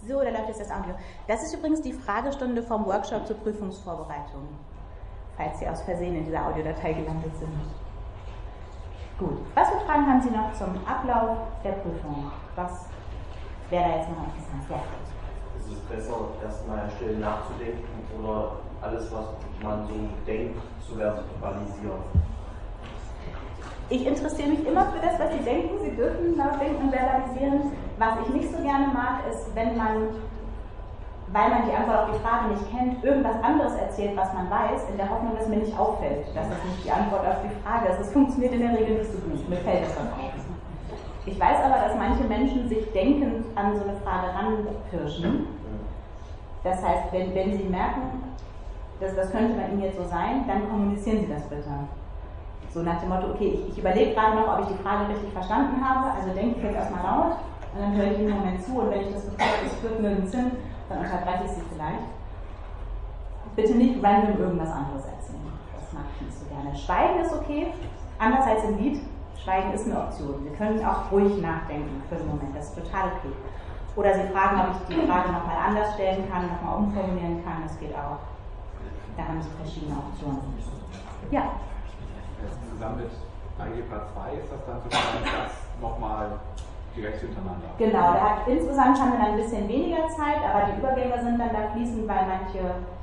So, da läuft jetzt das Audio. Das ist übrigens die Fragestunde vom Workshop zur Prüfungsvorbereitung, falls Sie aus Versehen in dieser Audiodatei gelandet sind. Gut, was für Fragen haben Sie noch zum Ablauf der Prüfung? Was wäre da jetzt noch interessant? Ja. Ist es besser, erstmal still nachzudenken oder alles, was man so denkt, zu verbalisieren? Ich interessiere mich immer für das, was Sie denken. Sie dürfen laut denken und verbalisieren. Was ich nicht so gerne mag, ist, wenn man, weil man die Antwort auf die Frage nicht kennt, irgendwas anderes erzählt, was man weiß, in der Hoffnung, dass mir nicht auffällt, dass das nicht die Antwort auf die Frage ist. Das funktioniert in der Regel nicht so gut. Mir fällt das dann auf. Ich weiß aber, dass manche Menschen sich denkend an so eine Frage ranpirschen. Das heißt, wenn Sie merken, das könnte bei Ihnen jetzt so sein, dann kommunizieren Sie das bitte. So nach dem Motto, okay, ich überlege gerade noch, ob ich die Frage richtig verstanden habe, also denke ich jetzt erstmal laut und dann höre ich einen Moment zu und wenn ich das Gefühl habe, es führt nirgends hin, dann unterbreche ich Sie vielleicht. Bitte nicht random irgendwas anderes erzählen. Das mag ich nicht so gerne. Schweigen ist okay, anders als im Lied. Schweigen ist eine Option. Wir können auch ruhig nachdenken für einen Moment, das ist total okay. Oder Sie fragen, ob ich die Frage nochmal anders stellen kann, nochmal umformulieren kann, das geht auch. Da haben Sie verschiedene Optionen. Ja. Zusammen mit Algebra 2 ist das dann sozusagen das nochmal direkt hintereinander? Genau, insgesamt haben wir dann ein bisschen weniger Zeit, aber die Übergänge sind dann da fließend, weil manche,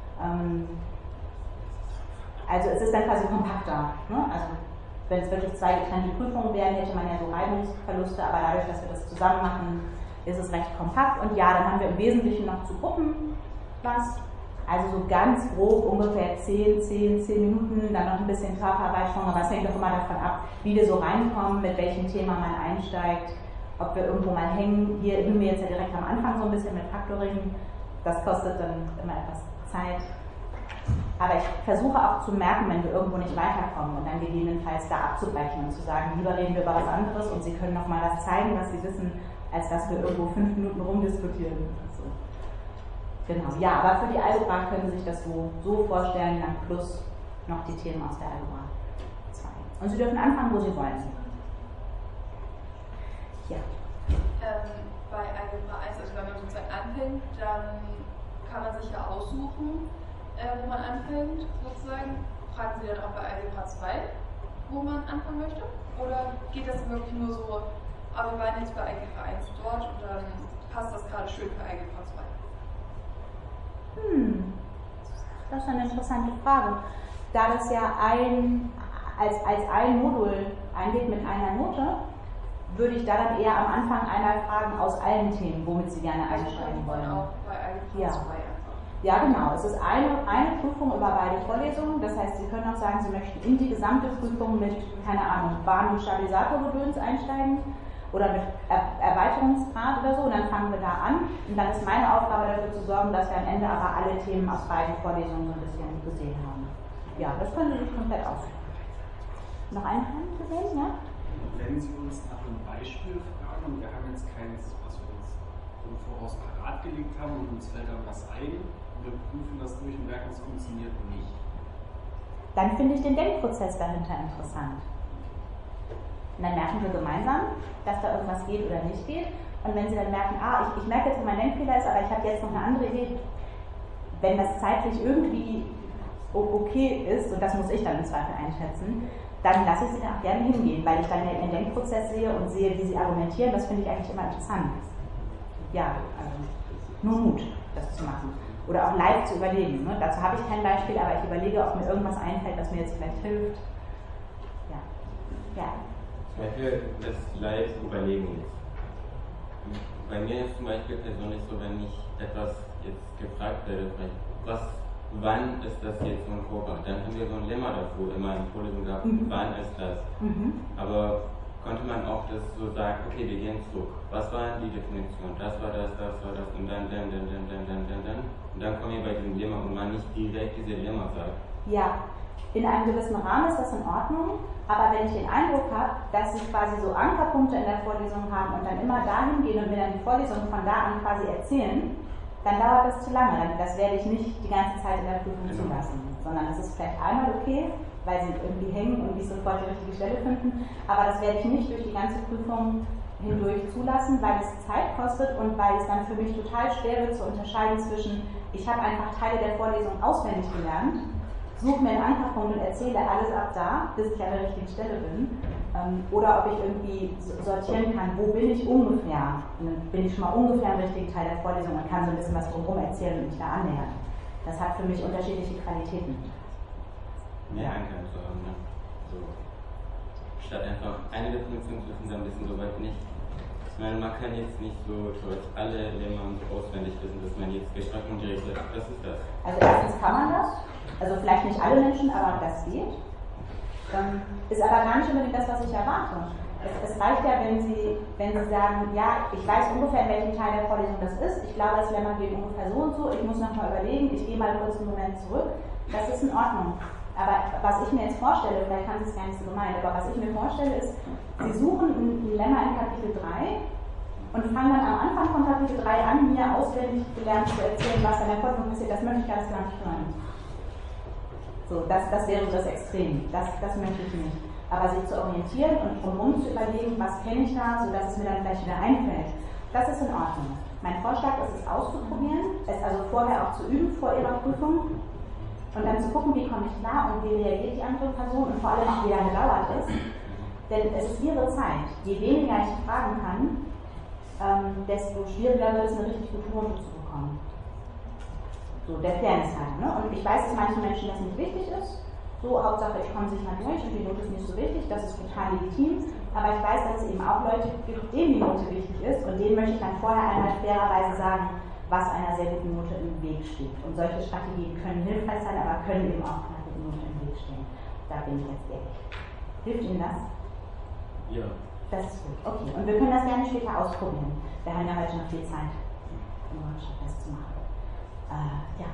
also es ist dann quasi kompakter. Ne? Also wenn es wirklich zwei getrennte Prüfungen wären, hätte man ja so Reibungsverluste, aber dadurch, dass wir das zusammen machen, ist es recht kompakt. Und ja, dann haben wir im Wesentlichen noch zu Gruppen was. Also so ganz grob ungefähr 10 Minuten, dann noch ein bisschen Körpererweiterung, aber es hängt doch immer davon ab, wie wir so reinkommen, mit welchem Thema man einsteigt, ob wir irgendwo mal hängen. Hier üben wir jetzt ja direkt am Anfang so ein bisschen mit Faktoring, das kostet dann immer etwas Zeit. Aber ich versuche auch zu merken, wenn wir irgendwo nicht weiterkommen und dann gegebenenfalls da abzubrechen und zu sagen, lieber reden wir über was anderes und Sie können noch mal das zeigen, was Sie wissen, als dass wir irgendwo 5 Minuten rumdiskutieren. So. Genau, ja, aber für die Algebra können Sie sich das so vorstellen, dann plus noch die Themen aus der Algebra 2. Und Sie dürfen anfangen, wo Sie wollen. Ja. Bei Algebra 1, also wenn man sozusagen anfängt, dann kann man sich ja aussuchen, wo man anfängt, sozusagen. Fragen Sie dann auch bei Algebra 2, wo man anfangen möchte? Oder geht das wirklich nur so, aber wir waren jetzt bei Algebra 1 dort und dann passt das gerade schön für Algebra 2? Das ist eine interessante Frage. Da das ja als ein Modul eingeht mit einer Note, würde ich da dann eher am Anfang einmal fragen aus allen Themen, womit Sie gerne einsteigen wollen. Auch bei Algebra 2 einfach. Ja, genau. Es ist eine Prüfung über beide Vorlesungen. Das heißt, Sie können auch sagen, Sie möchten in die gesamte Prüfung mit, keine Ahnung, Bahn- und Stabilisatorgedöns einsteigen oder mit Erweiterungsgrad oder so. Und dann fangen wir da an. Und dann ist meine Aufgabe dafür zu sorgen, dass wir am Ende aber alle Themen aus beiden Vorlesungen so ein bisschen gesehen haben. Ja, das können Sie sich komplett aussuchen. Noch eine Hand gesehen, ja? Wenn Sie uns nach einem Beispiel fragen, und wir haben jetzt keins, was wir uns im Voraus parat gelegt haben und uns fällt dann was ein, wir prüfen das durch und merken, es funktioniert nicht. Dann finde ich den Denkprozess dahinter interessant. Und dann merken wir gemeinsam, dass da irgendwas geht oder nicht geht. Und wenn Sie dann merken, ich merke jetzt, wo mein Denkfehler ist, aber ich habe jetzt noch eine andere Idee, wenn das zeitlich irgendwie okay ist, und das muss ich dann im Zweifel einschätzen, dann lasse ich Sie dann auch gerne hingehen, weil ich dann ja Ihren Denkprozess sehe und sehe, wie Sie argumentieren. Das finde ich eigentlich immer interessant. Ja, also nur Mut, das zu machen. Oder auch live zu überlegen. Ne? Dazu habe ich kein Beispiel, aber ich überlege, ob mir irgendwas einfällt, was mir jetzt vielleicht hilft. Ja. Dafür das live überlegen ist. Bei mir ist zum Beispiel persönlich so, wenn ich etwas jetzt gefragt werde, wann ist das jetzt so ein Vorgang? Dann haben wir so ein Lemma davor immer in Vorlesung gehabt, wann ist das? Aber konnte man auch das so sagen, okay, wir gehen zurück. Was war die Definition? Das war das und dann. Und dann kommen wir bei diesem Lemma und man nicht direkt diese Lemma sagt. Ja, in einem gewissen Rahmen ist das in Ordnung, aber wenn ich den Eindruck habe, dass Sie quasi so Ankerpunkte in der Vorlesung haben und dann immer dahin gehen und mir dann die Vorlesung von da an quasi erzählen, dann dauert das zu lange. Das werde ich nicht die ganze Zeit in der Prüfung zulassen, sondern es ist vielleicht einmal okay, weil Sie irgendwie hängen und nicht sofort die richtige Stelle finden, aber das werde ich nicht durch die ganze Prüfung hindurch zulassen, weil es Zeit kostet und weil es dann für mich total schwer wird zu unterscheiden zwischen, ich habe einfach Teile der Vorlesung auswendig gelernt, suche mir einen Ankerpunkt und erzähle alles ab da, bis ich an der richtigen Stelle bin, oder ob ich irgendwie sortieren kann, wo bin ich ungefähr, und dann bin ich schon mal ungefähr im richtigen Teil der Vorlesung und kann so ein bisschen was drumherum erzählen und mich da annähern. Das hat für mich unterschiedliche Qualitäten. Mehr Anker zu haben, ne? So. Statt einfach eine Definition zu wissen, dann wissen so weit nicht. Ich meine, man kann jetzt nicht so alle Lemma und so auswendig wissen, dass man jetzt gefragt und direkt sagt, was ist das? Also erstens kann man das, also vielleicht nicht alle Menschen, aber das geht. Ist aber gar nicht unbedingt das, was ich erwarte. Es reicht ja, wenn Sie sagen, ja, ich weiß ungefähr, in welchem Teil der Vorlesung das ist, ich glaube, das Lemma geht ungefähr so und so, ich muss nochmal überlegen, ich gehe mal kurz einen Moment zurück, das ist in Ordnung. Aber was ich mir jetzt vorstelle, vielleicht haben Sie es gar nicht so gemeint, aber was ich mir vorstelle ist, Sie suchen ein Lemma in Kapitel 3 und fangen dann am Anfang von Kapitel 3 an, mir auswendig gelernt zu erzählen, was in der Vorlesung passiert, das möchte ich ganz gar nicht hören. So, das wäre das Extrem, das möchte ich nicht. Aber sich zu orientieren und drumherum zu überlegen, was kenne ich da, sodass es mir dann vielleicht wieder einfällt, das ist in Ordnung. Mein Vorschlag ist es auszuprobieren, es also vorher auch zu üben vor Ihrer Prüfung und dann zu gucken, wie komme ich klar und wie reagiert die andere Person und vor allem auch, wie lange dauert es. Denn es ist Ihre Zeit. Je weniger ich fragen kann, desto schwieriger wird es, eine richtig gute Note zu bekommen. So, der Fairness halt. Ne? Und ich weiß, dass manchen Menschen das nicht wichtig ist. So, Hauptsache, ich komme sicher durch und die Note ist nicht so wichtig, das ist total legitim. Aber ich weiß, dass es eben auch Leute gibt, denen die Note wichtig ist und denen möchte ich dann vorher einmal fairerweise sagen, was einer sehr guten Note im Weg steht. Und solche Strategien können hilfreich sein, aber können eben auch einer guten Note im Weg stehen. Da bin ich jetzt ehrlich. Hilft Ihnen das? Ja. Das ist gut. Okay, und wir können das gerne später ausprobieren. Wir haben ja heute noch viel Zeit, um Workshop festzumachen. Ja.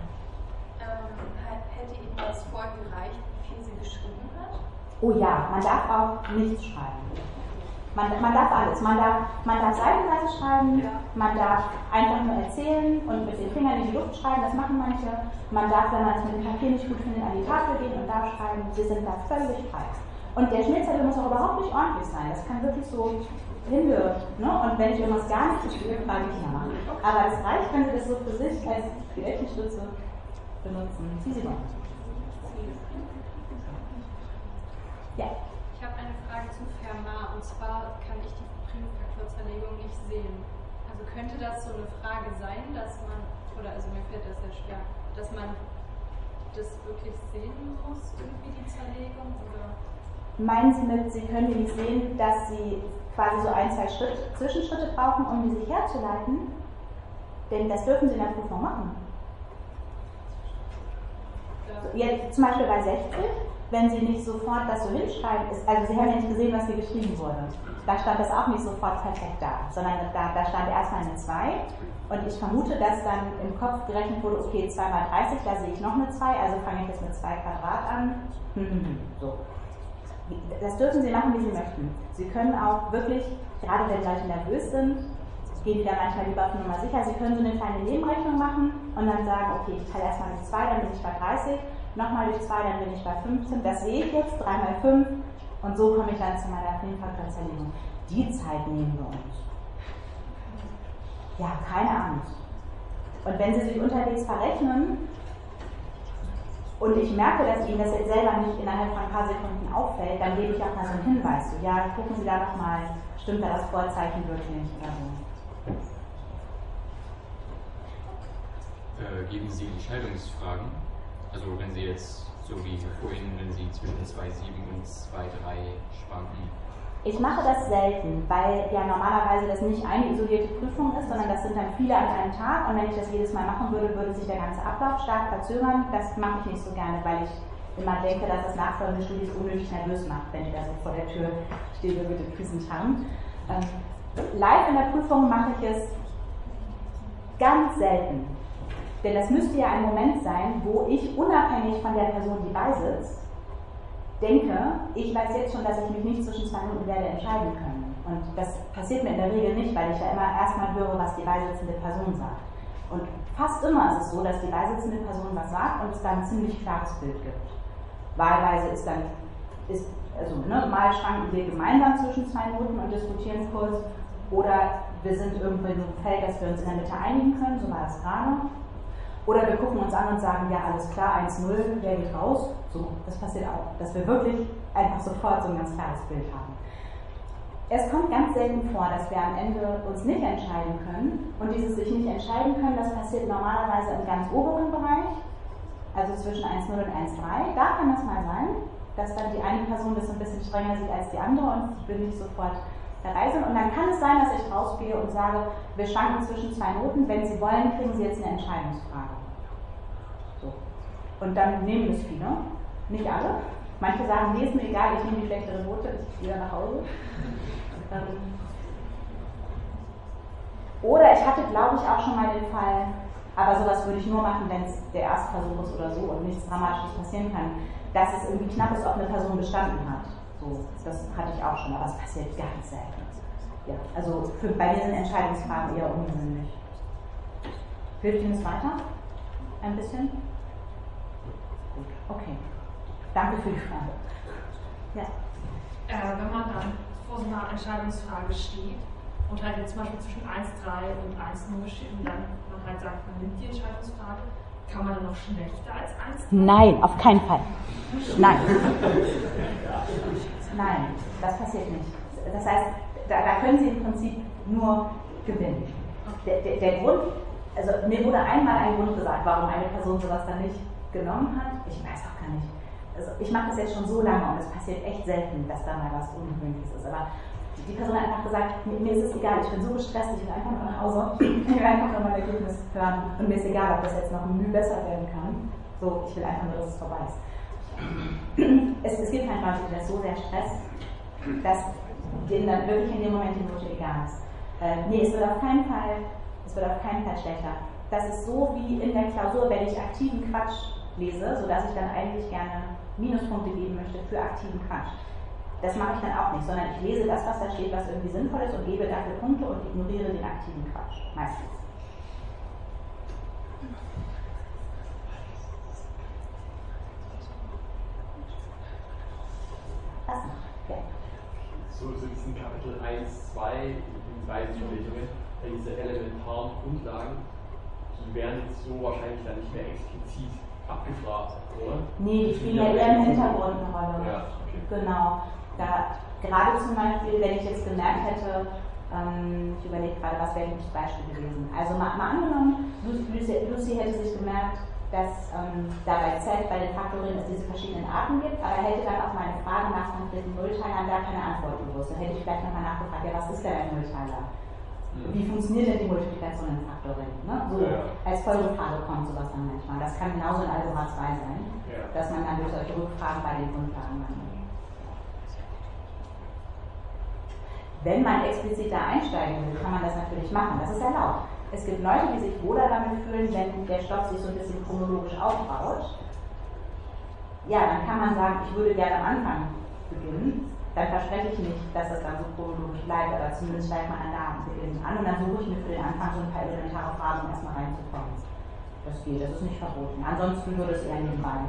Hätte Ihnen das vorgereicht, wie viel Sie geschrieben hat? Oh ja, man darf auch nichts schreiben. Man darf alles. Man darf seitenweise schreiben, man darf einfach nur erzählen und mit den Fingern in die Luft schreiben, das machen manche. Man darf, wenn man es mit dem Papier nicht gut findet, an die Tafel gehen und da schreiben. Sie sind da völlig frei. Und der Schmierzettel muss auch überhaupt nicht ordentlich sein. Das kann wirklich so hinwirken. Ne? Und wenn ich irgendwas gar nicht verstehe, frage ich ja. Aber es reicht, wenn Sie das so für sich als Gedächtnisstütze benutzen. Sie wollen. Ja. Ich habe eine Frage zu Fermat, und zwar kann ich die Primfaktorzerlegung nicht sehen. Also könnte das so eine Frage sein, dass man, oder also mir fällt das sehr schwer, dass man das wirklich sehen muss, irgendwie die Zerlegung? Oder? Meinen Sie mit, Sie können die nicht sehen, dass Sie quasi so 1, 2 Zwischenschritte brauchen, um die sich herzuleiten? Denn das dürfen Sie in der Prüfung machen. Jetzt zum Beispiel bei 60, wenn Sie nicht sofort das so hinschreiben, also Sie haben ja nicht gesehen, was hier geschrieben wurde. Da stand das auch nicht sofort perfekt da, sondern da stand erstmal eine 2 und ich vermute, dass dann im Kopf gerechnet wurde, okay, 2 mal 30, da sehe ich noch eine 2, also fange ich jetzt mit 2 Quadrat an. So. Das dürfen Sie machen, wie Sie möchten. Sie können auch wirklich, gerade wenn Leute nervös sind, gehen die da manchmal lieber auf Nummer sicher. Sie können so eine kleine Nebenrechnung machen und dann sagen, okay, ich teile erstmal durch 2, dann bin ich bei 30, nochmal durch 2, dann bin ich bei 15. Das sehe ich jetzt, 3 mal 5 und so komme ich dann zu meiner Primfaktorzerlegung. Die Zeit nehmen wir uns. Ja, keine Angst. Und wenn Sie sich unterwegs verrechnen und ich merke, dass Ihnen das jetzt selber nicht innerhalb von ein paar Sekunden auffällt, dann gebe ich auch mal so einen Hinweis. So, ja, gucken Sie da nochmal, stimmt da das Vorzeichen wirklich oder so. Geben Sie Entscheidungsfragen? Also wenn Sie jetzt, so wie vorhin, wenn Sie zwischen 2,7 und 2,3 schwanken? Ich mache das selten, weil ja normalerweise das nicht eine isolierte Prüfung ist, sondern das sind dann viele an einem Tag und wenn ich das jedes Mal machen würde, würde sich der ganze Ablauf stark verzögern. Das mache ich nicht so gerne, weil ich immer denke, dass das nachfolgende Studis unnötig nervös macht, wenn ich da so vor der Tür stehe mit den Füßen scharren. Live in der Prüfung mache ich es ganz selten. Denn das müsste ja ein Moment sein, wo ich unabhängig von der Person, die beisitzt, denke, ich weiß jetzt schon, dass ich mich nicht zwischen 2 Minuten werde entscheiden können. Und das passiert mir in der Regel nicht, weil ich ja immer erstmal höre, was die beisitzende Person sagt. Und fast immer ist es so, dass die beisitzende Person was sagt und es dann ein ziemlich klares Bild gibt. Wahlweise mal schwanken wir gemeinsam zwischen 2 Minuten und diskutieren kurz, Oder wir sind irgendwo in einem Feld, dass wir uns in der Mitte einigen können, so war das gerade. Oder wir gucken uns an und sagen, ja, alles klar, 1-0, wer geht raus? So, das passiert auch, dass wir wirklich einfach sofort so ein ganz klares Bild haben. Es kommt ganz selten vor, dass wir am Ende uns nicht entscheiden können. Und dieses sich nicht entscheiden können, das passiert normalerweise im ganz oberen Bereich, also zwischen 1-0 und 1-3. Da kann es mal sein, dass dann die eine Person das ein bisschen strenger sieht als die andere und ich will nicht sofort dabei sind. Und dann kann es sein, dass ich rausgehe und sage, wir schwanken zwischen 2 Noten, wenn Sie wollen, kriegen Sie jetzt eine Entscheidungsfrage. So. Und dann nehmen es viele, nicht alle. Manche sagen, nee, ist mir egal, ich nehme die schlechtere Note, ich gehe nach Hause. Oder ich hatte, glaube ich, auch schon mal den Fall, aber sowas würde ich nur machen, wenn es der erste Versuch ist oder so und nichts Dramatisches passieren kann, dass es irgendwie knapp ist, ob eine Person bestanden hat. So, das hatte ich auch schon, aber es passiert ganz selten. Ja, also bei mir sind Entscheidungsfragen eher ungewöhnlich. Hilft Ihnen das weiter? Ein bisschen? Gut, okay. Danke für die Frage. Ja. Wenn man dann vor so einer Entscheidungsfrage steht und halt jetzt zum Beispiel zwischen 1-3 und 1-0 steht und dann man halt sagt, man nimmt die Entscheidungsfrage, kann man dann noch schlechter als 1-3? Nein, auf keinen Fall. Nein. Nein, das passiert nicht. Das heißt, da können Sie im Prinzip nur gewinnen. Der Grund, also mir wurde einmal ein Grund gesagt, warum eine Person sowas dann nicht genommen hat. Ich weiß auch gar nicht. Also ich mache das jetzt schon so lange und es passiert echt selten, dass da mal was Ungewöhnliches ist. Aber die Person hat einfach gesagt, mir ist es egal, ich bin so gestresst, ich will einfach nur nach Hause, ich will einfach nur mein Ergebnis hören und mir ist egal, ob das jetzt noch ein Mühe besser werden kann. So, ich will einfach nur, dass es vorbei ist. Es gibt halt Leute, die das so sehr stresst, dass denen dann wirklich in dem Moment die Note egal ist. Nee, es wird auf keinen Fall schlechter. Das ist so wie in der Klausur, wenn ich aktiven Quatsch lese, sodass ich dann eigentlich gerne Minuspunkte geben möchte für aktiven Quatsch. Das mache ich dann auch nicht, sondern ich lese das, was da steht, was irgendwie sinnvoll ist und gebe dafür Punkte und ignoriere den aktiven Quatsch. Meistens. Was noch? Ja. So diesen Kapitel 1, 2, in beiden Überlegungen, diese elementaren Grundlagen, die werden jetzt so wahrscheinlich dann nicht mehr explizit abgefragt, oder? Nee, die spielen ja eher im Hintergrund eine Rolle. Ja, okay. Genau. Gerade zum Beispiel, wenn ich jetzt gemerkt hätte, ich überlege gerade, was wäre ein gutes Beispiel gewesen. Also mal angenommen, Lucy hätte sich gemerkt, dass da bei Z, bei den Faktorien es diese verschiedenen Arten gibt, aber hätte dann auf meine Frage nach konkreten Nullteilern gar keine Antwort gewusst. Dann hätte ich vielleicht nochmal nachgefragt, ja, was ist denn ein Nullteiler? Wie funktioniert denn die Multiplikation in Faktorien? Ne? So als Folgefrage kommt sowas dann manchmal. Das kann genauso in Algebra 2 sein, dass man dann durch solche Rückfragen bei den Grundlagen landet. Wenn man explizit da einsteigen will, kann man das natürlich machen. Das ist erlaubt. Es gibt Leute, die sich wohler damit fühlen, wenn der Stoff sich so ein bisschen chronologisch aufbaut. Ja, dann kann man sagen, ich würde gerne am Anfang beginnen. Dann verspreche ich nicht, dass es dann so chronologisch bleibt, aber zumindest steigt man an da Beginn an und dann suche ich mir für den Anfang so ein paar elementare Phrasen, um erstmal reinzukommen. Das geht, das ist nicht verboten. Ansonsten würde es eher nebenbei.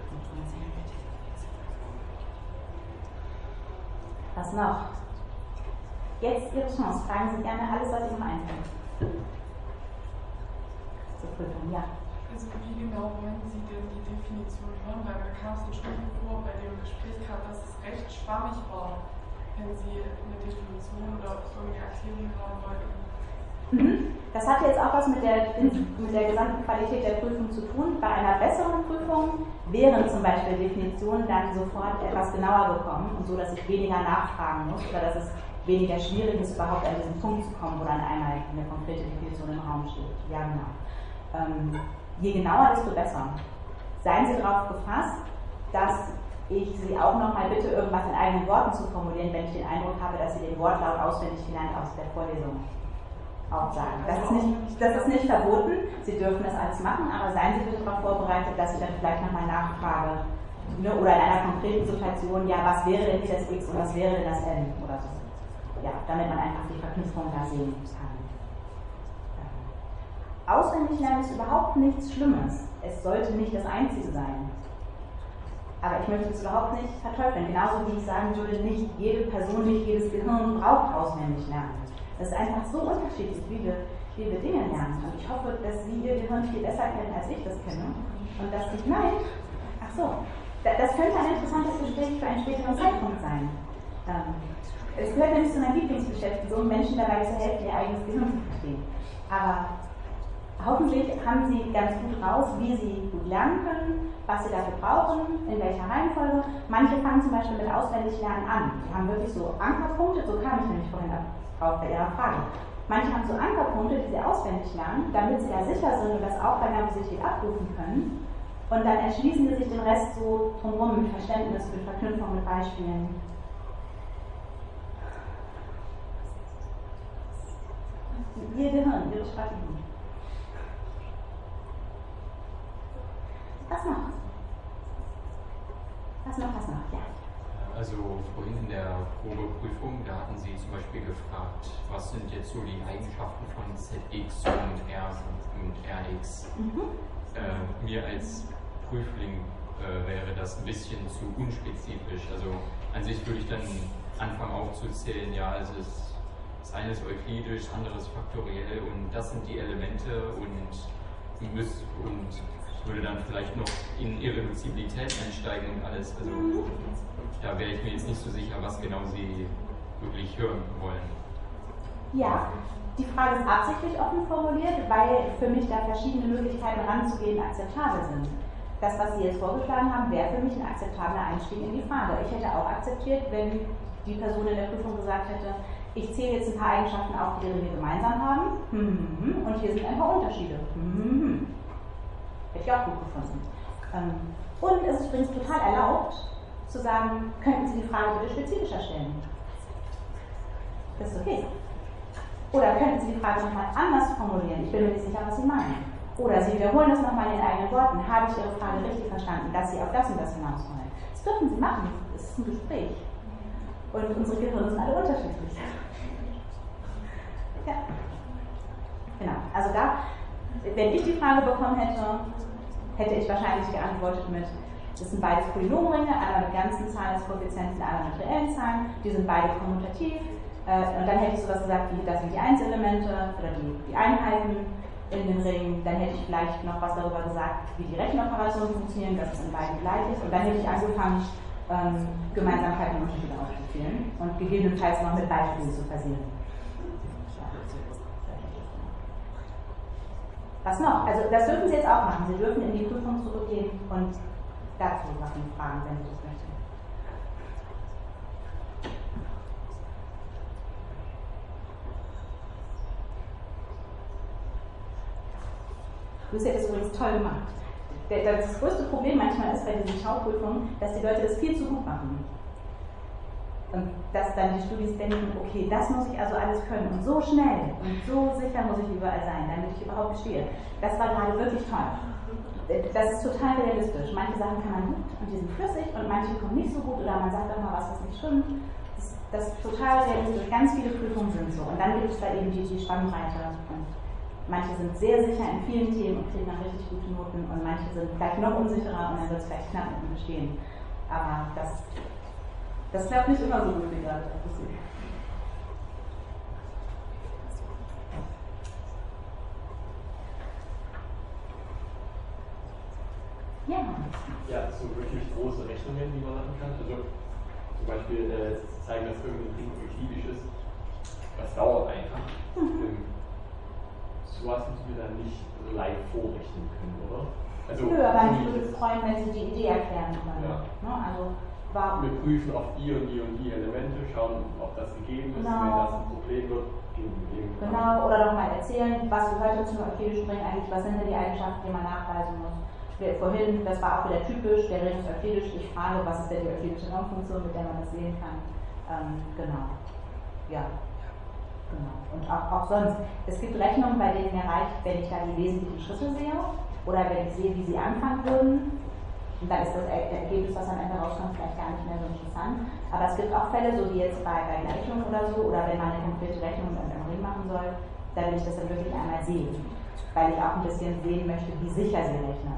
Was noch? Jetzt Ihre Chance. Fragen Sie gerne alles, was Ihnen einfällt. Zur Prüfung, ja. Also wie genau wollen Sie denn die Definition hören? Weil mir kam es schon vor bei dem Gespräch gerade, dass es recht schwammig war, wenn Sie eine Definition oder irgendeine Erklärung haben wollten. Das hat jetzt auch was mit der gesamten Qualität der Prüfung zu tun. Bei einer besseren Prüfung wären zum Beispiel Definitionen dann sofort etwas genauer bekommen und so, dass ich weniger nachfragen muss oder dass es weniger schwierig ist, überhaupt an diesen Punkt zu kommen, wo dann einmal eine konkrete Definition im Raum steht. Ja, genau. Je genauer, desto besser. Seien Sie darauf gefasst, dass ich Sie auch nochmal bitte, irgendwas in eigenen Worten zu formulieren, wenn ich den Eindruck habe, dass Sie den Wortlaut auswendig gelernt aus der Vorlesung aufsagen. Das ist nicht verboten, Sie dürfen das alles machen, aber seien Sie bitte darauf vorbereitet, dass ich dann vielleicht nochmal nachfrage, oder in einer konkreten Situation, ja, was wäre denn das X und was wäre denn das N oder so. Ja, damit man einfach die Verknüpfung da sehen kann. Auswendig lernen ist überhaupt nichts Schlimmes. Es sollte nicht das Einzige sein. Aber ich möchte es überhaupt nicht verteufeln. Genauso wie ich sagen würde, nicht jede Person, nicht jedes Gehirn braucht auswendig lernen. Es ist einfach so unterschiedlich, wie wir Dinge lernen. Und ich hoffe, dass Sie Ihr Gehirn viel besser kennen, als ich das kenne. Und dass Sie, nein, ach so, das könnte ein interessantes Gespräch für einen späteren Zeitpunkt sein. Es gehört nämlich zu meiner Lieblingsbeschäftigung, Menschen dabei zu helfen, ihr eigenes Gehirn zu verstehen. Aber hoffentlich haben Sie ganz gut raus, wie Sie gut lernen können, was Sie dafür brauchen, in welcher Reihenfolge. Manche fangen zum Beispiel mit Auswendiglernen an. Die haben wirklich so Ankerpunkte, so kam ich nämlich vorhin drauf bei Ihrer Frage. Manche haben so Ankerpunkte, die sie auswendig lernen, damit sie da sicher sind und das auch bei Nervosität abrufen können. Und dann erschließen sie sich den Rest so drumherum mit Verständnis, mit Verknüpfung, mit Beispielen. Ihr Gehirn, Ihre Strategie. Was noch? Was noch? Ja. Also vorhin in der Probeprüfung, da hatten Sie zum Beispiel gefragt, was sind jetzt so die Eigenschaften von ZX und R und RX. Mir als Prüfling wäre das ein bisschen zu unspezifisch. Also an sich würde ich dann anfangen aufzuzählen, ja, also das eine ist euklidisch, das andere ist faktoriell und das sind die Elemente und würde dann vielleicht noch in Irreduzibilität einsteigen und alles. Also da wäre ich mir jetzt nicht so sicher, was genau Sie wirklich hören wollen. Ja, die Frage ist absichtlich offen formuliert, weil für mich da verschiedene Möglichkeiten ranzugehen akzeptabel sind. Das, was Sie jetzt vorgeschlagen haben, wäre für mich ein akzeptabler Einstieg in die Frage. Ich hätte auch akzeptiert, wenn die Person in der Prüfung gesagt hätte, ich zähle jetzt ein paar Eigenschaften auf, die wir gemeinsam haben, und hier sind ein paar Unterschiede. Hätte ich auch gut gefunden. Und es ist übrigens total erlaubt, zu sagen, könnten Sie die Frage bitte spezifischer stellen? Das ist okay. Oder könnten Sie die Frage nochmal anders formulieren? Ich bin mir nicht sicher, was Sie meinen. Oder Sie wiederholen das nochmal in Ihren eigenen Worten. Habe ich Ihre Frage richtig verstanden, dass Sie auf das und das hinaus wollen? Das dürfen Sie machen. Es ist ein Gespräch. Und unsere Gehirne sind alle unterschiedlich. Ja. Genau. Also da, wenn ich die Frage bekommen hätte ich wahrscheinlich geantwortet mit, das sind beides Polynomringe, einmal mit ganzen Zahlen als Koeffizienten, einmal mit reellen Zahlen, die sind beide kommutativ. Und dann hätte ich sowas gesagt wie, das sind die Einzelelemente oder die Einheiten in den Ringen. Dann hätte ich vielleicht noch was darüber gesagt, wie die Rechenoperationen funktionieren, dass es in beiden gleich ist. Und dann hätte ich angefangen, Gemeinsamkeiten und Unterschiede aufzuzählen und gegebenenfalls noch mit Beispielen zu versehen. Was noch? Also das dürfen Sie jetzt auch machen. Sie dürfen in die Prüfung zurückgehen und dazu Sachen fragen, wenn Sie das möchten. Lucy hat das übrigens toll gemacht. Das größte Problem manchmal ist bei diesen Schauprüfungen, dass die Leute das viel zu gut machen. Und dass dann die Studis denken, okay, das muss ich also alles können und so schnell und so sicher muss ich überall sein, damit ich überhaupt bestehe. Das war gerade wirklich toll. Das ist total realistisch. Manche Sachen kann man gut und die sind flüssig und manche kommen nicht so gut oder man sagt auch mal was nicht stimmt. Das ist total realistisch. Ganz viele Prüfungen sind so. Und dann gibt es da eben die Spannbreite. Und manche sind sehr sicher in vielen Themen und kriegen dann richtig gute Noten und manche sind vielleicht noch unsicherer und dann wird es vielleicht knapp mit dem Bestehen. Aber das klappt nicht immer so gut wie gerade. Ja. Ja, so wirklich große Rechnungen, die man machen kann. Also zum Beispiel zeigen, dass irgendein Ding euklidisches ist. Das dauert einfach. Sowas müssen wir dann nicht live vorrechnen können, oder? Also, nö, aber ich würde mich freuen, wenn Sie die Idee erklären können. Ja. Ne? Also, wir prüfen auf die und die Elemente, schauen, ob das gegeben ist. Genau. Wenn das ein Problem wird, geben wir dem. Genau, oder doch mal erzählen, was gehört zum euklidischen Ring eigentlich, was sind denn die Eigenschaften, die man nachweisen muss. Vorhin, das war auch wieder typisch, der Ring ist euklidisch, ich frage, was ist denn die euklidische Normfunktion, mit der man das sehen kann. Genau. Ja. Genau. Und auch sonst. Es gibt Rechnungen, bei denen mir reicht, wenn ich da die wesentlichen Schritte sehe oder wenn ich sehe, wie sie anfangen würden. Und dann ist das Ergebnis, was am Ende rauskommt, vielleicht gar nicht mehr so interessant. Aber es gibt auch Fälle, so wie jetzt bei Gleichungen oder so, oder wenn man eine konkrete Rechnung mit einem Ring machen soll, da will ich das dann wirklich einmal sehen. Weil ich auch ein bisschen sehen möchte, wie sicher sie rechnen.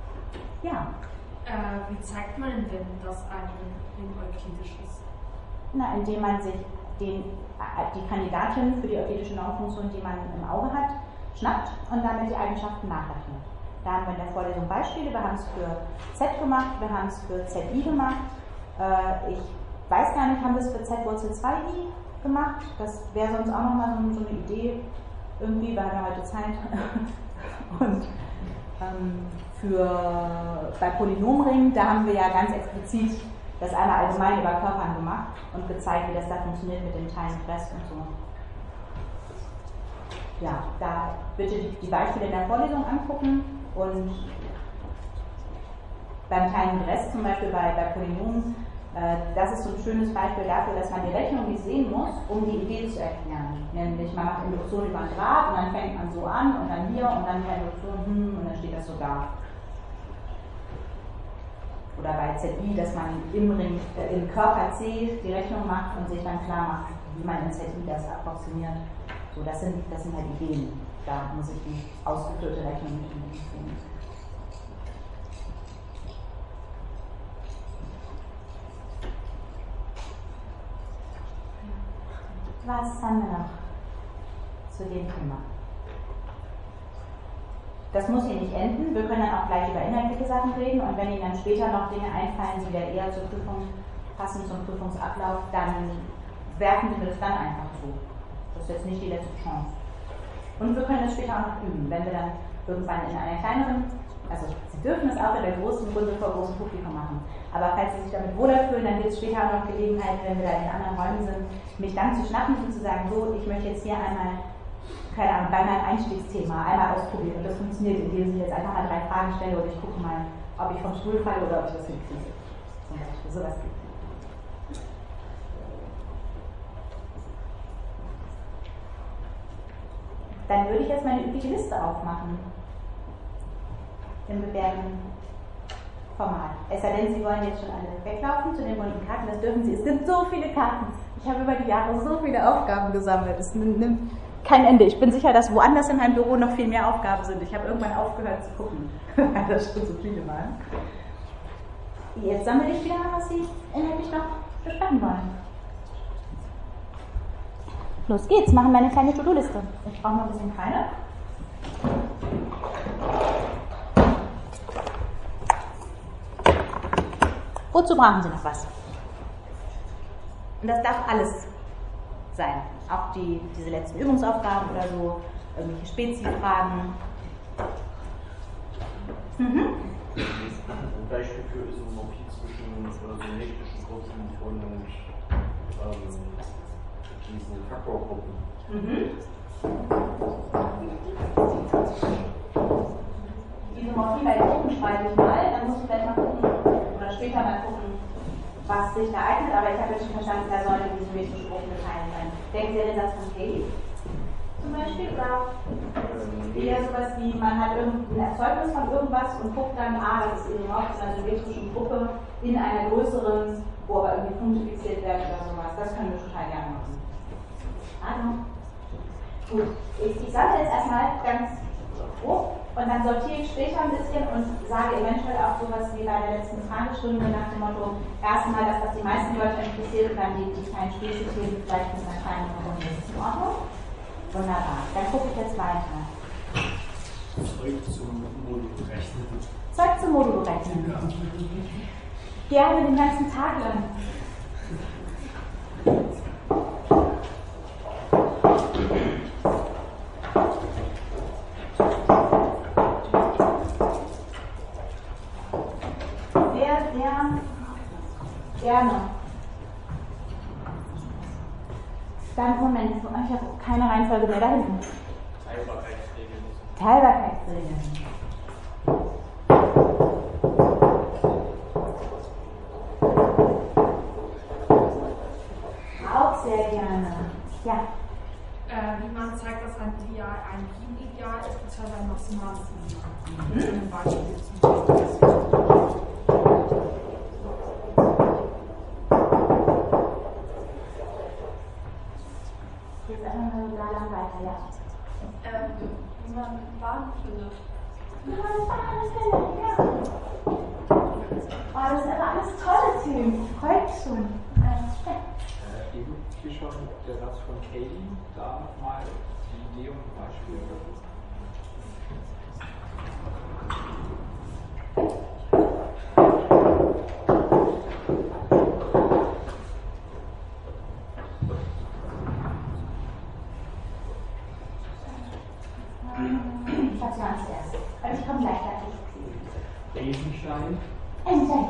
Ja. Wie zeigt man denn, dass ein Ring euklidisch ist? Indem man sich die Kandidatin für die euklidische Normfunktion, die man im Auge hat, schnappt und damit die Eigenschaften nachrechnet. Da haben wir in der Vorlesung Beispiele, wir haben es für Z gemacht, wir haben es für ZI gemacht. Ich weiß gar nicht, haben wir es für Z Wurzel 2i gemacht? Das wäre sonst auch nochmal so eine Idee, irgendwie, wir haben ja heute Zeit. Und bei Polynomringen, da haben wir ja ganz explizit das einmal allgemein über Körpern gemacht und gezeigt, wie das da funktioniert mit dem Teilen Rest und so. Ja, da bitte die Beispiele in der Vorlesung angucken und beim Teilen Rest zum Beispiel bei Polynomen, das ist so ein schönes Beispiel dafür, dass man die Rechnung nicht sehen muss, um die Idee zu erklären. Nämlich man macht Induktion über einen Grad und dann fängt man so an und dann hier und dann wieder Induktion, und dann steht das so da. Oder bei ZI, dass man im Körper C die Rechnung macht und sich dann klar macht, wie man in ZI das approximiert. So, das sind halt Ideen. Da muss ich die ausgeführte Rechnung nicht unbedingt sehen. Was haben wir noch zu dem Thema? Das muss hier nicht enden. Wir können dann auch gleich über inhaltliche Sachen reden und wenn Ihnen dann später noch Dinge einfallen, die wieder eher zur Prüfung passen, zum Prüfungsablauf, dann werfen Sie mir das dann einfach zu. Das ist jetzt nicht die letzte Chance. Und wir können das später auch noch üben, wenn wir dann irgendwann in einer kleineren, also Sie dürfen es auch in der großen Runde vor großem Publikum machen, aber falls Sie sich damit wohler fühlen, dann gibt es später auch noch Gelegenheit, wenn wir da in anderen Räumen sind, mich dann zu schnappen und zu sagen, so, ich möchte jetzt hier einmal, keine Ahnung, bei meinem Einstiegsthema einmal ausprobieren und das funktioniert, indem ich jetzt einfach mal 3 Fragen stelle und ich gucke mal, ob ich vom Stuhl falle oder ob ich das hinkriege. Zum Beispiel, sowas gibt es. Dann würde ich jetzt meine übliche Liste aufmachen. Im bewährten Format. Es sei denn, Sie wollen jetzt schon alle weglaufen zu den bunten Karten, das dürfen Sie. Es sind so viele Karten. Ich habe über die Jahre so viele Aufgaben gesammelt. Es nimmt kein Ende. Ich bin sicher, dass woanders in meinem Büro noch viel mehr Aufgaben sind. Ich habe irgendwann aufgehört zu gucken, weil das schon so viele waren. Jetzt sammle ich wieder, was Sie inhaltlich noch besprechen wollen. Los geht's, machen wir eine kleine To-Do-Liste. Ich brauche noch ein bisschen Kreide. Wozu brauchen Sie noch was? Und das darf alles sein. Auch diese letzten Übungsaufgaben oder so, irgendwelche Spezi-Fragen. Ein Beispiel für Isomorphie zwischen symmetrischen Gruppen und diesen Faktorgruppen. Die Isomorphie bei Gruppen schreibe ich mal, dann muss ich gleich mal gucken, oder später mal gucken, was sich da eignet, aber ich habe jetzt schon verstanden, da sollen die symmetrischen Gruppen geteilt sein. Denken Sie an den Satz von Cayley zum Beispiel? Oder eher sowas wie, man hat irgendein Erzeugnis von irgendwas und guckt dann, das ist isomorph, das ist eine symmetrische Gruppe in einer größeren, wo aber irgendwie Punkte fixiert werden oder sowas. Das können wir total gerne machen. Also, gut. Ich sammle jetzt erstmal ganz grob und dann sortiere ich später ein bisschen und sage eventuell auch sowas wie bei der letzten Fragestunde nach dem Motto, erstmal das, was die meisten Leute interessiert und dann die kleinen Spezi-Themen vielleicht mit einer kleinen Runde. Ist in Ordnung? Wunderbar. Dann gucke ich jetzt weiter. Zeug zum Modulrechnen. Zeug zum Modulrechnen. Gerne den ganzen Tag lang. Gerne. Dann, Moment, ich habe keine Reihenfolge mehr da hinten. Teilbarkeitsregeln. Teilbarkeitsregeln. Auch sehr gerne. Ja. Wie man zeigt, dass ein Ideal ein Gegen-Ideal ist, beziehungsweise ein maximales Ideal. Ein Beispiel zum Beispiel. Jetzt einfach mal so lang weiter, ja. Wie man Bahn findet. Wie man Bahn findet, ja. Oh, das sind aber alles tolle Themen. Freut schon. hier schon der Satz von Katie, da nochmal die Idee und ein Beispiel. Was war zuerst? Also ich komme gleich dazu. Eisenstein. Eisenstein.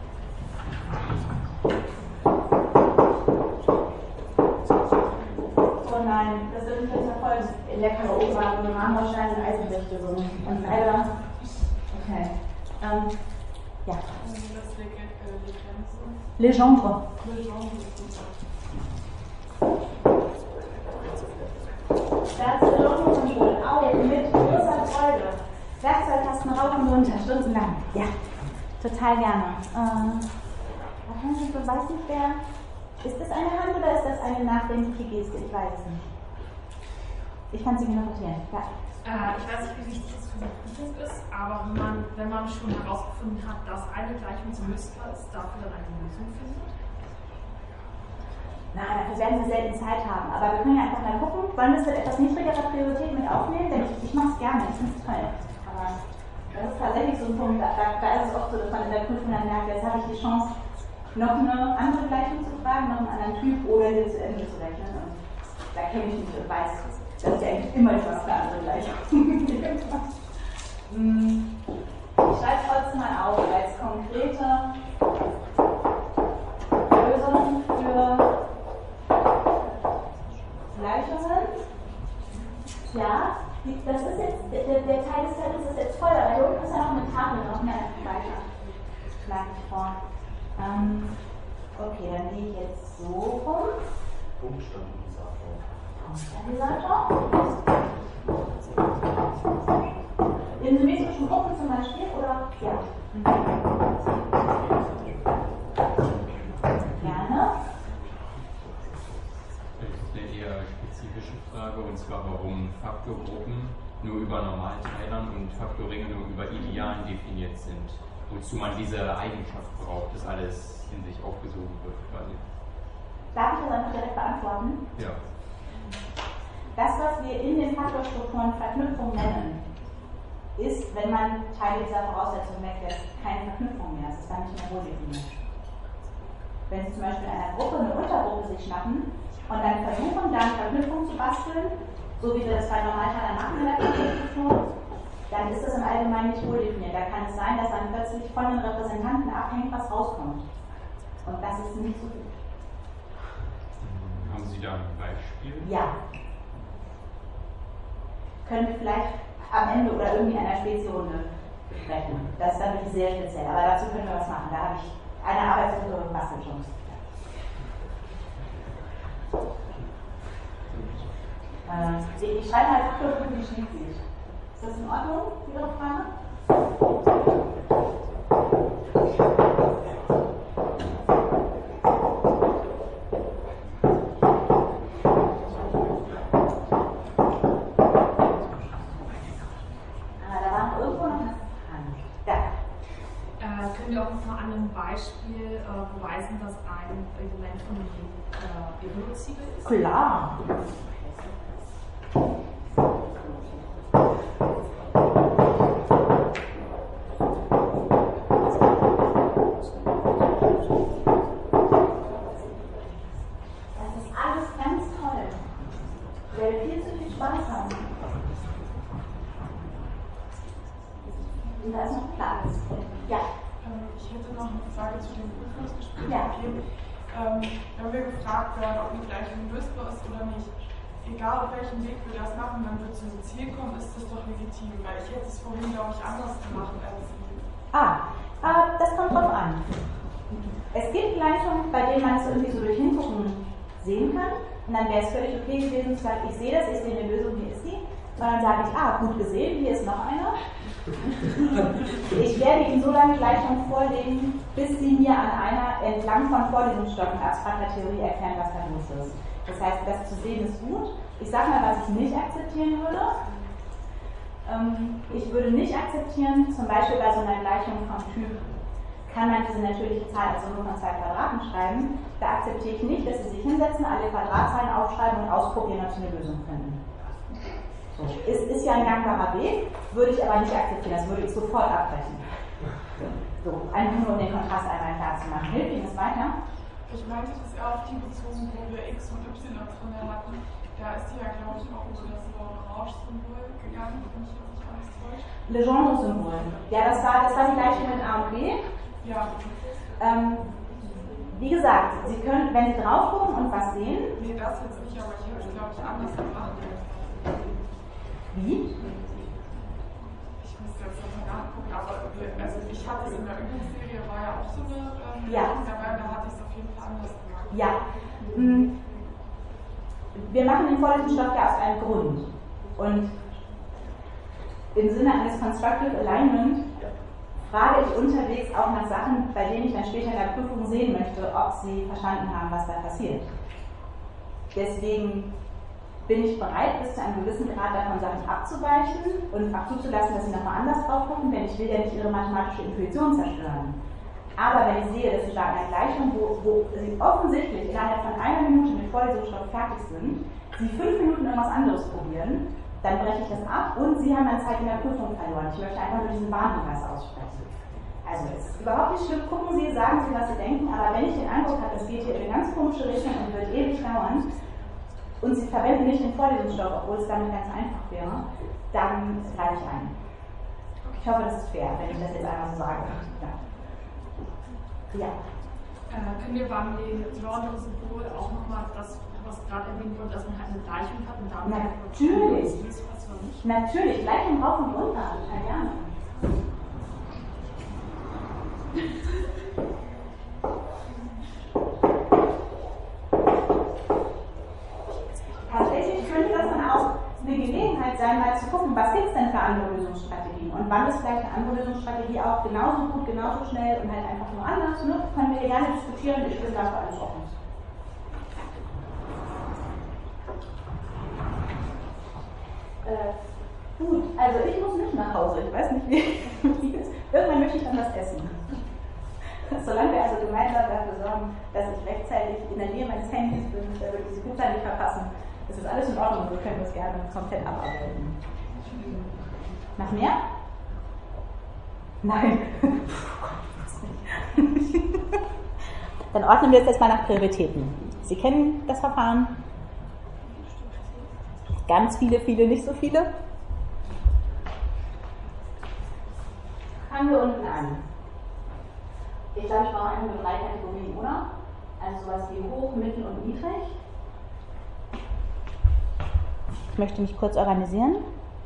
Oh nein, das wird mich jetzt verfolgen. Leckere Oberarme, Marmorstein und Eisenwächte so. Und leider. Okay. Ja. Legendre. Das Legendre-Symbol auch mit großer Freude. Werkzeugtasten rauf und runter, stundenlang. Ja, total gerne. Wahrscheinlich, du weißt nicht, wer. Ist das eine Hand oder ist das eine nachdenkliche Geste? Ich weiß es nicht. Ich kann sie mir noch notieren. Ja. Ich weiß nicht, wie wichtig es für die Prüfung ist, aber wenn man schon herausgefunden hat, dass eine Gleichung so lösbar ist, dafür dann eine Lösung findet? Nein, dafür werden wir selten Zeit haben. Aber wir können ja einfach mal gucken, wollen wir es mit etwas niedrigerer Priorität mit aufnehmen? Denn ich mache es gerne, ich finde es toll. Aber das ist tatsächlich so ein Punkt, da ist es oft so, dass man in der Prüfung dann merkt, jetzt habe ich die Chance, noch eine andere Gleichung zu fragen, noch einen anderen Typ oder hier zu Ende zu rechnen. Und da kenne ich mich und weiß, dass ja eigentlich immer etwas für andere Gleichung. Ich schreibe trotzdem mal auf als konkrete Lösung für Gleichungen. Ja, das ist jetzt, der Teil des Zettels ist jetzt voll, aber hier unten ist ja noch eine Tafel, noch mehr weiter. Schlage ich vor. Okay, dann gehe ich jetzt so rum. Punktstabilisator. In symmetrischen Gruppen zum Beispiel, oder? Ja. Gerne. Das ist eine eher spezifische Frage, und zwar warum Faktorgruppen nur über Normalteilern und Faktorringe nur über Idealen definiert sind. Wozu man diese Eigenschaft braucht, dass alles in sich aufgesogen wird, quasi. Darf ich das einfach direkt beantworten? Ja. Das, was wir in den Faktorstrukturen Verknüpfung nennen, ist, wenn man Teile dieser Voraussetzung weglässt, keine Verknüpfung mehr. Es ist dann nicht mehr wohldefiniert. Wenn Sie zum Beispiel in einer Gruppe eine Untergruppe sich schnappen und dann versuchen, da eine Verknüpfung zu basteln, so wie wir das bei Normalteilern machen in der Faktorstruktur, dann ist das im Allgemeinen nicht wohldefiniert. Da kann es sein, dass dann plötzlich von den Repräsentanten abhängt, was rauskommt. Und das ist nicht so gut. Haben Sie da ein Beispiel? Ja. Können wir vielleicht am Ende oder irgendwie einer Speziesrunde besprechen. Das ist dann wirklich sehr speziell. Aber dazu können wir was machen. Da habe ich eine Arbeitsgruppe und Bastelchance. Ich schreibe halt Faktor, wie schließt sich. Ist das in Ordnung, Ihre Frage? Da war irgendwo noch eine Frage. Ja. Können wir auch noch mal an einem Beispiel beweisen, dass ein Element von irreduzibel ist? Klar. Wenn wir gefragt werden, ob eine Gleichung lösbar ist oder nicht, egal auf welchem Weg wir das machen, wenn wir zu einem Ziel kommen, ist das doch legitim, weil ich hätte es vorhin, glaube ich, anders gemacht als Sie. Das kommt drauf an. Es gibt Gleichungen, bei denen man es irgendwie so durch Hingucken sehen kann, und dann wäre es völlig okay gewesen zu sagen, ich sehe das, ich sehe eine Lösung, hier ist die. Und dann sage ich, gut gesehen, hier ist noch einer. Ich werde Ihnen so lange Gleichungen vorlegen, bis Sie mir an einer entlang von Vorlesungsstocken abstrakter Theorie erklären, was da los ist. Das heißt, das zu sehen ist gut. Ich sage mal, was ich nicht akzeptieren würde. Ich würde nicht akzeptieren, zum Beispiel bei so einer Gleichung vom Typ kann man diese natürliche Zahl als Summe von 2 Quadraten schreiben. Da akzeptiere ich nicht, dass Sie sich hinsetzen, alle Quadratzahlen aufschreiben und ausprobieren, ob Sie eine Lösung finden. So. Ist ja ein gangbarer Weg, würde ich aber nicht akzeptieren, das würde ich sofort abbrechen. So, einfach nur um den Kontrast einmal klar zu machen. Hilft Ihnen das weiter? Ich meinte das eher auf die bezogen, wo wir X und Y drin hatten. Da ist die ja, glaube ich, auch über das Orange-Symbol gegangen, wenn ich jetzt nicht alles täusche. Legendre-Symbol. Ja, das war die gleiche mit A und B. Ja. Wie gesagt, Sie können, wenn Sie drauf gucken und was sehen. Nee, das jetzt nicht, aber ich habe es, glaube ich, anders gemacht. Wie? Ich muss jetzt nochmal nachgucken, aber also ich hatte es in der Übungsserie, war ja auch so eine ja. dabei, da hatte ich es auf jeden Fall anders gemacht. Ja. Wir machen den vorletzten Stoff ja aus einem Grund. Und im Sinne eines Constructive Alignment frage ich unterwegs auch nach Sachen, bei denen ich dann später in der Prüfung sehen möchte, ob Sie verstanden haben, was da passiert. Deswegen bin ich bereit, bis zu einem gewissen Grad davon Sachen abzuweichen und auch zuzulassen, dass Sie nochmal anders drauf gucken, denn ich will ja nicht Ihre mathematische Intuition zerstören. Aber wenn ich sehe, dass Sie da eine Gleichung, wo Sie offensichtlich innerhalb von 1 Minute mit Vorlesungsstoff fertig sind, Sie 5 Minuten irgendwas anderes probieren, dann breche ich das ab und Sie haben dann Zeit in der Prüfung verloren. Ich möchte einfach nur diesen Warnhinweis aussprechen. Also es ist überhaupt nicht schlimm, gucken Sie, sagen Sie, was Sie denken, aber wenn ich den Eindruck habe, es geht hier in eine ganz komische Richtung und wird ewig dauern, und Sie verwenden nicht den Vorlesungsstoff, obwohl es damit ganz einfach wäre, dann greife ich ein. Ich hoffe, das ist fair, wenn ich das jetzt einmal so sage. Ja. Können wir beim Legendre-Symbol auch nochmal das, was gerade erwähnt wurde, dass man halt eine Gleichung hat und damit natürlich. Natürlich, Gleichung rauf und runter, total gerne. Tatsächlich könnte das dann auch eine Gelegenheit sein, mal zu gucken, was gibt es denn für andere Lösungsstrategien und wann ist vielleicht eine andere Lösungsstrategie auch genauso gut, genauso schnell und halt einfach nur anders. Ne? Können wir hier gerne diskutieren, ich bin dafür alles offen. Gut, also ich muss nicht nach Hause, ich weiß nicht wie es ist. Irgendwann möchte ich dann was essen. Solange wir also gemeinsam dafür sorgen, dass ich rechtzeitig in der Nähe meines Handys bin, da würde ich diese Pizza nicht verpassen. Das ist alles in Ordnung, wir können das gerne komplett abarbeiten. Nach mehr? Nein. Dann ordnen wir es jetzt mal nach Prioritäten. Sie kennen das Verfahren? Ganz viele, nicht so viele? Fangen wir unten an. Ich glaube, ich brauche einfach nur 3 Kategorien, oder? Also sowas wie hoch, mittel und niedrig. Ich möchte mich kurz organisieren.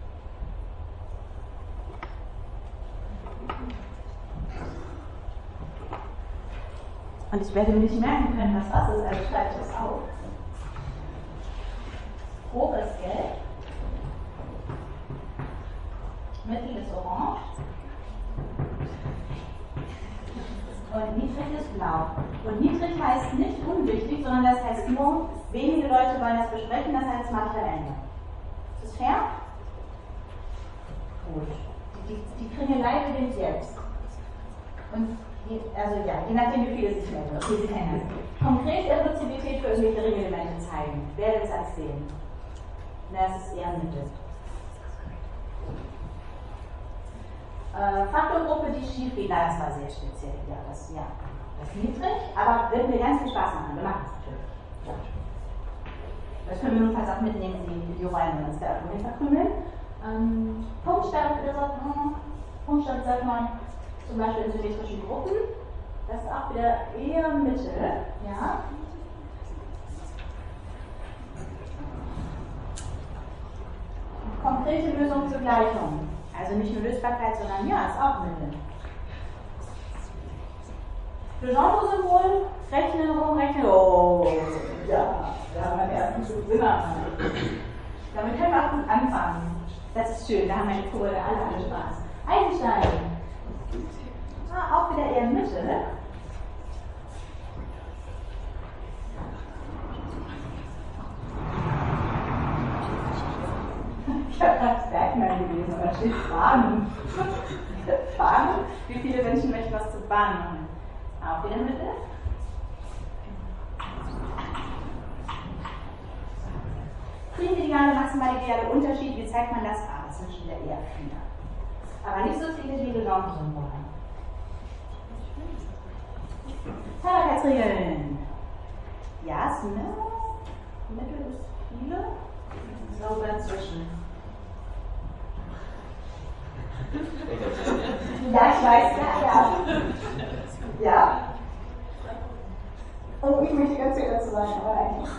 Und ich werde mir nicht merken können, was das ist, also schreibe ich das auf. Hoch ist gelb. Mittel ist orange. Und niedrig ist blau. Und niedrig heißt nicht unwichtig, sondern das heißt nur, wenige Leute wollen das besprechen, das heißt, das mache ich am Ende. Ist das fair? Gut. Die Kringelei beginnt jetzt. Und je nachdem, wie viele sich melden, okay, Sie kennen das. Konkret Irreduzibität für irgendwelche Ringelemente zeigen. Wer will es als sehen? Das ist eher Mitte. Faktorgruppe, die schief geht, das war sehr speziell. Das ist niedrig, aber wird mir ganz viel Spaß machen. Wir machen es natürlich. Ja. Das können wir notfalls auch mitnehmen in die Videoreihen, wenn wir uns da irgendwo verkrümeln. Punktstand sagt man zum Beispiel in symmetrischen Gruppen. Das ist auch wieder eher Mitte. Ja. Konkrete Lösung zur Gleichung. Also nicht nur Lösbarkeit, sondern ja, ist auch Mitte. Legendre-Symbol, rechnen, rumrechnen. Oh, ja, da haben wir den ersten Schub immer. Damit können wir auch gut anfangen. Das ist schön, da haben meine Kurve alle Spaß. Eisenstein. Auch wieder eher Mitte. Bergmann gewesen, da steht Bahnen. Bahnen? Wie viele Menschen möchten was zu Bahnen machen? Auch wieder Mitte? Triviale, maximal ideale Unterschied, wie zeigt man das? Das sind schon wieder eher viele. Aber nicht so viele wie Genre-Symbole. Teilbarkeitsregeln. Ja, ist Mittel ist viele. So dazwischen. Ja, ich weiß, ja. Ja. Oh, ich möchte ganz viel dazu sagen, aber eigentlich.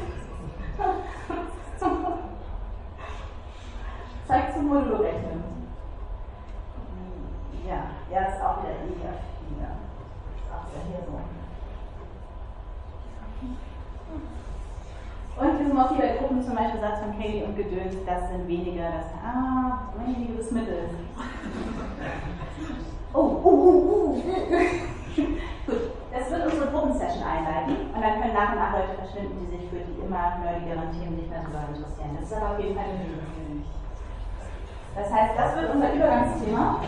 Zeigt zum Modulo rechnen. Ja, ist auch wieder eher viele. Ist auch wieder hier so. Und diese mobile Gruppen, zum Beispiel Satz von Katie und Gedöns, das sind weniger, weniges Mittel. Gut, das wird unsere Gruppensession einleiten und dann können nach und nach Leute verschwinden, die sich für die immer nerdigeren Themen nicht mehr darüber interessieren. Das ist aber auf jeden Fall eine Hilfe für mich. Das heißt, das wird unser Übergangsthema.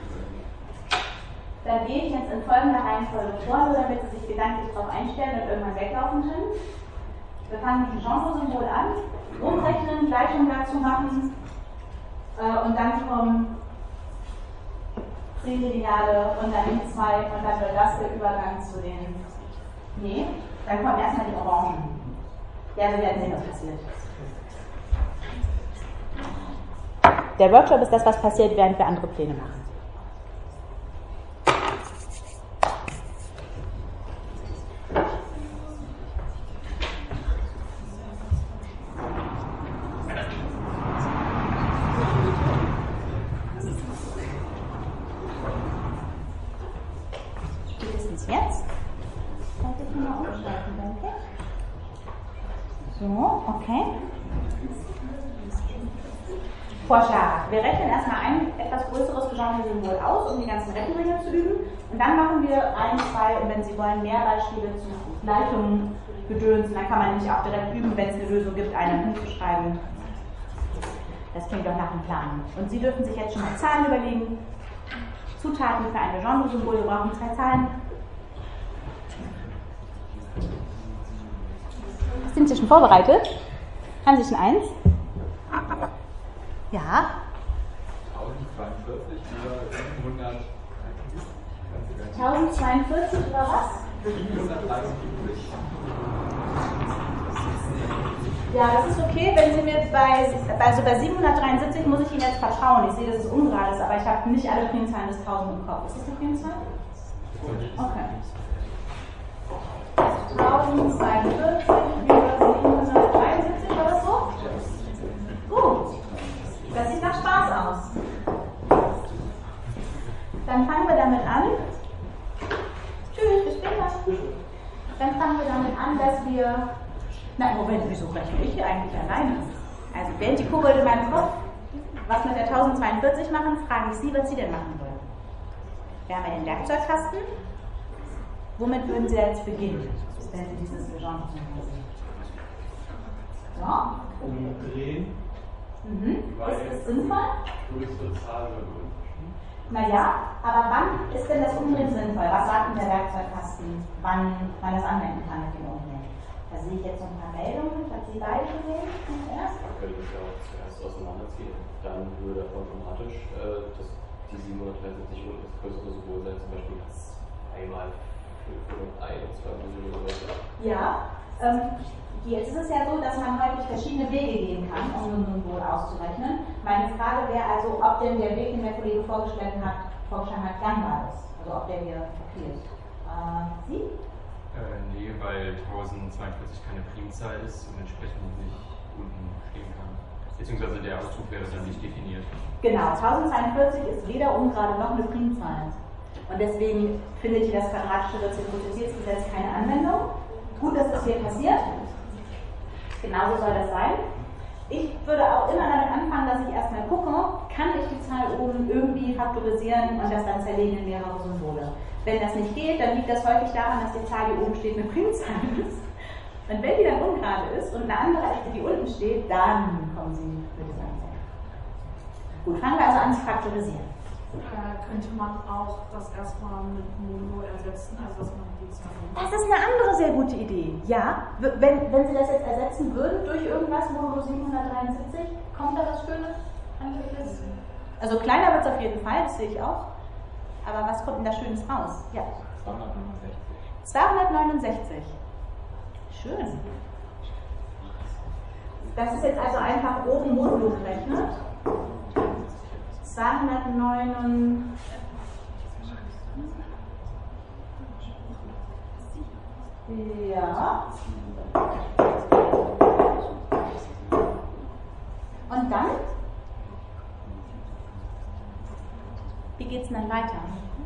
Dann gehe ich jetzt in folgender Reihenfolge vor, nur damit Sie sich gedanklich darauf einstellen und irgendwann weglaufen können. Wir fangen mit dem Genre-Symbol an, umrechnen, Gleichung dazu machen und dann kommen Triviale und dann die 2 und dann wird das der Übergang zu den. Nee, dann kommen erstmal die Orangen. Ja, wir werden sehen, was passiert. Der Workshop ist das, was passiert, während wir andere Pläne machen. Jetzt. Sollte ich mal umschalten, denke ich. So, okay. Vorschlag. Wir rechnen erstmal ein etwas größeres Genre-Symbol aus, um die ganzen Rechenregeln zu üben. Und dann machen wir 1, 2 und wenn Sie wollen, mehr Beispiele zu Gleichungen, Gedöns. Dann kann man nämlich auch direkt üben, wenn es eine Lösung gibt, eine hinzuschreiben. Das klingt doch nach einem Plan. Und Sie dürfen sich jetzt schon mal Zahlen überlegen. Zutaten für ein Genre-Symbol. Wir brauchen 2 Zahlen. Sind Sie schon vorbereitet? Haben Sie schon eins? Ja. 1042 über 700. 1042 über was? 773. Ja, das ist okay, wenn Sie mir bei 773 muss ich Ihnen jetzt vertrauen. Ich sehe, dass es ungerade ist, aber ich habe nicht alle Primzahlen des 1000 im Kopf. Ist das die Primzahl? Okay. 1042 über 773 oder so? Gut. Das sieht nach Spaß aus. Dann fangen wir damit an. Tschüss, bis später. Dann fangen wir damit an, dass wir. Na, Moment, wieso rechne ich hier eigentlich alleine? Also, während die Kobolde in meinem Kopf was mit der 1042 machen, frage ich Sie, was Sie denn machen wollen. Wir haben ja den Werkzeugkasten. Womit würden Sie jetzt beginnen, wenn Sie dieses Genre sehen? So. Umdrehen. Ist das sinnvoll? Größere Zahl oder Naja, aber wann ist denn das Umdrehen sinnvoll? Was sagt denn der Werkzeugkasten, wann man das anwenden kann mit dem Umdrehen? Da sehe ich jetzt so ein paar Meldungen. Hat Sie beide gesehen? Zuerst? Man könnte es ja auch zuerst auseinanderziehen. Dann würde automatisch die 773 und das größere Symbol sein, zum Beispiel das einmal für ein und zwei oder so. Ja, jetzt ist es ja so, dass man häufig verschiedene Wege gehen kann, um so ein Symbol auszurechnen. Meine Frage wäre also, ob denn der Weg, den der Kollege vorgeschlagen hat, gangbar ist. Also ob der hier okay ist. Sie? Nee, weil 1042 keine Primzahl ist und entsprechend nicht unten stehen kann. Beziehungsweise der Auszug wäre dann nicht definiert. Genau, 1042 ist weder ungerade noch eine Primzahl. Und deswegen finde ich das quadratische Reziprozitätsgesetz keine Anwendung. Gut, dass das hier passiert. Genauso soll das sein. Ich würde auch immer damit anfangen, dass ich erstmal gucke, kann ich die Zahl oben irgendwie faktorisieren und das dann zerlegen in mehrere Symbole. Wenn das nicht geht, dann liegt das häufig daran, dass die Zahl, die oben steht, eine Primzahl ist. Und wenn die dann ungerade ist und eine andere, die unten steht, dann kommen Sie mit dem Anzeigen. Gut, fangen wir also an zu faktorisieren. Könnte man auch das erstmal mit Modulo ersetzen, also dass man die Zahl. Das ist eine andere sehr gute Idee. Ja, wenn Sie das jetzt ersetzen würden durch irgendwas, Modulo 773, kommt da was Schönes? Also kleiner wird es auf jeden Fall, das sehe ich auch. Aber was kommt denn da Schönes raus? Ja. 269. Schön. Das ist jetzt also einfach oben Modulo gerechnet. 209. Ja. Und dann? Wie geht es dann weiter?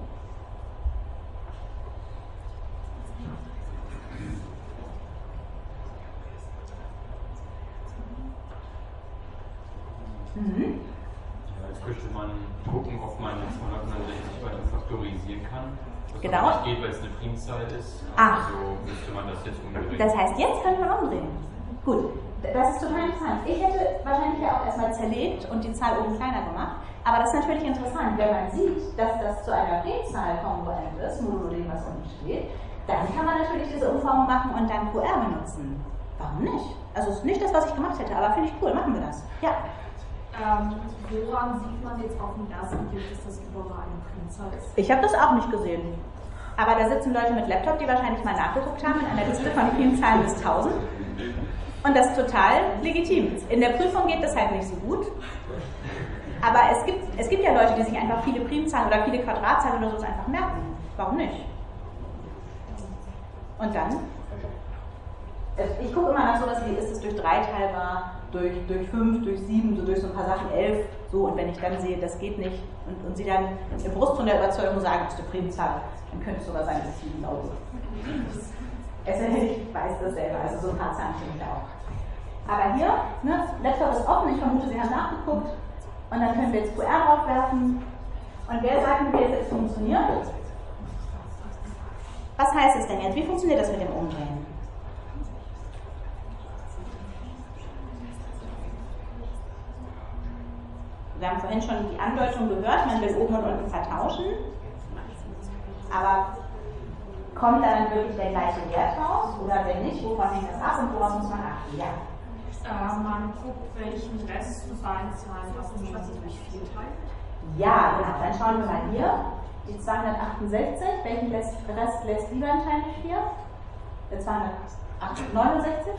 Ja, jetzt könnte man gucken, ob man 269 weiter faktorisieren kann. Was genau. aber nicht geht, weil es eine Primzahl ist. Ach. Also müsste man das jetzt umdrehen. Das heißt, jetzt können wir umdrehen. Gut, das ist total interessant. Ich hätte wahrscheinlich ja auch erstmal zerlegt und die Zahl oben kleiner gemacht. Aber das ist natürlich interessant, wenn man sieht, dass das zu einer Primzahl kongruent ist, modulo dem, was unten steht, dann kann man natürlich diese Umformung machen und dann QR benutzen. Warum nicht? Also ist nicht das, was ich gemacht hätte, aber finde ich cool, machen wir das. Ja. Woran sieht man jetzt auf dem ersten Bild, dass das überall eine Primzahl ist? Ich habe das auch nicht gesehen. Aber da sitzen Leute mit Laptop, die wahrscheinlich mal nachgeguckt haben in einer Liste von Primzahlen bis 1000. Und das ist total legitim. In der Prüfung geht das halt nicht so gut. Aber es gibt ja Leute, die sich einfach viele Primzahlen oder viele Quadratzahlen oder so einfach merken. Warum nicht? Und dann? Ich gucke immer nach sowas wie, ist es durch 3 teilbar, durch 5, durch 7, so durch so ein paar Sachen 11, so, und wenn ich dann sehe, das geht nicht, und sie dann im Brust von der Überzeugung sagen, das ist eine Primzahl, dann könnte es sogar sein, dass ich 7 glaube. Ich weiß das selber, also so ein paar Zahlen finde ich auch. Aber hier, ne, Laptop ist offen, ich vermute, Sie haben nachgeguckt, und dann können wir jetzt QR draufwerfen, und wer sagt mir jetzt, es funktioniert? Was heißt es denn jetzt? Wie funktioniert das mit dem Umdrehen? Wir haben vorhin schon die Andeutung gehört, man will oben und unten vertauschen. Aber kommt da dann wirklich der gleiche Wert raus? Oder wenn nicht, wovon hängt das ab und worauf muss man achten? Ja. Man guckt, welchen Rest des einen Zahlen lassen wir durch 4 teilen. Ja, genau. Dann schauen wir mal hier. Die 268, welchen Rest lässt lieber ein Teil durch 4? Der 269?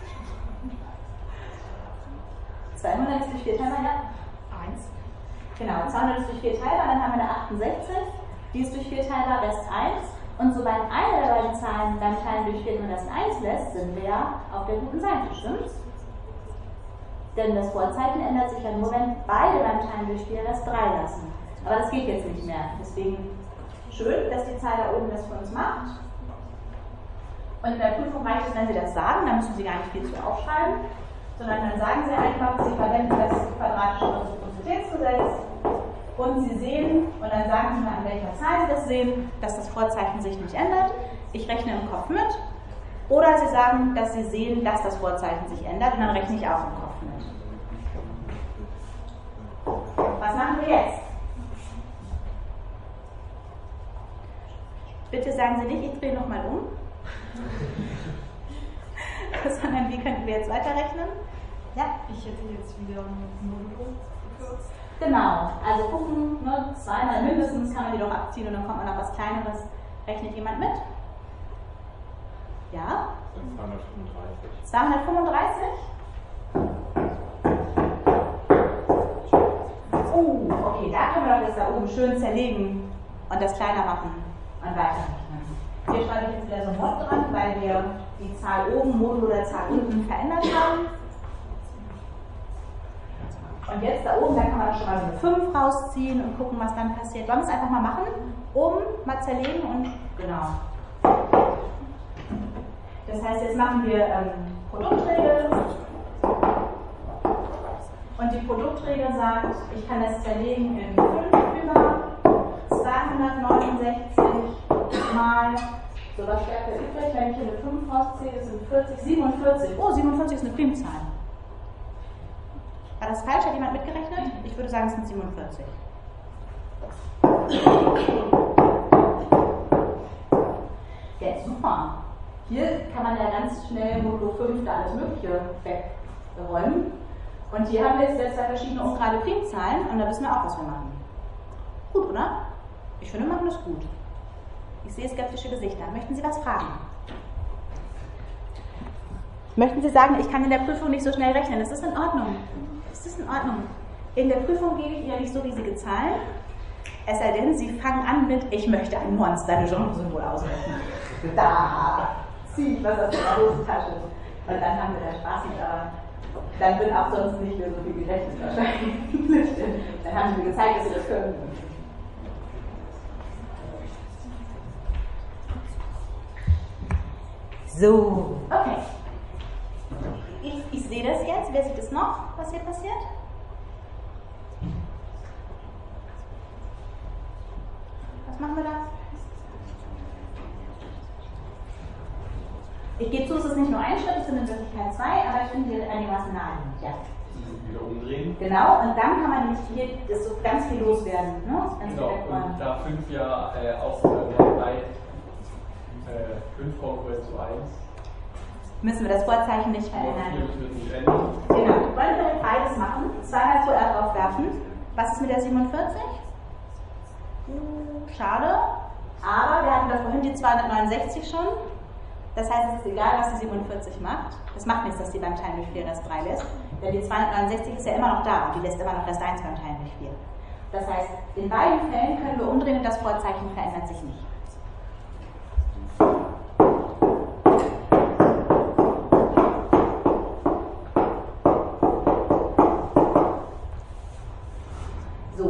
200 ist durch 4 teilbar, ja? 1. Genau, 200 ist durch 4 teilbar, dann haben wir eine 68, die ist durch 4 teilbar, Rest 1. Und sobald eine der beiden Zahlen beim Teilen durch 4 nur Rest 1 lässt, sind wir ja auf der guten Seite, stimmt's? Denn das Vorzeichen ändert sich ja nur, wenn beide beim Teilen durch 4 Rest 3 lassen. Aber das geht jetzt nicht mehr. Deswegen schön, dass die Zahl da oben das für uns macht. Und in der Prüfung reicht es, wenn Sie das sagen, dann müssen Sie gar nicht viel zu aufschreiben, sondern dann sagen Sie einfach, Sie verwenden das quadratische Reziprozitätsgesetz und Sie sehen, und dann sagen Sie mal, an welcher Zahl Sie das sehen, dass das Vorzeichen sich nicht ändert. Ich rechne im Kopf mit. Oder Sie sagen, dass Sie sehen, dass das Vorzeichen sich ändert, und dann rechne ich auch im Kopf mit. Was machen wir jetzt? Bitte sagen Sie nicht, ich drehe nochmal um. Sondern wie könnten wir jetzt weiterrechnen? Ja? Ich hätte jetzt wieder mit Modulo gekürzt. Genau, also gucken, ne, 2-mal mindestens kann man die doch abziehen und dann kommt man auf was Kleineres. Rechnet jemand mit? Ja? 235. 235? Okay, da können wir doch jetzt da oben schön zerlegen und das kleiner machen und weiterrechnen. Hier schreibe ich jetzt wieder so ein Mod dran, weil wir die Zahl oben, Modulo der Zahl unten verändert haben. Und jetzt da oben, da kann man schon mal so eine 5 rausziehen und gucken, was dann passiert. Wollen wir es einfach mal machen? Oben mal zerlegen und genau. Das heißt, jetzt machen wir Produktregel. Und die Produktregel sagt, ich kann das zerlegen in 5 über 269 mal, so was bleibt da übrig, wenn ich hier eine 5 rausziehe, sind 40, 47. Oh, 47 ist eine Primzahl. War das falsch? Hat jemand mitgerechnet? Ich würde sagen, es sind 47. Ja, super. Hier kann man ja ganz schnell Modulo 5 da alles Mögliche wegräumen. Und hier haben wir jetzt zwei verschiedene ungerade Primzahlen und da wissen wir auch, was wir machen. Gut, oder? Ich finde, wir machen das gut. Ich sehe skeptische Gesichter. Möchten Sie was fragen? Möchten Sie sagen, ich kann in der Prüfung nicht so schnell rechnen? Das ist in Ordnung. Das ist in Ordnung. In der Prüfung gebe ich Ihnen nicht so riesige Zahlen. Es sei denn, Sie fangen an mit, ich möchte ein Monster, ein Genre-Symbol ausrechnen. Da ziehe ich was aus der Hosentasche. Und dann haben wir da Spaß mit, aber dann wird auch sonst nicht mehr so viel gerechnet wahrscheinlich. Dann haben Sie mir gezeigt, dass Sie das können. So, okay. Ich sehe das jetzt. Wer sieht es noch, was hier passiert? Was machen wir da? Ich gebe zu, es ist nicht nur ein Schritt, es sind in Wirklichkeit zwei, aber ich finde hier einigermaßen nah. Ja. Wieder umdrehen. Genau, und dann kann man nämlich hier das so ganz viel loswerden. Ne? Ganz genau, viel und da 5 ja auch bei 5 Konkurrenz zu 1. Müssen wir das Vorzeichen nicht verändern. Hier müssen wir es nicht ändern. Genau, wir wollen damit beides machen. Zweimal QR draufwerfen. Was ist mit der 47? Schade. Aber wir hatten da vorhin die 269 schon. Das heißt, es ist egal, was die 47 macht. Es macht nichts, dass die beim Teilen durch 4 Rest 3 lässt. Denn die 269 ist ja immer noch da und die lässt immer noch Rest 1 beim Teilen durch 4. Das heißt, in beiden Fällen können wir umdrehen und das Vorzeichen verändert sich nicht. So.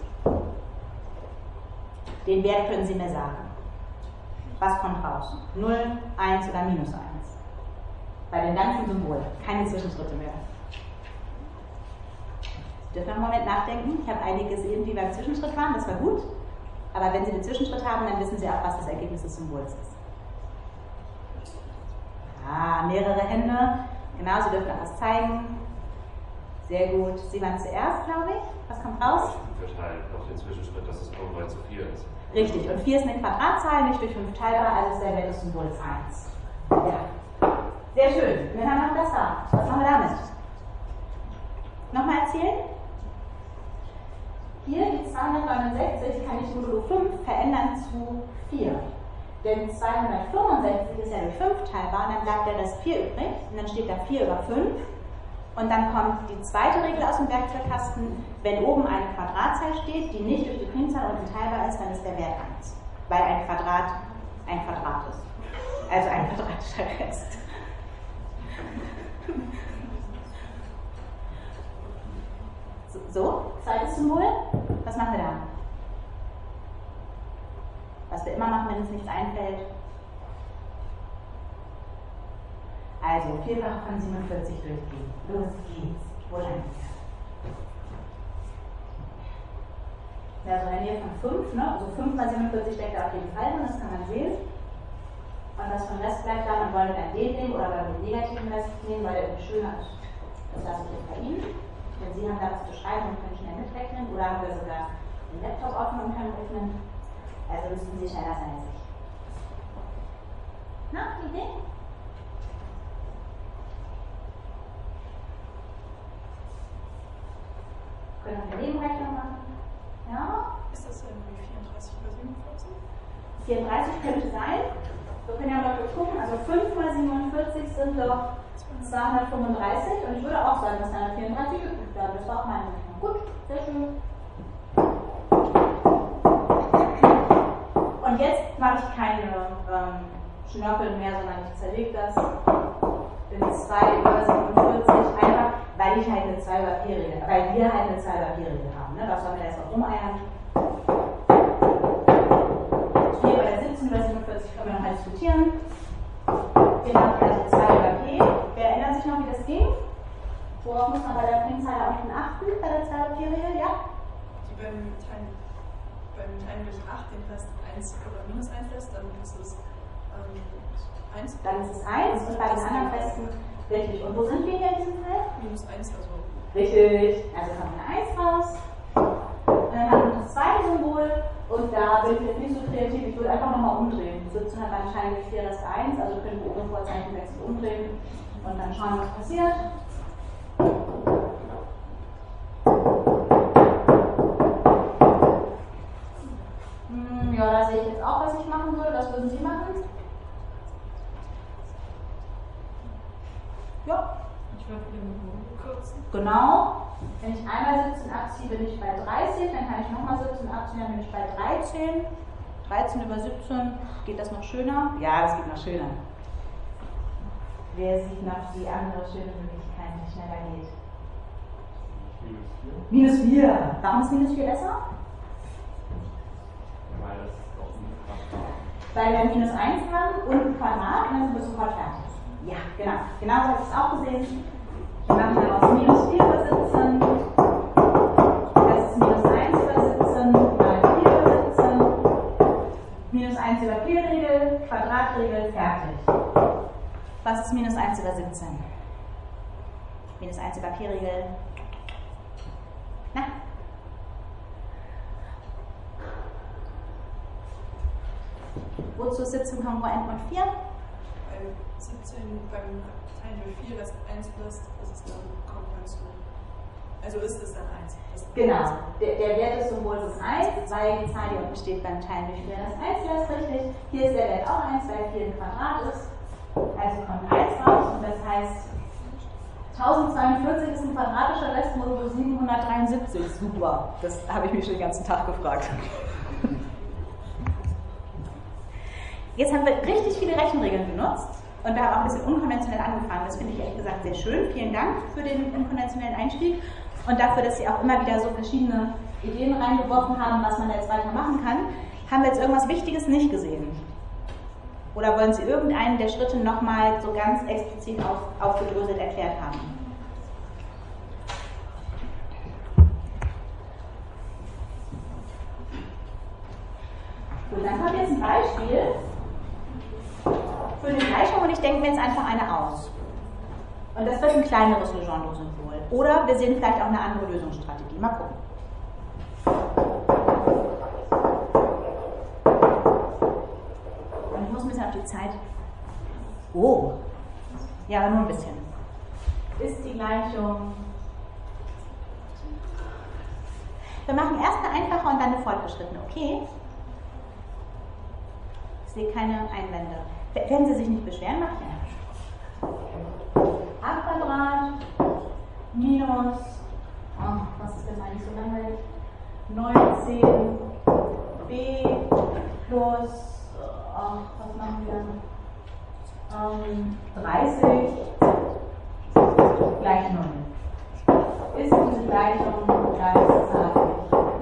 Den Wert können Sie mir sagen. Was kommt raus? 0, 1 oder minus 1? Bei den ganzen Symbolen. Keine Zwischenschritte mehr. Sie dürfen noch einen Moment nachdenken. Ich habe einige gesehen, die beim Zwischenschritt waren. Das war gut. Aber wenn Sie den Zwischenschritt haben, dann wissen Sie auch, was das Ergebnis des Symbols ist. Ah, mehrere Hände. Genau, Sie dürfen auch was zeigen. Sehr gut. Sie waren zuerst, glaube ich. Was kommt raus? Verteilt auf den Zwischenschritt, dass es 3 zu 4 ist. Richtig, und 4 ist eine Quadratzahl, nicht durch 5 teilbar, also ist der Wert des Symbols 1. Ja. Sehr schön. Wir haben noch das da. Was machen wir damit? Nochmal erzählen? Hier, die 269, kann ich Modulo 5 verändern zu 4. Denn 265 ist ja durch 5 teilbar und dann bleibt der Rest 4 übrig. Und dann steht da 4 über 5. Und dann kommt die zweite Regel aus dem Werkzeugkasten, wenn oben eine Quadratzahl steht, die nicht durch die Primzahl unten teilbar ist, dann ist der Wert 1. Weil ein Quadrat ein Quadrat ist. Also ein quadratischer Rest. So, zweites Symbol. Was machen wir da? Was wir immer machen, wenn uns nichts einfällt. Also, Vierfach von 47 durchgehen. Los geht's. Wohl einmal. Also in der Nähe von 5, ne? Also 5 mal 47 steckt da auf jeden Fall drin, das kann man sehen. Und was vom Rest bleibt da, man wollen wir dann den nehmen oder wollen wir den negativen Rest nehmen, weil der irgendwie schöner ist. Das lasse ich jetzt bei Ihnen. Denn Sie haben da was zu schreiben und können schnell mitrechnen oder haben wir sogar den Laptop offen und können rechnen. Also müssten Sie schneller sein als ich. Na, Idee? Können wir eine Nebenrechnung machen? Ja? Ist das irgendwie 34 oder 47? 34 könnte sein. Wir können ja mal kurz gucken. Also 5 mal 47 sind doch 235. Und ich würde auch sagen, dass 234 übrig bleibt. Das war auch meine Rechnung. Gut, sehr schön. Und jetzt mache ich keine Schnörkel mehr, sondern ich zerlege das in 2 über 47. Einfach, weil ich halt eine 2 über 4 Regel, weil wir halt eine 2 über 4 Regel haben. Ne? Was sollen wir da jetzt noch rumeiern? Hier bei der 17 über 47 können wir noch mal diskutieren. Wir haben also 2 über P. Wer erinnert sich noch, wie das ging? Worauf muss man bei der Primzahl da unten achten, bei der 2 über 4 Regel? Ja? Die beim Teilen durch 8 den Rest 1 oder minus 1 lässt, dann ist es 1. Dann ist es 1 und bei den anderen Resten richtig. Und wo sind wir hier in diesem Fall? Minus 1, also Richtig. Also kommt eine 1 raus. Und dann haben wir das zweite Symbol. Und da bin ich jetzt nicht so kreativ. Ich würde einfach nochmal umdrehen. 17 hat anscheinend 4 Rest 1. Also können wir ohne Vorzeichen wechseln umdrehen. Und dann schauen, was passiert. Ja, da sehe ich jetzt auch, was ich machen würde. Was würden Sie machen? Ja. Ich würde den Bogen kürzen. Genau. Wenn ich einmal 17 abziehe, bin ich bei 30. Dann kann ich nochmal 17 abziehen, dann bin ich bei 13. 13 über 17. Geht das noch schöner? Ja, das geht noch schöner. Wer sieht noch die andere schöne Möglichkeit, die schneller geht? Minus 4. Minus 4. Warum ist minus 4 besser? Weil das auch ein Quadrat. Weil wir minus 1 haben und ein Quadrat und dann sind wir sofort fertig. Ja, genau. Genau so habe ich es auch gesehen. Wir machen daraus minus 4 über 17. Das ist minus 1 über 17 mal 4 über 17. Minus 1 über 4 Regel, Quadratregel, fertig. Was ist minus 1 über 17? Minus 1 über 4 Regel. Na? Wozu ist 17 kongruent mit 4? Weil 17 beim Teilen durch 4 das 1 lässt, ist es dann kongruent zu. Also ist es dann 1. Genau. Der Wert des Symbols ist 1, weil die Zahl, die unten steht beim Teilen durch 4 das 1 lässt, richtig. Hier ist der Wert auch 1, weil 4 ein Quadrat ist. Also kommt 1 raus und das heißt 1042 ist ein quadratischer Rest modulo 773. Super. Das habe ich mich schon den ganzen Tag gefragt. Jetzt haben wir richtig viele Rechenregeln benutzt und wir haben auch ein bisschen unkonventionell angefangen. Das finde ich ehrlich gesagt sehr schön. Vielen Dank für den unkonventionellen Einstieg und dafür, dass Sie auch immer wieder so verschiedene Ideen reingeworfen haben, was man da jetzt weiter machen kann. Haben wir jetzt irgendwas Wichtiges nicht gesehen? Oder wollen Sie irgendeinen der Schritte nochmal so ganz explizit aufgedröselt erklärt haben? Gut, dann kommt jetzt ein Beispiel für eine Gleichung und ich denke mir jetzt einfach eine aus. Und das wird ein kleineres Legendre-Symbol. Oder wir sehen vielleicht auch eine andere Lösungsstrategie. Mal gucken. Und ich muss ein bisschen auf die Zeit. Oh. Ja, aber nur ein bisschen. Ist die Gleichung. Wir machen erst eine einfache und dann eine fortgeschrittene, okay? Ich sehe keine Einwände. Werden Sie sich nicht beschweren, mache ich ja. A Quadrat minus, was ist denn eigentlich so langweilig? 19 b plus, was machen wir? 30 gleich 0. Ist diese Gleichung gleichzeitig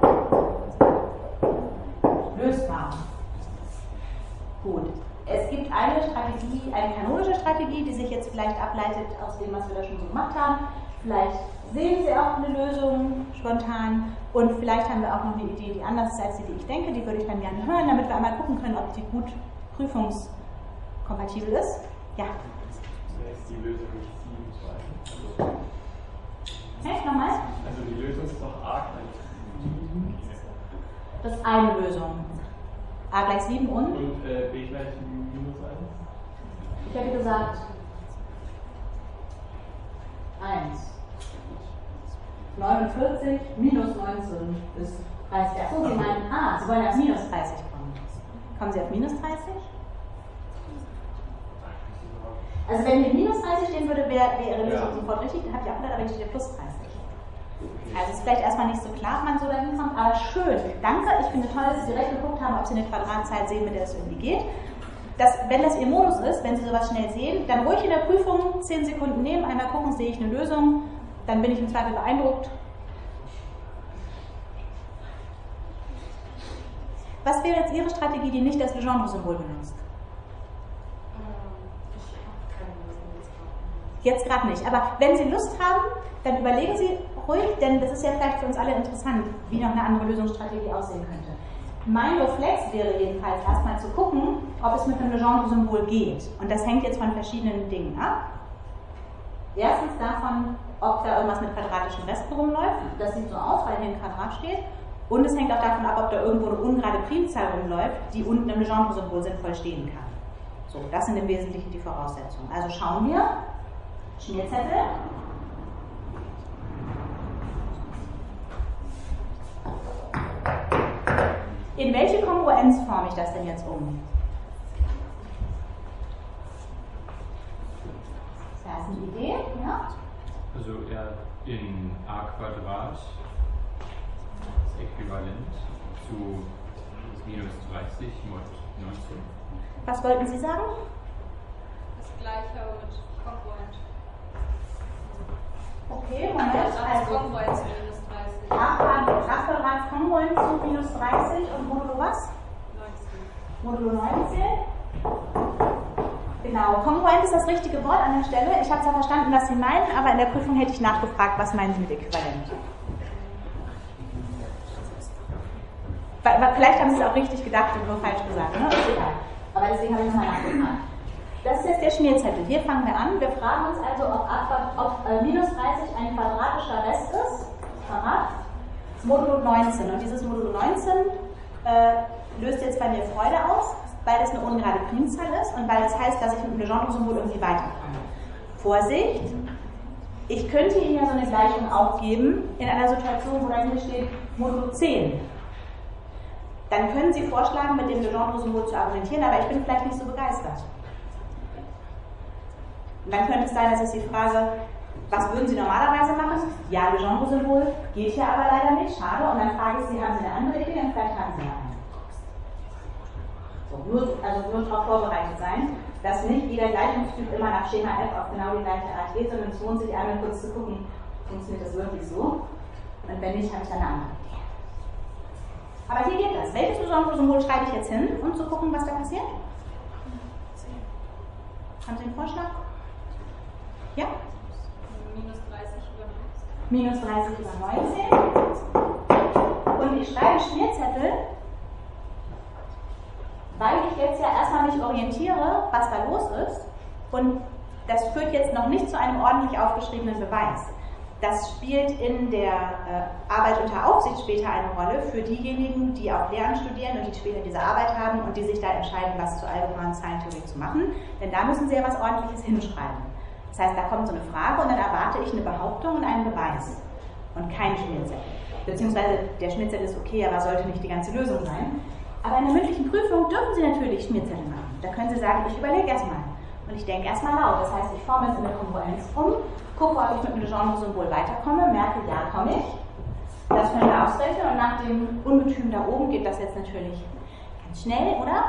lösbar? Gut. Es gibt eine Strategie, eine kanonische Strategie, die sich jetzt vielleicht ableitet aus dem, was wir da schon so gemacht haben. Vielleicht sehen Sie auch eine Lösung spontan und vielleicht haben wir auch noch eine Idee, die anders ist als die ich denke. Die würde ich dann gerne hören, damit wir einmal gucken können, ob die gut prüfungskompatibel ist. Ja? Zunächst die Lösung nicht 7, 2. Echt? Nochmal? Also die Lösung ist doch A gleich 7. Das ist eine Lösung. A gleich 7 und? Und B gleich minus 1? Ich hätte gesagt 1. 49 minus 19 ist 30. Achso, Sie meinen, Sie wollen auf minus 30 kommen. Kommen Sie auf minus 30? Also wenn hier minus 30 stehen würde, wäre Ihre Lösung sofort richtig, dann habt ihr auch wieder, aber steht hier plus 30. Also es ist vielleicht erstmal nicht so klar, ob man so dahin kommt, aber schön. Danke, ich finde toll, dass Sie direkt geguckt haben, ob Sie eine Quadratzahl sehen, mit der es irgendwie geht. Wenn das Ihr Modus ist, wenn Sie sowas schnell sehen, dann ruhig in der Prüfung 10 Sekunden nehmen, einmal gucken, sehe ich eine Lösung, dann bin ich im Zweifel beeindruckt. Was wäre jetzt Ihre Strategie, die nicht das Legendre-Symbol benutzt? Jetzt gerade nicht. Aber wenn Sie Lust haben, dann überlegen Sie ruhig, denn das ist ja vielleicht für uns alle interessant, wie noch eine andere Lösungsstrategie aussehen könnte. Mein Reflex wäre jedenfalls erstmal zu gucken, ob es mit einem Legendre-Symbol geht. Und das hängt jetzt von verschiedenen Dingen ab. Erstens davon, ob da irgendwas mit quadratischen Resten rumläuft. Das sieht so aus, weil hier ein Quadrat steht. Und es hängt auch davon ab, ob da irgendwo eine ungerade Primzahl rumläuft, die unten im Legendre-Symbol sinnvoll stehen kann. So, das sind im Wesentlichen die Voraussetzungen. Also schauen wir. Schmierzettel. In welche Kongruenz forme ich das denn jetzt um? Das ist eine Idee, ja? Also in a Quadrat ist äquivalent zu minus 30 mod 19. Was wollten Sie sagen? Das gleiche, aber mit Kongruent. Okay, Moment. Also Kongruent zu minus 30. A-Quadrat Kongruent zu minus 30 und Modulo was? 19. Modulo 19. Genau, kongruent ist das richtige Wort an der Stelle. Ich habe zwar verstanden, was Sie meinen, aber in der Prüfung hätte ich nachgefragt, was meinen Sie mit äquivalent? Vielleicht haben Sie es auch richtig gedacht und nur falsch gesagt, ne? Ist egal. Aber deswegen habe ich nochmal nachgefragt. Das ist jetzt der Schmierzettel. Hier fangen wir an. Wir fragen uns also, ob minus 30 ein quadratischer Rest ist. Aha. Das Modulo 19. Und dieses Modulo 19 löst jetzt bei mir Freude aus, weil es eine ungerade Primzahl ist und weil es heißt, dass ich mit dem Legendre-Symbol irgendwie weiterkomme. Vorsicht! Ich könnte Ihnen ja so eine Gleichung auch geben in einer Situation, wo da hier steht Modulo 10. Dann können Sie vorschlagen, mit dem Legendre-Symbol zu argumentieren, aber ich bin vielleicht nicht so begeistert. Und dann könnte es sein, dass ich Sie frage, was würden Sie normalerweise machen? Ja, Legendre-Symbol geht hier aber leider nicht, schade. Und dann frage ich Sie, haben Sie eine andere Idee? Und vielleicht haben Sie eine. So, nur darauf vorbereitet sein, dass nicht jeder Gleichungstyp immer nach Schema F auf genau die gleiche Art geht, sondern es lohnt sich einmal kurz zu gucken, funktioniert das wirklich so? Und wenn nicht, habe ich dann eine andere Idee. Aber hier geht das. Welches Legendre-Symbol schreibe ich jetzt hin, um zu gucken, was da passiert? Haben Sie einen Vorschlag? Ja? Minus 30 über 19. Minus 30 über 19. Und ich schreibe Schmierzettel, weil ich jetzt ja erstmal mich orientiere, was da los ist. Und das führt jetzt noch nicht zu einem ordentlich aufgeschriebenen Beweis. Das spielt in der Arbeit unter Aufsicht später eine Rolle für diejenigen, die auch Lehramt studieren und die später diese Arbeit haben und die sich da entscheiden, was zur allgemeinen Zahlentheorie zu machen. Denn da müssen sie ja was Ordentliches hinschreiben. Das heißt, da kommt so eine Frage und dann erwarte ich eine Behauptung und einen Beweis. Und kein Schmierzettel. Beziehungsweise der Schmierzettel ist okay, aber sollte nicht die ganze Lösung sein. Aber in der mündlichen Prüfung dürfen Sie natürlich Schmierzettel machen. Da können Sie sagen, ich überlege erstmal. Und ich denke erstmal laut. Das heißt, ich forme jetzt in der Kongruenz um, gucke, ob ich mit dem Legendre-Symbol weiterkomme, merke, ja, komme ich. Das können wir ausrechnen und nach dem Ungetüm da oben geht das jetzt natürlich ganz schnell, oder?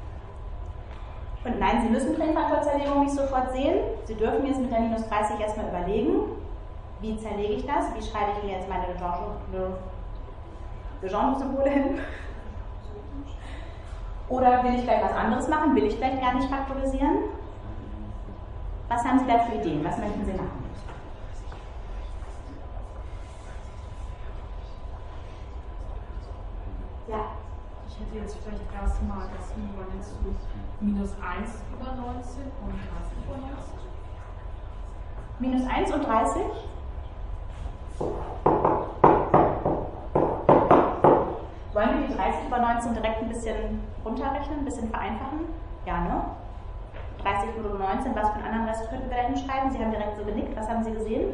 Und nein, Sie müssen Primfaktorzerlegung nicht sofort sehen. Sie dürfen jetzt mit der minus 30 erstmal überlegen, wie zerlege ich das, wie schreibe ich mir jetzt meine Legendre-Symbole hin. Oder will ich vielleicht was anderes machen? Will ich vielleicht gar nicht faktorisieren? Was haben Sie da für Ideen? Was möchten Sie machen? Ja. Ich hätte jetzt vielleicht erstmal das Äquivalent zu minus 1 über 19 und 30 über 19. Minus 1 und 30? Wollen wir die 30 über 19 direkt ein bisschen runterrechnen, ein bisschen vereinfachen? Ja, ne? 30 über 19, was für einen anderen Rest könnten wir da hinschreiben? Sie haben direkt so genickt, was haben Sie gesehen?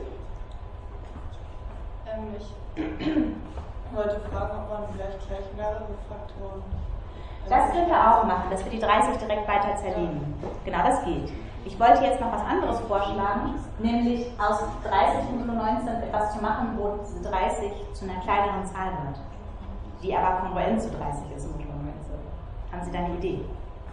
Ich wollte fragen, ob man vielleicht gleich mehrere Faktoren. Das können wir auch machen, dass wir die 30 direkt weiter zerlegen. Genau, das geht. Ich wollte jetzt noch was anderes vorschlagen, nämlich aus 30 und 19 etwas zu machen, wo 30 zu einer kleineren Zahl wird, die aber kongruent zu 30 ist. Haben Sie da eine Idee?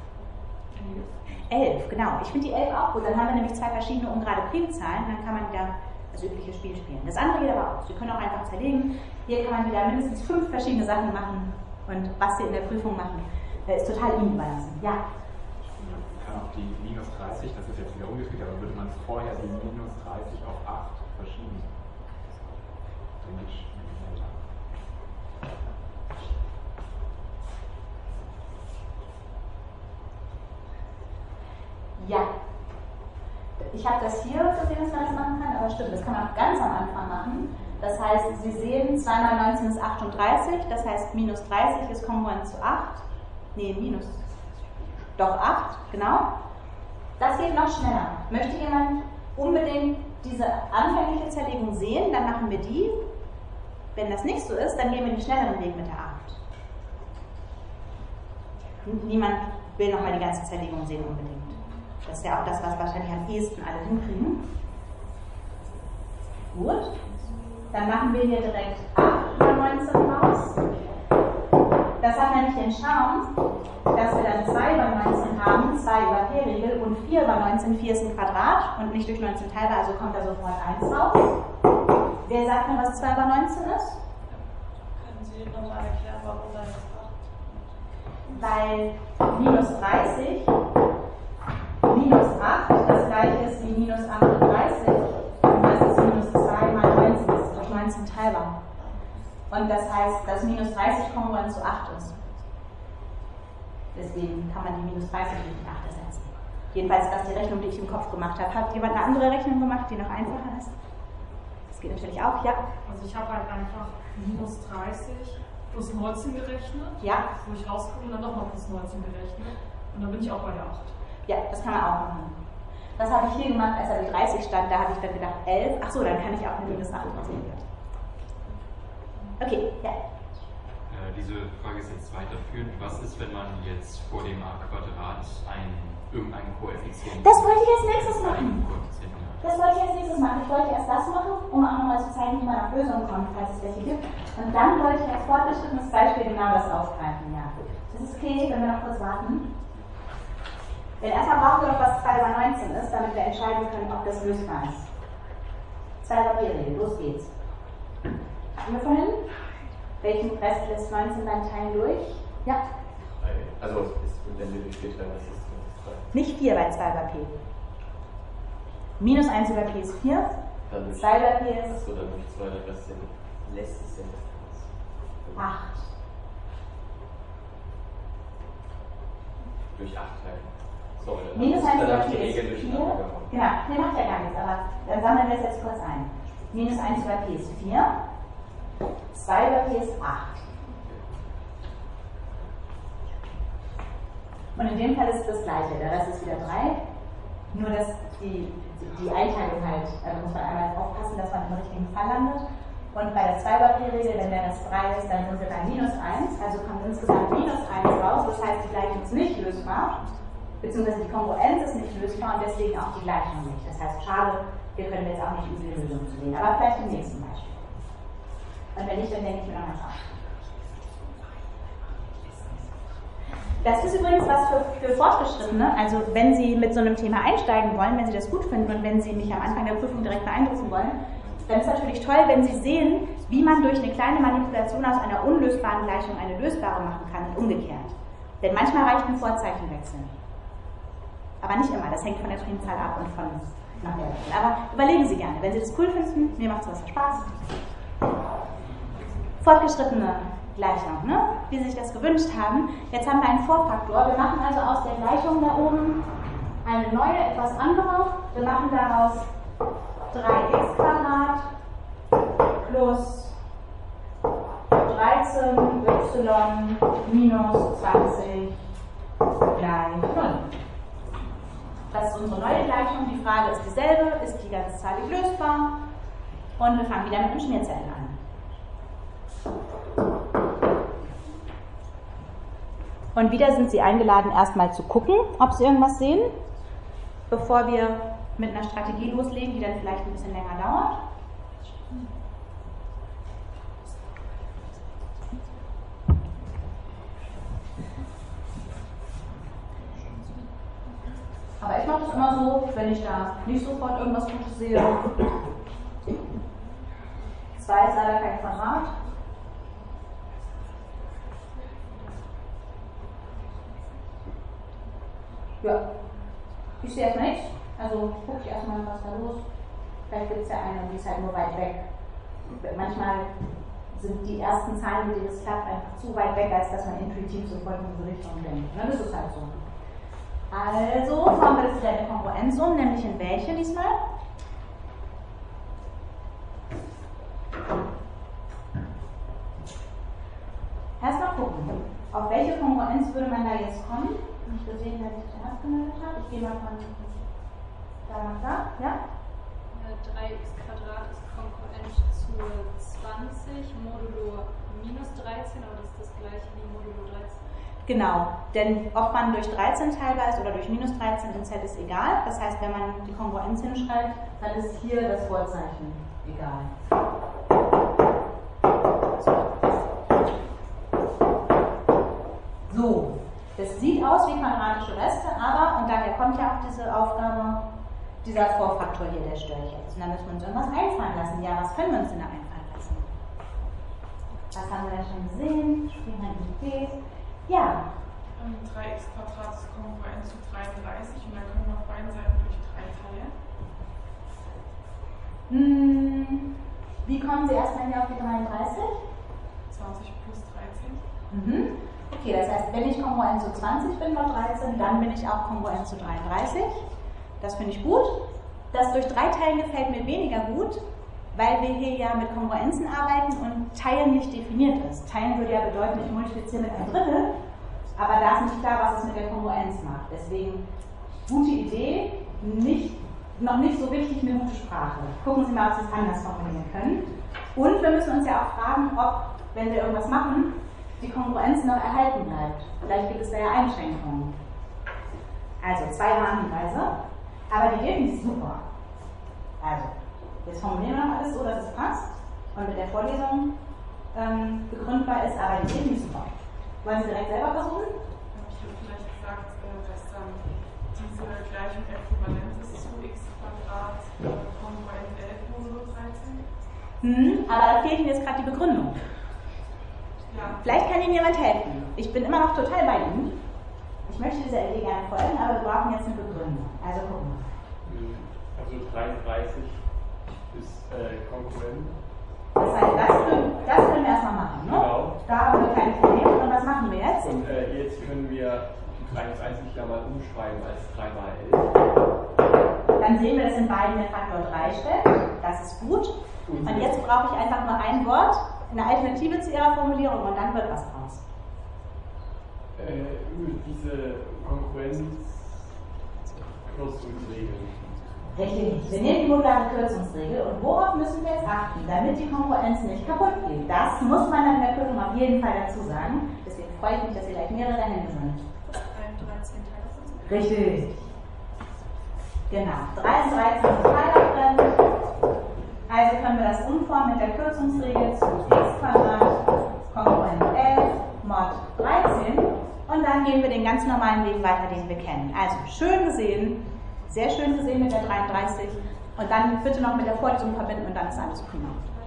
11, genau. Ich finde die 11 auch gut. Dann haben wir nämlich zwei verschiedene ungerade Primzahlen, dann kann man wieder das übliche Spiel spielen. Das andere geht aber auch. Sie können auch einfach zerlegen. Hier kann man wieder mindestens 5 verschiedene Sachen machen und was Sie in der Prüfung machen, ist total Ihnen überlassen. Ja? Man kann auch die minus 30, das ist jetzt wieder umgekehrt, aber würde man vorher die minus 30 auf 8 verschieben. Dann geht es schneller. Ja. Ich habe das hier gesehen, dass man das machen kann, aber stimmt, das kann man auch ganz am Anfang machen. Das heißt, Sie sehen, 2 mal 19 ist 38, das heißt, minus 30 ist kongruent zu 8. Nee, minus. Doch 8, genau. Das geht noch schneller. Möchte jemand unbedingt diese anfängliche Zerlegung sehen, dann machen wir die. Wenn das nicht so ist, dann gehen wir den schnelleren Weg mit der 8. Niemand will nochmal die ganze Zerlegung sehen unbedingt. Das ist ja auch das, was wahrscheinlich am ehesten alle hinkriegen. Gut. Dann machen wir hier direkt 8 über 19 raus. Das hat nämlich den Charme, dass wir dann 2 über 19 haben, 2 über P-Regel und 4 über 19, 4 ist ein Quadrat und nicht durch 19 teilbar, also kommt da sofort 1 raus. Wer sagt mir, was 2 über 19 ist? Können Sie nochmal erklären, warum da das 8? Weil minus 30 minus 8 das gleiche ist wie minus 38 und das ist minus 2 mal 19, das ist durch 19 teilbar. Und das heißt, dass minus 30 kongruent zu 8 ist. Deswegen kann man die minus 30 durch die 8 ersetzen. Jedenfalls ist das die Rechnung, die ich im Kopf gemacht habe. Hat jemand eine andere Rechnung gemacht, die noch einfacher ist? Das geht natürlich auch, ja. Also ich habe halt einfach minus 30 plus 19 gerechnet. Ja. Wo ich rauskomme und dann nochmal plus 19 gerechnet. Und dann bin ich auch bei der 8. Ja, das kann man auch machen. Das habe ich hier gemacht, als da die 30 stand. Da habe ich dann gedacht, 11. Achso, dann kann ich auch eine minus 8 rausnehmen. Okay, ja. Diese Frage ist jetzt weiterführend. Was ist, wenn man jetzt vor dem a Quadrat irgendeinen Koeffizient... Das wollte ich als nächstes machen. Das wollte ich als nächstes machen. Ich wollte erst das machen, um auch nochmal zu zeigen, wie man auf Lösungen kommt, falls es welche gibt. Und dann wollte ich als fortgeschrittenes Beispiel genau das aufgreifen. Ja. Das ist okay, wenn wir noch kurz warten. Denn erstmal brauchen wir noch, was 2 über 19 ist, damit wir entscheiden können, ob das lösbar ist. 2 über P-Regel, los geht's. Hatten wir vorhin? Welchen Rest lässt 19 beim Teilen durch? Ja? Also, wenn wir durchgeht, dann ist es 3. Nicht 4 bei 2 über P. Minus 1 über P ist 4. 2 über P ist. Achso, dann durch 2, der Rest lässt es ja 8. Durch 8 teilen. Sorry, Minus 1 über die P ist 4. Regel durcheinander gemacht. Genau, nee, macht ja gar nichts, aber dann sammeln wir es jetzt kurz ein. Minus 1 über P ist 4. 2 über P ist 8. Und in dem Fall ist es das gleiche, der Rest ist wieder 3. Nur dass die Einteilung halt, muss man einmal aufpassen, dass man im richtigen Fall landet. Und bei der 2 über P-Regel, wenn der Rest 3 ist, dann sind wir bei minus 1, also kommt insgesamt minus 1 raus, das heißt, die Gleichung ist nicht lösbar, beziehungsweise die Kongruenz ist nicht lösbar und deswegen auch die Gleichung nicht. Das heißt, schade, wir können jetzt auch nicht üble Lösungen zu sehen, aber vielleicht im nächsten Beispiel. Und wenn nicht, dann denke ich mir noch mal nach. Das ist übrigens was für Fortgeschrittene. Also wenn Sie mit so einem Thema einsteigen wollen, wenn Sie das gut finden und wenn Sie mich am Anfang der Prüfung direkt beeindrucken wollen, dann ist es natürlich toll, wenn Sie sehen, wie man durch eine kleine Manipulation aus einer unlösbaren Gleichung eine lösbare machen kann und umgekehrt. Denn manchmal reicht ein Vorzeichenwechsel. Aber nicht immer, das hängt von der Primzahl ab und von nachher. Aber überlegen Sie gerne, wenn Sie das cool finden, mir macht es Spaß. Fortgeschrittene Gleichung, ne? Wie Sie sich das gewünscht haben. Jetzt haben wir einen Vorfaktor. Wir machen also aus der Gleichung da oben eine neue, etwas andere. Wir machen daraus 3x² plus 13y minus 20 gleich 0. Das ist unsere neue Gleichung. Die Frage ist dieselbe, ist die ganzzahlig lösbar? Und wir fangen wieder mit dem Schmierzettel an. Und wieder sind Sie eingeladen, erstmal zu gucken, ob Sie irgendwas sehen, bevor wir mit einer Strategie loslegen, die dann vielleicht ein bisschen länger dauert. Aber ich mache das immer so, wenn ich da nicht sofort irgendwas Gutes sehe. 2 ist leider kein Quadrat. Ja, ich sehe erstmal nichts, also gucke ich erstmal, was da los ist. Vielleicht gibt es ja eine, die ist halt nur weit weg. Manchmal sind die ersten Zahlen, mit denen es klappt, einfach zu weit weg, als dass man intuitiv sofort in diese Richtung denkt. Dann ist es halt so. Also formen wir jetzt eine Kongruenz um, nämlich in welche diesmal? Erstmal gucken, auf welche Kongruenz würde man da jetzt kommen. Nicht gesehen, wer sich zuerst gemeldet hat. Ich gehe mal von da nach da. Ja? 3x Quadrat ist kongruent zu 20 modulo minus 13, aber das ist das gleiche wie modulo 13. Genau, denn ob man durch 13 teilbar ist oder durch minus 13 in Z ist egal. Das heißt, wenn man die Kongruenz hinschreibt, dann ist hier das Vorzeichen egal. So, das sieht aus wie quadratische Reste, aber, und daher kommt ja auch diese Aufgabe, dieser Vorfaktor hier, der stört jetzt. Und da müssen wir uns irgendwas einfallen lassen. Ja, was können wir uns denn da einfallen lassen? Was haben wir da schon gesehen? Spielhandität. Ja. 3x Quadrat ist kongruent zu 33 und dann können wir auf beiden Seiten durch 3 teilen. Wie kommen Sie erstmal hier auf die 33? 20 plus 13. Okay, das heißt, wenn ich kongruent zu 20 bin bei 13, dann bin ich auch kongruent zu 33. Das finde ich gut. Das durch 3 Teilen gefällt mir weniger gut, weil wir hier ja mit Kongruenzen arbeiten und Teilen nicht definiert ist. Teilen würde ja bedeuten, ich multipliziere mit 1/3, aber da ist nicht klar, was es mit der Kongruenz macht. Deswegen, gute Idee, noch nicht so wichtig, eine gute Sprache. Gucken Sie mal, ob Sie es anders formulieren können. Und wir müssen uns ja auch fragen, ob, wenn wir irgendwas machen, die Kongruenz noch erhalten bleibt. Vielleicht gibt es da ja Einschränkungen. Also 2 Warnhinweise, aber die Idee ist super. Also, jetzt formulieren wir noch alles so, dass es passt und mit der Vorlesung begründbar ist, aber die Idee ist super. Wollen Sie direkt selber versuchen? Ich habe vielleicht gesagt, dass dann diese Gleichung äquivalent ist zu x Quadrat kongruent 11 modulo 13. Aber da fehlt Ihnen jetzt gerade die Begründung. Ja. Vielleicht kann Ihnen jemand helfen. Ich bin immer noch total bei Ihnen. Ich möchte dieser Idee gerne folgen, aber wir brauchen jetzt eine Begründung. Also gucken wir. Also 33 ist kongruent. Das heißt, das können wir erstmal machen, ne? Genau. Da haben wir kein Problem. Und was machen wir jetzt? Und jetzt können wir die 33 ja mal umschreiben als 3 mal 11. Dann sehen wir, dass in beiden der Faktor 3 steckt. Das ist gut. Und jetzt brauche ich einfach nur ein Wort, eine Alternative zu Ihrer Formulierung und dann wird was draus. Diese Konkurrenz-Kürzungsregel. Richtig. Wir nehmen die modulare Kürzungsregel und worauf müssen wir jetzt achten, damit die Kongruenz nicht kaputt geht? Das muss man dann in der Prüfung auf jeden Fall dazu sagen. Deswegen freue ich mich, dass hier gleich mehrere Hände sind. Das 13 Teile sind. Richtig. Genau. 3 und 13 sind Teilertrennt. Also können wir das umformen mit der Kürzungsregel zu x Quadrat kongruent 11 mod 13 und dann gehen wir den ganz normalen Weg weiter, den wir kennen. Also schön gesehen, sehr schön gesehen mit der 33 und dann bitte noch mit der Vorlesung verbinden und dann ist alles prima.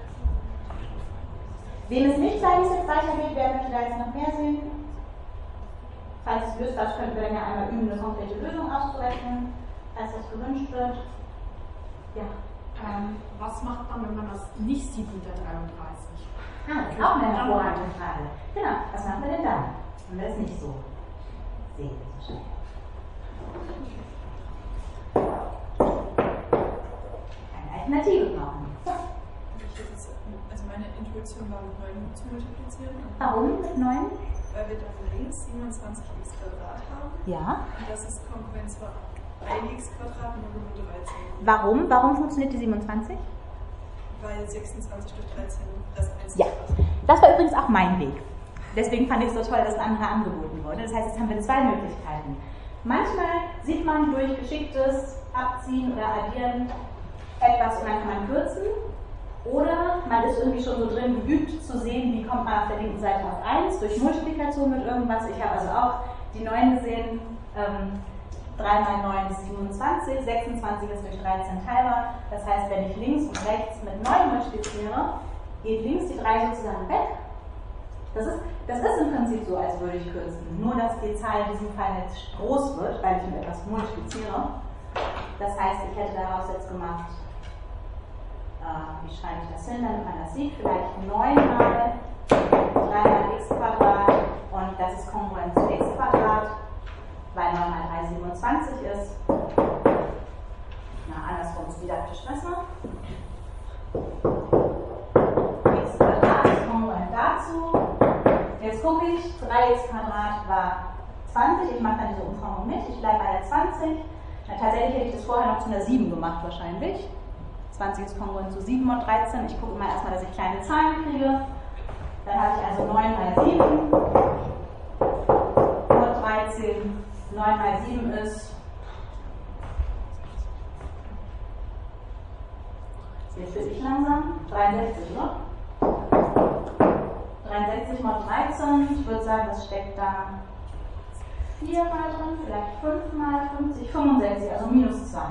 Wem es nicht klar ist, jetzt weitergeht, wer möchte da jetzt noch mehr sehen? Falls es löst, das könnten wir dann ja einmal üben, eine konkrete Lösung auszurechnen, als das gewünscht wird. Ja. Was macht man, wenn man das nicht sieht mit der 33? Das ist auch eine hervorragende Frage. Genau, was machen wir denn dann, wenn wir das nicht so sehen? Eine Alternative brauchen. Also meine Intuition war mit 9 zu multiplizieren. Warum mit 9? Weil wir dann links 27x Quadrat haben. Ja. Und das ist Konkurrenz für 1x Quadrat modulo 13. Warum? Warum funktioniert die 27? Weil 26 durch 13 das 1 Ja, das war übrigens auch mein Weg. Deswegen fand ich es so toll, dass das andere angeboten wurde. Das heißt, jetzt haben wir 2 Möglichkeiten. Manchmal sieht man durch geschicktes Abziehen oder Addieren etwas und dann kann man kürzen. Oder man ist irgendwie schon so drin, geübt zu sehen, wie kommt man auf der linken Seite auf 1 durch Multiplikation mit irgendwas. Ich habe also auch die 9 gesehen. 3 mal 9 ist 27, 26 ist durch 13 teilbar. Das heißt, wenn ich links und rechts mit 9 multipliziere, geht links die 3 sozusagen weg. Das ist im Prinzip so, als würde ich kürzen. Nur, dass die Zahl in diesem Fall jetzt groß wird, weil ich mit etwas multipliziere. Das heißt, ich hätte daraus jetzt gemacht, wie schreibe ich das hin, damit man das sieht, vielleicht 9 mal 3 mal x Quadrat und das ist kongruent zu x Quadrat, weil 9 mal 3 mal 27 ist. Na, andersrum ist didaktisch besser. X Quadrat ist kongruent dazu. Jetzt gucke ich, 3x Quadrat war 20. Ich mache dann diese Umformung mit. Ich bleibe bei der 20. Na, tatsächlich hätte ich das vorher noch zu einer 7 gemacht wahrscheinlich. 20 ist kongruent zu 7 und 13. Ich gucke mal erstmal, dass ich kleine Zahlen kriege. Dann habe ich also 9 mal 7 und 13. 9 mal 7 ist, jetzt bin ich langsam, 63, oder? 63 mal 13, ich würde sagen, das steckt da 4 mal drin, vielleicht 5 mal 50, 65, also minus 2.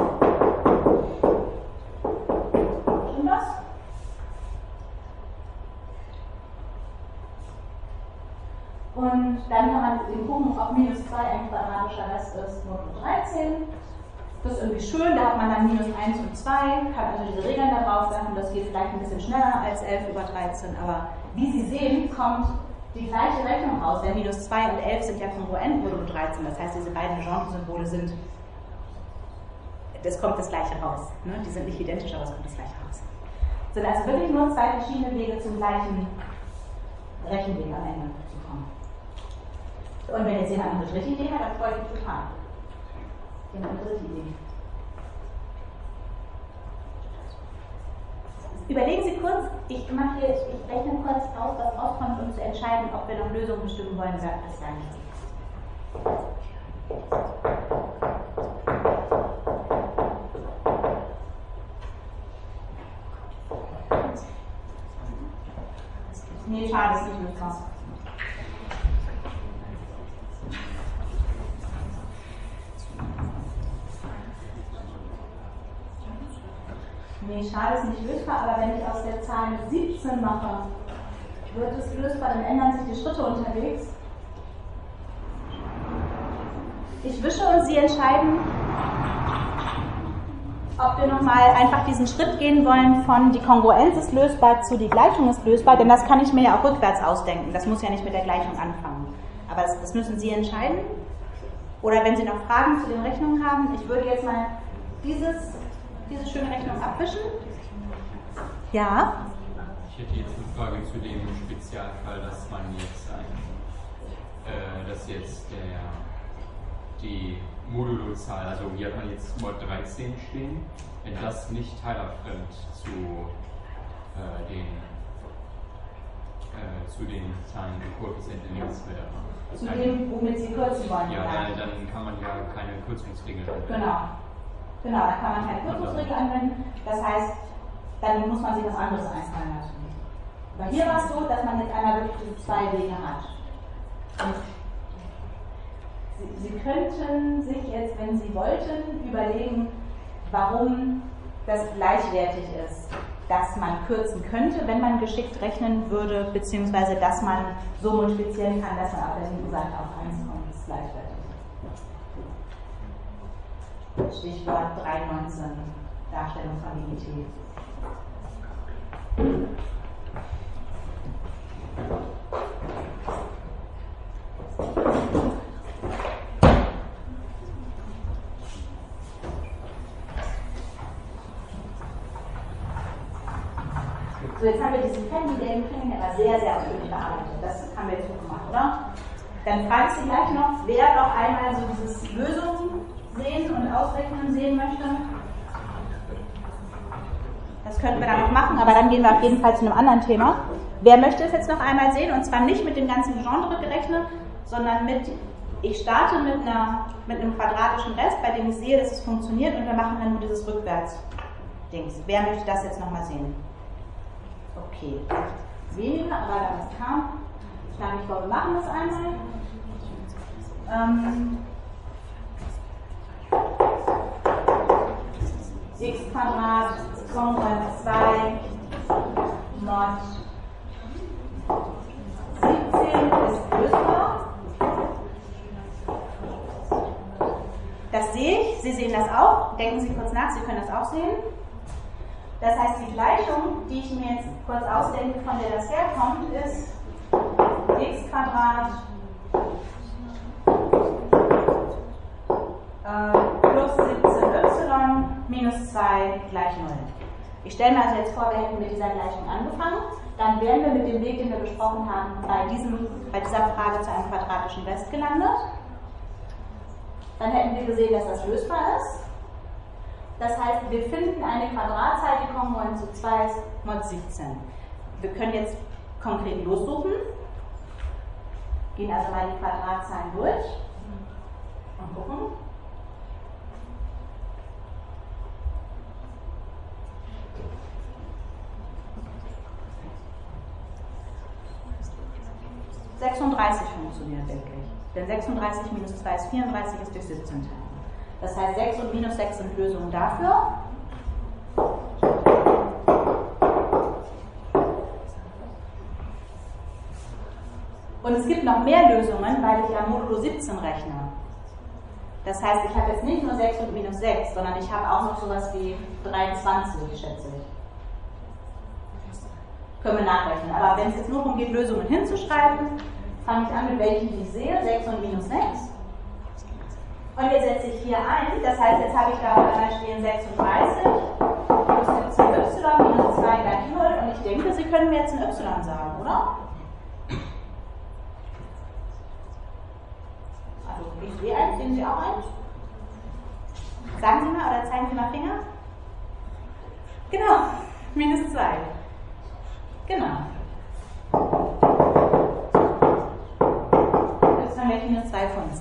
Stimmt das? Und dann kann man den gucken, ob minus 2 ein quadratischer Rest ist, nur 13. Das ist irgendwie schön, da hat man dann minus 1 und 2, kann also diese Regeln da drauf werfen, das geht vielleicht ein bisschen schneller als 11 über 13, aber wie Sie sehen, kommt die gleiche Rechnung raus, denn minus 2 und 11 sind ja kongruent mit 13, das heißt, diese beiden Genre-Symbole sind, das kommt das gleiche raus, ne? Die sind nicht identisch, aber es kommt das gleiche raus. Es sind also wirklich nur zwei verschiedene Wege zum gleichen Rechenweg am Ende zu kommen. Und wenn jetzt jemand eine dritte Idee hat, dann freue ich mich total. Genau, eine dritte Idee. Überlegen Sie kurz, ich rechne kurz aus, was rauskommt, um zu entscheiden, ob wir noch Lösungen bestimmen wollen oder das gar nicht. Nee, schade, ist nicht lösbar. Nee, schade ist nicht lösbar, aber wenn ich aus der Zahl 17 mache, wird es lösbar, dann ändern sich die Schritte unterwegs. Ich wische und Sie entscheiden, ob wir nochmal einfach diesen Schritt gehen wollen von die Kongruenz ist lösbar zu die Gleichung ist lösbar, denn das kann ich mir ja auch rückwärts ausdenken. Das muss ja nicht mit der Gleichung anfangen. Aber das müssen Sie entscheiden. Oder wenn Sie noch Fragen zu den Rechnungen haben, ich würde jetzt mal diese schöne Rechnung abwischen. Ja? Ich hätte jetzt eine Frage zu dem Spezialfall, dass man jetzt die Modulozahl, also hier hat man jetzt Mod 13 stehen, wenn das nicht teilerfremd zu den Zahlen der Koeffizienten links wäre. Zu dem, womit Sie kürzen wollen. Ja, dann kann man ja keine Kürzungsregel anwenden. Genau, da kann man keine Kürzungsregel anwenden. Das heißt, dann muss man sich was anderes einfallen lassen. Weil hier war es so, dass man jetzt einmal wirklich diese zwei Wege hat. Und Sie könnten sich jetzt, wenn Sie wollten, überlegen, warum das gleichwertig ist, dass man kürzen könnte, wenn man geschickt rechnen würde, beziehungsweise dass man so multiplizieren kann, dass man auf der linken Seite auf 1 kommt, das ist gleichwertig. Stichwort 319, Darstellung von Unität. So, jetzt haben wir diesen Family-Game aber sehr, sehr ausführlich bearbeitet. Das haben wir jetzt gut gemacht, oder? Dann frage ich Sie gleich noch, wer noch einmal so dieses Lösungen sehen und ausrechnen sehen möchte. Das könnten wir dann noch machen, aber dann gehen wir auf jeden Fall zu einem anderen Thema. Wer möchte es jetzt noch einmal sehen? Und zwar nicht mit dem ganzen Genre gerechnet, sondern ich starte mit einem quadratischen Rest, bei dem ich sehe, dass es funktioniert und wir machen dann nur dieses Rückwärts-Dings. Wer möchte das jetzt nochmal sehen? Okay, weniger, aber da was kam. Ich schlage mich vor, wir machen das einmal. X Quadrat, kongruent 2, Mod 17 ist lösbar. Das sehe ich, Sie sehen das auch. Denken Sie kurz nach, Sie können das auch sehen. Das heißt, die Gleichung, die ich mir jetzt kurz ausdenke, von der das herkommt, ist x Quadrat 2 gleich 0. Ich stelle mir also jetzt vor, wir hätten mit dieser Gleichung angefangen, dann wären wir mit dem Weg, den wir besprochen haben, bei dieser Frage zu einem quadratischen Rest gelandet. Dann hätten wir gesehen, dass das lösbar ist. Das heißt, wir finden eine Quadratzahl, die kongruent zu 2 ist, mod 17. Wir können jetzt konkret lossuchen, gehen also mal die Quadratzahlen durch und gucken. (36) funktioniert wirklich. Denn 36 minus 2 ist 34, ist durch 17 teilen. Das heißt, 6 und minus 6 sind Lösungen dafür. Und es gibt noch mehr Lösungen, weil ich ja modulo 17 rechne. Das heißt, ich habe jetzt nicht nur 6 und minus 6, sondern ich habe auch noch sowas wie 23, schätze ich. Können wir nachrechnen. Aber wenn es jetzt nur darum geht, Lösungen hinzuschreiben, fange ich an mit welchen, die ich sehe, 6 und minus 6. Und jetzt setze ich hier ein, das heißt, jetzt habe ich da einmal stehen 36 plus 17y minus 2 gleich 0. Und ich denke, Sie können mir jetzt ein y sagen, oder? Also ich sehe eins, sehen Sie auch eins? Sagen Sie mal oder zeigen Sie mal Finger. Genau, minus 2. Genau. Das ist dann gleich minus 2 Funst.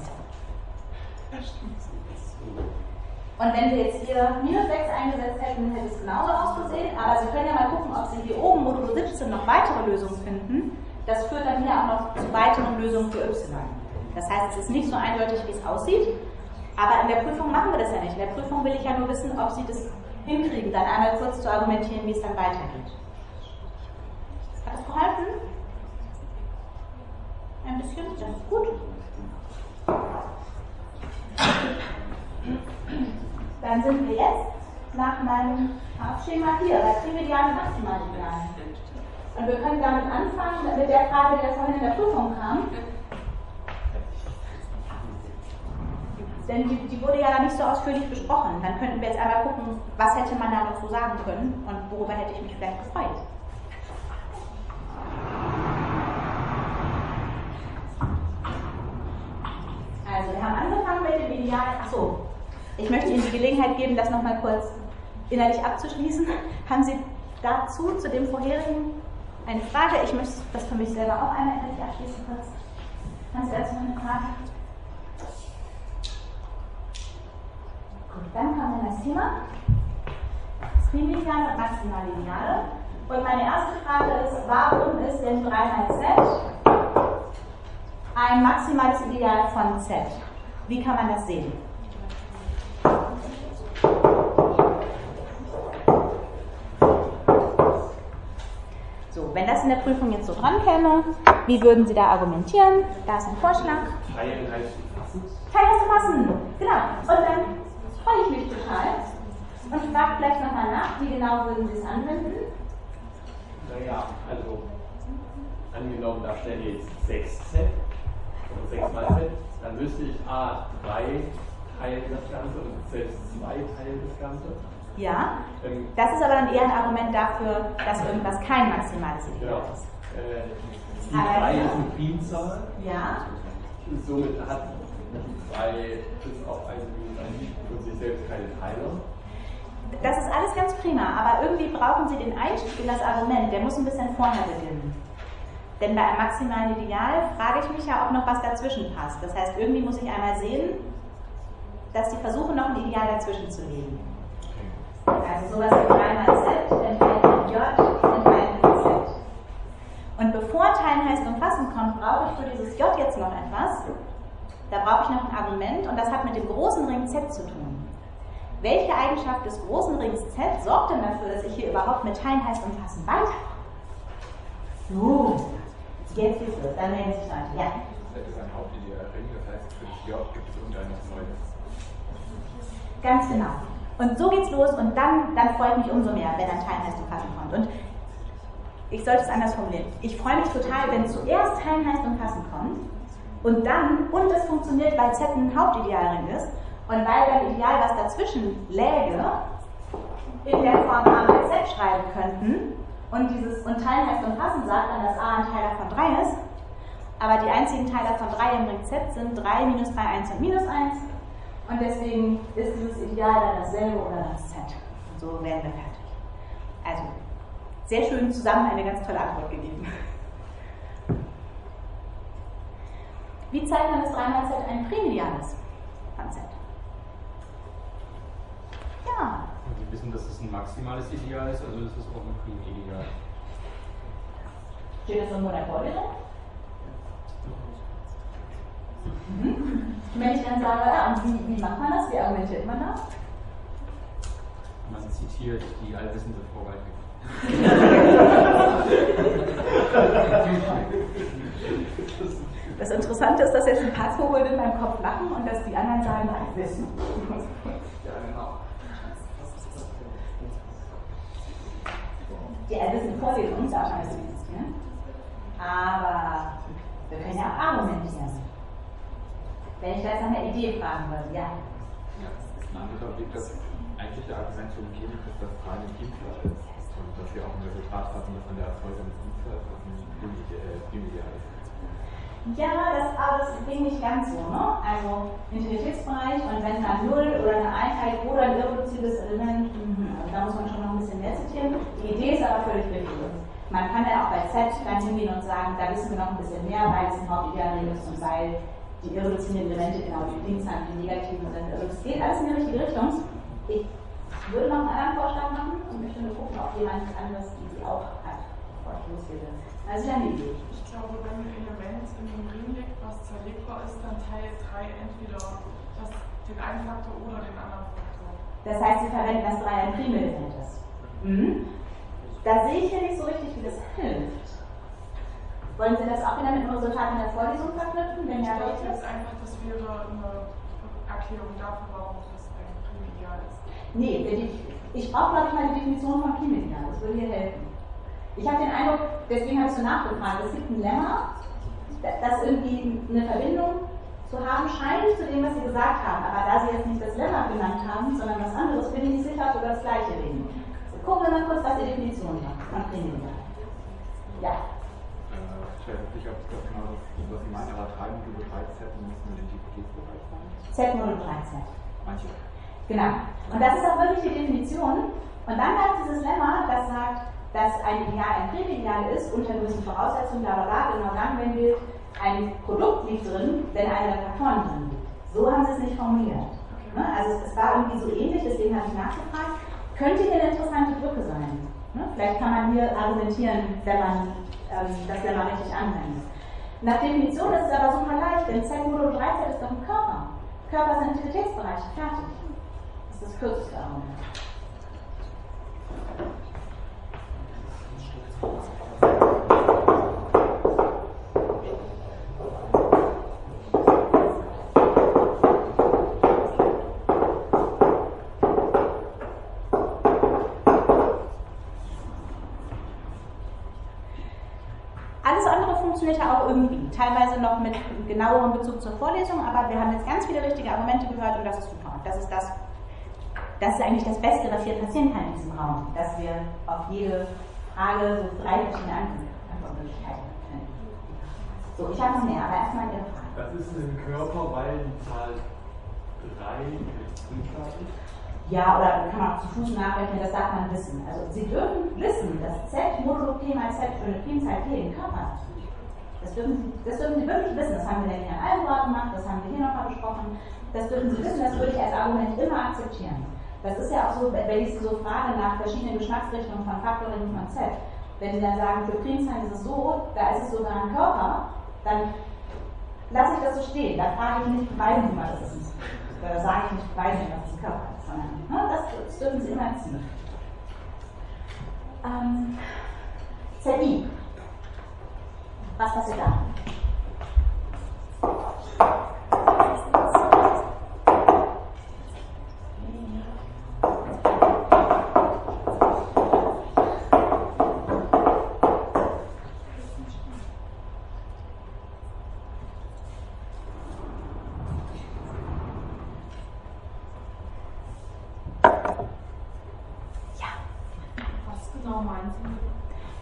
Und wenn wir jetzt hier minus 6 eingesetzt hätten, hätte es genauso ausgesehen. Aber Sie können ja mal gucken, ob Sie hier oben modulo 17 noch weitere Lösungen finden. Das führt dann hier auch noch zu weiteren Lösungen für y. Das heißt, es ist nicht so eindeutig, wie es aussieht. Aber in der Prüfung machen wir das ja nicht. In der Prüfung will ich ja nur wissen, ob Sie das hinkriegen, dann einmal kurz zu argumentieren, wie es dann weitergeht. Hat das geholfen? Ein bisschen? Das ist gut. Dann sind wir jetzt nach meinem Farbschema hier, bei Trivialen und Maximalidealen. Und wir können damit anfangen mit der Frage, die da vorhin in der Prüfung kam. Denn die wurde ja nicht so ausführlich besprochen. Dann könnten wir jetzt einmal gucken, was hätte man da noch so sagen können und worüber hätte ich mich vielleicht gefreut. Also, wir haben angefangen mit dem Ideal. Achso, ich möchte Ihnen die Gelegenheit geben, das nochmal kurz innerlich abzuschließen. Haben Sie dazu, zu dem vorherigen, eine Frage? Ich möchte das für mich selber auch einmal innerlich abschließen kurz. Haben Sie dazu noch eine Frage? Gut, dann kommen wir in das Thema. Trilineale und Maximalineale. Und meine erste Frage ist, warum ist denn 3 mal z ein maximales Ideal von z? Wie kann man das sehen? So, wenn das in der Prüfung jetzt so dran käme, wie würden Sie da argumentieren? Da ist ein Vorschlag. Teilen heißt fassen. Teilen heißt fassen, genau. Und dann freue ich mich total und frage gleich nochmal nach, wie genau würden Sie es anwenden? Naja, also angenommen, da stelle ich jetzt 6z und 6 mal z, dann müsste ich a3 teilen das Ganze und z2 teilen das Ganze. Ja, das ist aber dann eher ein Argument dafür, dass irgendwas kein maximales Ideal ist. Die 3 ist eine Primzahl. Ja. Somit hat die 3 bis auf ein von sich selbst keine Teiler. Das ist alles ganz prima, aber irgendwie brauchen Sie den Einstieg in das Argument, der muss ein bisschen vorher beginnen. Denn bei einem maximalen Ideal frage ich mich ja, ob noch was dazwischen passt. Das heißt, irgendwie muss ich einmal sehen, dass Sie versuchen, noch ein Ideal dazwischen zu legen. Also sowas wie 3 mal z enthalten j enthalten z. Und bevor Teilen heißt umfassen kommt, brauche ich für dieses j jetzt noch etwas. Da brauche ich noch ein Argument und das hat mit dem großen Ring z zu tun. Welche Eigenschaft des großen Rings z sorgt denn dafür, dass ich hier überhaupt mit Teilen heißt umfassen weiterkomme? So, jetzt geht's los, dann melden Sie sich Leute. Ja. Z ist ein Hauptidealring, das heißt, für das j gibt es unter etwas Neues. Ganz genau. Und so geht's los und dann freue ich mich umso mehr, wenn ein Teilen heißt umfassen kommt. Und ich sollte es anders formulieren. Ich freue mich total, wenn zuerst Teilen heißt umfassen kommt und es funktioniert, weil Z ein Hauptidealring ist und weil beim Ideal, was dazwischen läge, in der Form A mal Z schreiben könnten und Teilen heißt umfassen sagt dann, dass A ein Teiler von 3 ist, aber die einzigen Teiler von 3 im Ring Z sind 3, minus 3, 1 und minus 1 und deswegen ist dieses Ideal dann dasselbe oder das Z. Und so werden wir fertig. Also, sehr schön zusammen eine ganz tolle Antwort gegeben. Wie zeigt man, dass 3 mal Z ein Primideal ist von Z? Ja. Wir wissen, dass es ein maximales Ideal ist, also ist es auch ein Primideal. Steht das irgendwo in der Vorlesung? Wenn ich dann sage, ja, und wie macht man das? Wie argumentiert man das? Man zitiert die allwissende Frau Waldweg. Das Interessante ist, dass jetzt ein paar Kobolde in meinem Kopf lachen und dass die anderen sagen, nein, wissen. Ja, genau. Die allwissende Vorlesung darf man das diskutieren. Aber wir können ja auch argumentieren. Wenn ich da jetzt nach einer Idee fragen würde, ja. Ja, ein anderer Blick, das eigentliche Argument für die Chemik ist, dass 3 eine Primzahl ist. Und dass wir auch ein Resultat hatten, das von der Erzeugung des Primzahls auf ein Primideal ist. Ja, aber das ging nicht ganz so, ne? Also Integritätsbereich und wenn dann 0 oder eine Einheit oder ein irreduzibles Element, also da muss man schon noch ein bisschen mehr zitieren. Die Idee ist aber völlig richtig. Man kann ja auch bei Z dann hingehen und sagen, da wissen wir noch ein bisschen mehr, weil es ein Hauptideal ist und weil die irreduziblen Elemente genau die Primzahlen, die negativen sind. Also es geht alles in die richtige Richtung. Ich würde noch einen anderen Vorschlag machen und möchte nur gucken, ob jemand anderes die Idee auch hat, bevor ich losgehe. Also eine Idee. Ich glaube, wenn ein Element in einem Ring liegt, was zerlegbar ist, dann teilt 3 entweder den einen Faktor oder den anderen Faktor. Das heißt, Sie verwenden, dass 3 ein Primelement ist. Da sehe ich ja nicht so richtig, wie das hilft. Wollen Sie das auch wieder mit einem Resultat in der Vorlesung verknüpfen? Wenn ja, ich glaube, das wäre eine Erklärung dafür, warum das ein Primideal ist. Nee, ich brauche, glaube ich, mal die Definition von Primideal. Das würde hier helfen. Ich habe den Eindruck, deswegen habe ich so nachgefragt, es gibt ein Lemma, das irgendwie eine Verbindung zu haben scheint zu dem, was Sie gesagt haben. Aber da Sie jetzt nicht das Lemma genannt haben, sondern was anderes, bin ich nicht sicher, ob wir das Gleiche reden. Gucken wir mal kurz, was die Definition war von Primideal. Ja. Ich weiß nicht, ob das genau das ist, was Sie meinen, aber 3 Module 3Z müssen im Identitätsbereich sein. Z Modul 3Z. Manche. Genau. Und das ist auch wirklich die Definition. Und dann gab es dieses Lemma, das sagt, dass ein Ideal ein Primideal ist, unter gewissen Voraussetzungen, bla bla bla, genau dann, wenn gilt, ein Produkt liegt drin, wenn einer der Faktoren drin liegt. So haben sie es nicht formuliert. Okay. Also es war irgendwie so ähnlich, deswegen habe ich nachgefragt. Könnte hier eine interessante Brücke sein. Vielleicht kann man hier argumentieren, wenn man das Lemma richtig anwendet. Nach Definition ist es aber super leicht, denn Z Modul 3Z ist doch ein Körper. Körper sind Integritätsbereiche, fertig. Das ist das kürzeste Argument. Alles andere funktioniert ja auch irgendwie, teilweise noch mit genauerem Bezug zur Vorlesung, aber wir haben jetzt ganz viele richtige Argumente gehört und das ist super. Das ist eigentlich das Beste, was hier passieren kann in diesem Raum, dass wir auf jede Frage so 3 verschiedene Antwortmöglichkeiten finden. So, ich habe noch mehr, aber erstmal Ihre Frage. Das ist ein Körper, weil die Zahl 3 Primzahl ist? Ja, oder kann man auch zu Fuß nachrechnen, das darf man wissen. Also Sie dürfen wissen, dass Z modulo P mal Z für eine Primzahl P ein Körper ist. Das dürfen Sie wirklich wissen. Das haben wir in Herrn Algebra gemacht, das haben wir hier nochmal besprochen. Das dürfen Sie wissen, das würde ich als Argument immer akzeptieren. Das ist ja auch so, wenn ich Sie so frage nach verschiedenen Geschmacksrichtungen von Faktoren von Z. Wenn Sie dann sagen, für Primzahlen ist es so, da ist es sogar ein Körper, dann lasse ich das so stehen. Da frage ich nicht, beweisen Sie mal, dass es ist. Oder sage ich nicht, beweisen Sie, dass es ein Körper ist. Sondern das dürfen Sie immer ziehen. ZI. Was passiert da?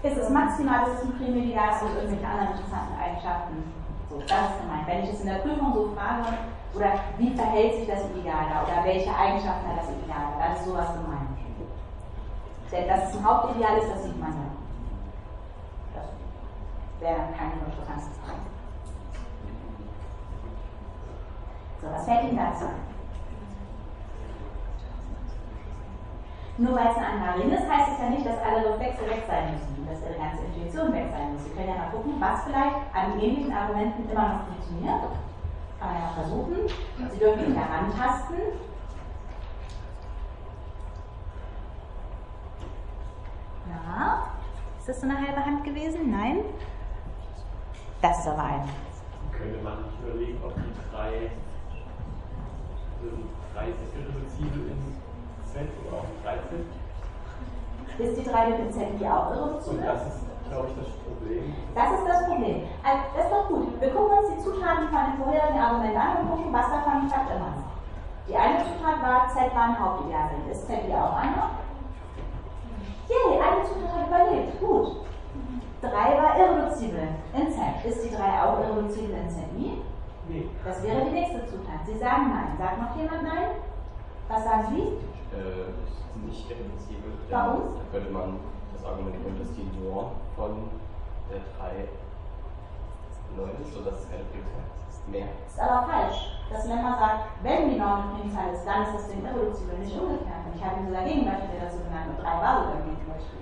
Ist es maximal, ist es ein Primedial und irgendwelche anderen interessanten Eigenschaften? So, das ist gemeint. Wenn ich es in der Prüfung so frage, oder wie verhält sich das Ideal da, oder welche Eigenschaften hat das Ideal da, dann ist sowas gemeint. Denn dass es ein Hauptideal ist, das sieht man ja. Das wäre dann keine interessantes Frage. So, was fällt Ihnen dazu ein? Nur weil es eine Anlage ist, heißt es ja nicht, dass alle Reflexe weg sein müssen, dass ihre ganze Intuition weg sein muss. Sie können ja mal gucken, was vielleicht an ähnlichen Argumenten immer noch funktioniert. Kann man ja versuchen. Sie dürfen sich herantasten. Ja. Ist das so eine halbe Hand gewesen? Nein? Das ist aber eine. Könnte man nicht überlegen, ob die drei irreduzible in Z oder auch 13? Ist die 3 in Z auch irreduzible? Und das ist, glaube ich, das Problem. Das ist das Problem. Also, das ist doch gut. Wir gucken uns die Zutaten von den vorherigen Argumenten an und gucken, was davon klappt immer noch. Die eine Zutat war, Z war ein Hauptideal. Ist Z hier auch eine? Yay, eine Zutat hat überlebt. Gut. 3 war irreduzibel in Z. Ist die 3 auch irreduzibel in ZI? Nee. Das wäre die nächste Zutat. Sie sagen nein. Sagt noch jemand nein? Was sagen Sie? Nicht irreduzibel. Warum? Da könnte man das argumentieren, dass die Norm von der 3 9 ist, sodass es keine Primzahl ist. Mehr. Ist aber falsch. Das Lemma sagt, wenn die Norm eine Primzahl ist, dann ist das Ding irreduzibel, nicht umgekehrt. Und ich habe ihn sogar Gegenbeispiel dazu genannt und 3 war sogar Gegenbeispiel.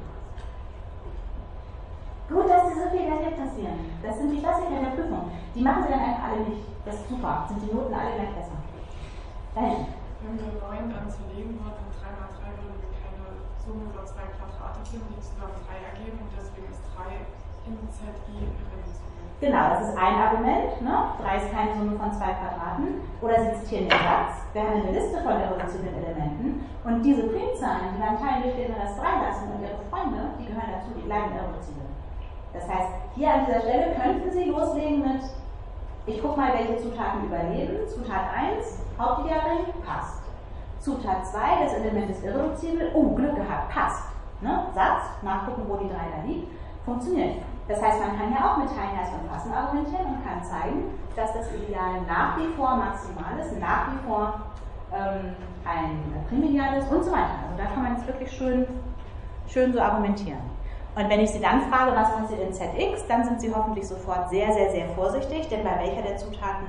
Gut, dass diese Fehler hier passieren. Das sind die Klassiker der Prüfung. Die machen sie dann einfach alle nicht. Das ist super. Sind die Noten alle gleich besser. Dahin. Wenn wir 9 dann zerlegen wird, dann 3 mal 3 würden wir keine Summe über 2 Quadrate finden, die zusammen 3 ergeben und deswegen ist 3 in ZI irreduzibel. Genau, das ist ein Argument. Ne? 3 ist keine Summe von 2 Quadraten. Oder Sie zitieren den Satz. Wir haben eine Liste von irreduziblen Elementen und diese Primzahlen, die beim Teilen durch den Rest freilassen und ihre Freunde, die gehören dazu, die bleiben irreduzibel. Das heißt, hier an dieser Stelle könnten Sie loslegen mit, ich gucke mal, welche Zutaten überleben. Zutat 1, Hauptidealring, passt. Zutat 2, das Element ist irreduzibel, Glück gehabt, passt. Ne? Satz, nachgucken, wo die 3 da liegt, funktioniert. Das heißt, man kann ja auch mit Teilen, heißt und Passen argumentieren und kann zeigen, dass das Ideal nach wie vor maximal ist, nach wie vor ein Primideal ist und so weiter. Also da kann man jetzt wirklich schön so argumentieren. Und wenn ich Sie dann frage, was passiert in ZX, dann sind Sie hoffentlich sofort sehr, sehr, sehr vorsichtig, denn bei welcher der Zutaten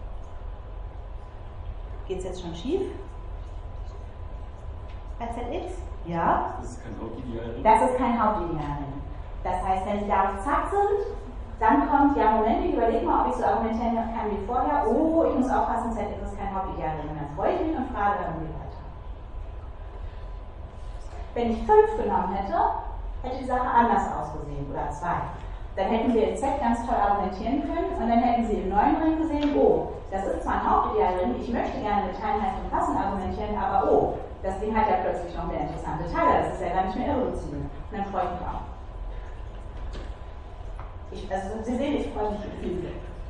geht es jetzt schon schief? Bei ZX? Ja? Das ist kein Hauptidealring. Das ist kein Hauptidealring. Das heißt, wenn Sie da auf Zack sind, dann kommt, ja Moment, ich überlege mal, ob ich so argumentieren kann wie vorher. Oh, ich muss aufpassen, ZX ist kein Hauptidealring. Und dann freue ich mich und frage dann wieder weiter. Wenn ich 5 genommen hätte, hätte die Sache anders ausgesehen, oder 2. Dann hätten wir in Z ganz toll argumentieren können und dann hätten Sie im neuen Ring gesehen, das ist zwar ein Hauptidealring, ich möchte gerne mit Teilen, Heißen und Passen argumentieren, aber das Ding hat ja plötzlich noch mehr interessante Teile, das ist ja gar nicht mehr irreduzibel. Und dann freue ich mich auch. Sie sehen, ich freue mich viel.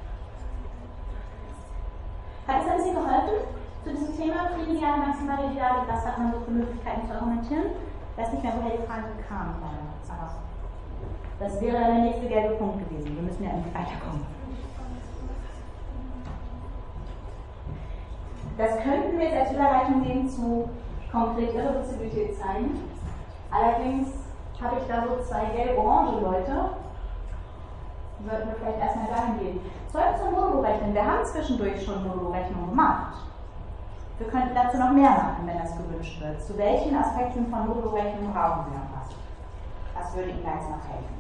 Hat es ein bisschen geholfen zu diesem Thema, Primediale, maximale Ideale, was hat man so für Möglichkeiten zu argumentieren? Ich weiß nicht mehr, woher die Frage kam, aber das wäre der nächste gelbe Punkt gewesen. Wir müssen ja irgendwie weiterkommen. Das könnten wir jetzt als Überleitung nehmen zu konkret Irreduzibilität zeigen. Allerdings habe ich da so 2 gelb-orange Leute. Sollten wir vielleicht erstmal dahin gehen. Zurück zum Modulo-Rechnen. Wir haben zwischendurch schon Modulo-Rechnung gemacht. Wir könnten dazu noch mehr machen, wenn das gewünscht wird. Zu welchen Aspekten von Modulo-Rechnung brauchen wir noch was? Was würde Ihnen da jetzt noch helfen?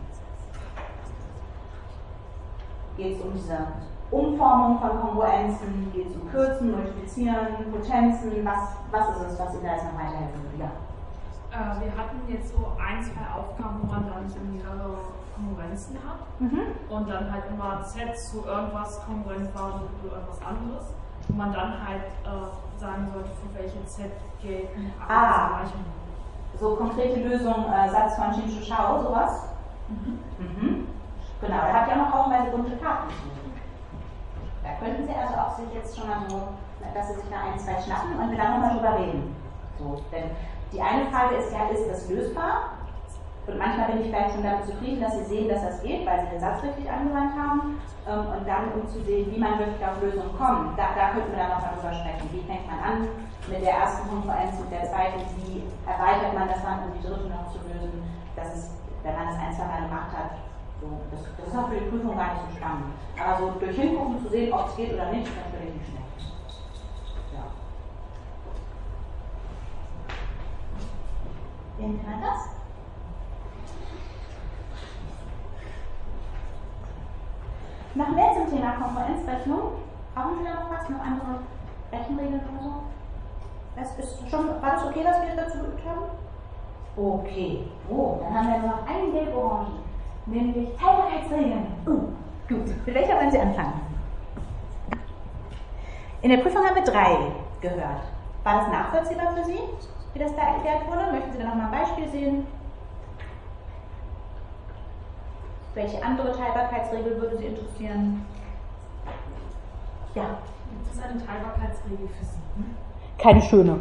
Geht es um diese Umformung von Kongruenzen? Geht es um Kürzen, Multiplizieren, Potenzen? Was ist es, was Ihnen da jetzt noch weiterhelfen würde? Ja. Wir hatten jetzt so 1, 2 Aufgaben, wo man dann so mehrere Kongruenzen hat und dann halt immer Z zu irgendwas kongruent war zu irgendwas anderes. Und man dann halt sagen sollte, für welche Z gelten Gleichungen. So konkrete Lösung, Satz von Shin Shao, sowas? Genau, er hat ja noch haufenweise bunte Karten zu. Da könnten Sie also auch sich jetzt schon mal so, dass Sie sich da 1, 2 schnappen und wir dann nochmal drüber reden. So, denn die eine Frage ist ja, ist das lösbar? Und manchmal bin ich vielleicht schon damit zufrieden, dass sie sehen, dass das geht, weil sie den Satz richtig angewandt haben. Und dann, um zu sehen, wie man wirklich auf Lösungen kommt, da könnten wir dann nochmal drüber sprechen. Wie fängt man an mit der ersten Konferenz und der zweiten? Wie erweitert man das dann, um die dritte noch zu lösen? Das ist, wenn man das ein, zwei Mal gemacht hat, so, das ist auch für die Prüfung gar nicht so spannend. Aber so durch Hingucken zu sehen, ob es geht oder nicht, ist natürlich nicht schlecht. Ja. Wen kann das? Noch mehr zum Thema Konkurrenzrechnung. Brauchen Sie da noch was? Noch andere Rechenregeln oder so? Das ist schon, war das okay, dass wir dazu geübt haben? Okay. Oh, dann haben wir nur noch einen gelb-orange, nämlich Teilbarkeitsregeln. Gut. Mit welcher wollen Sie anfangen? In der Prüfung haben wir 3 gehört. War das nachvollziehbar für Sie, wie das da erklärt wurde? Möchten Sie da nochmal ein Beispiel sehen? Welche andere Teilbarkeitsregel würde Sie interessieren? Ja. Gibt es eine Teilbarkeitsregel für Sie? Keine schöne.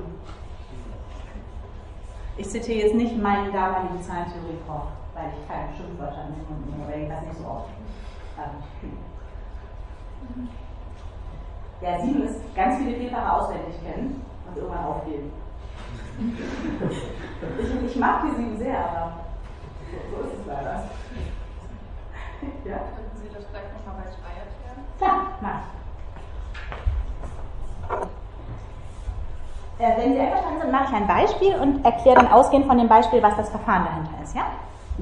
Ich zitiere jetzt nicht meinen damaligen Zahlentheorie-Prof, weil ich keine Schimpfwörter nehme, weil ich das nicht so oft. Ja, 7 ist ganz viele Vielfache auswendig kennen und irgendwann aufgeben. Ich mag die 7 sehr, aber so ist es leider. Ja? Könnten Sie das vielleicht nochmal bei 2 erklären? Klar, mach ich. Wenn Sie einverstanden sind, mache ich ein Beispiel und erkläre dann ausgehend von dem Beispiel, was das Verfahren dahinter ist. Ja?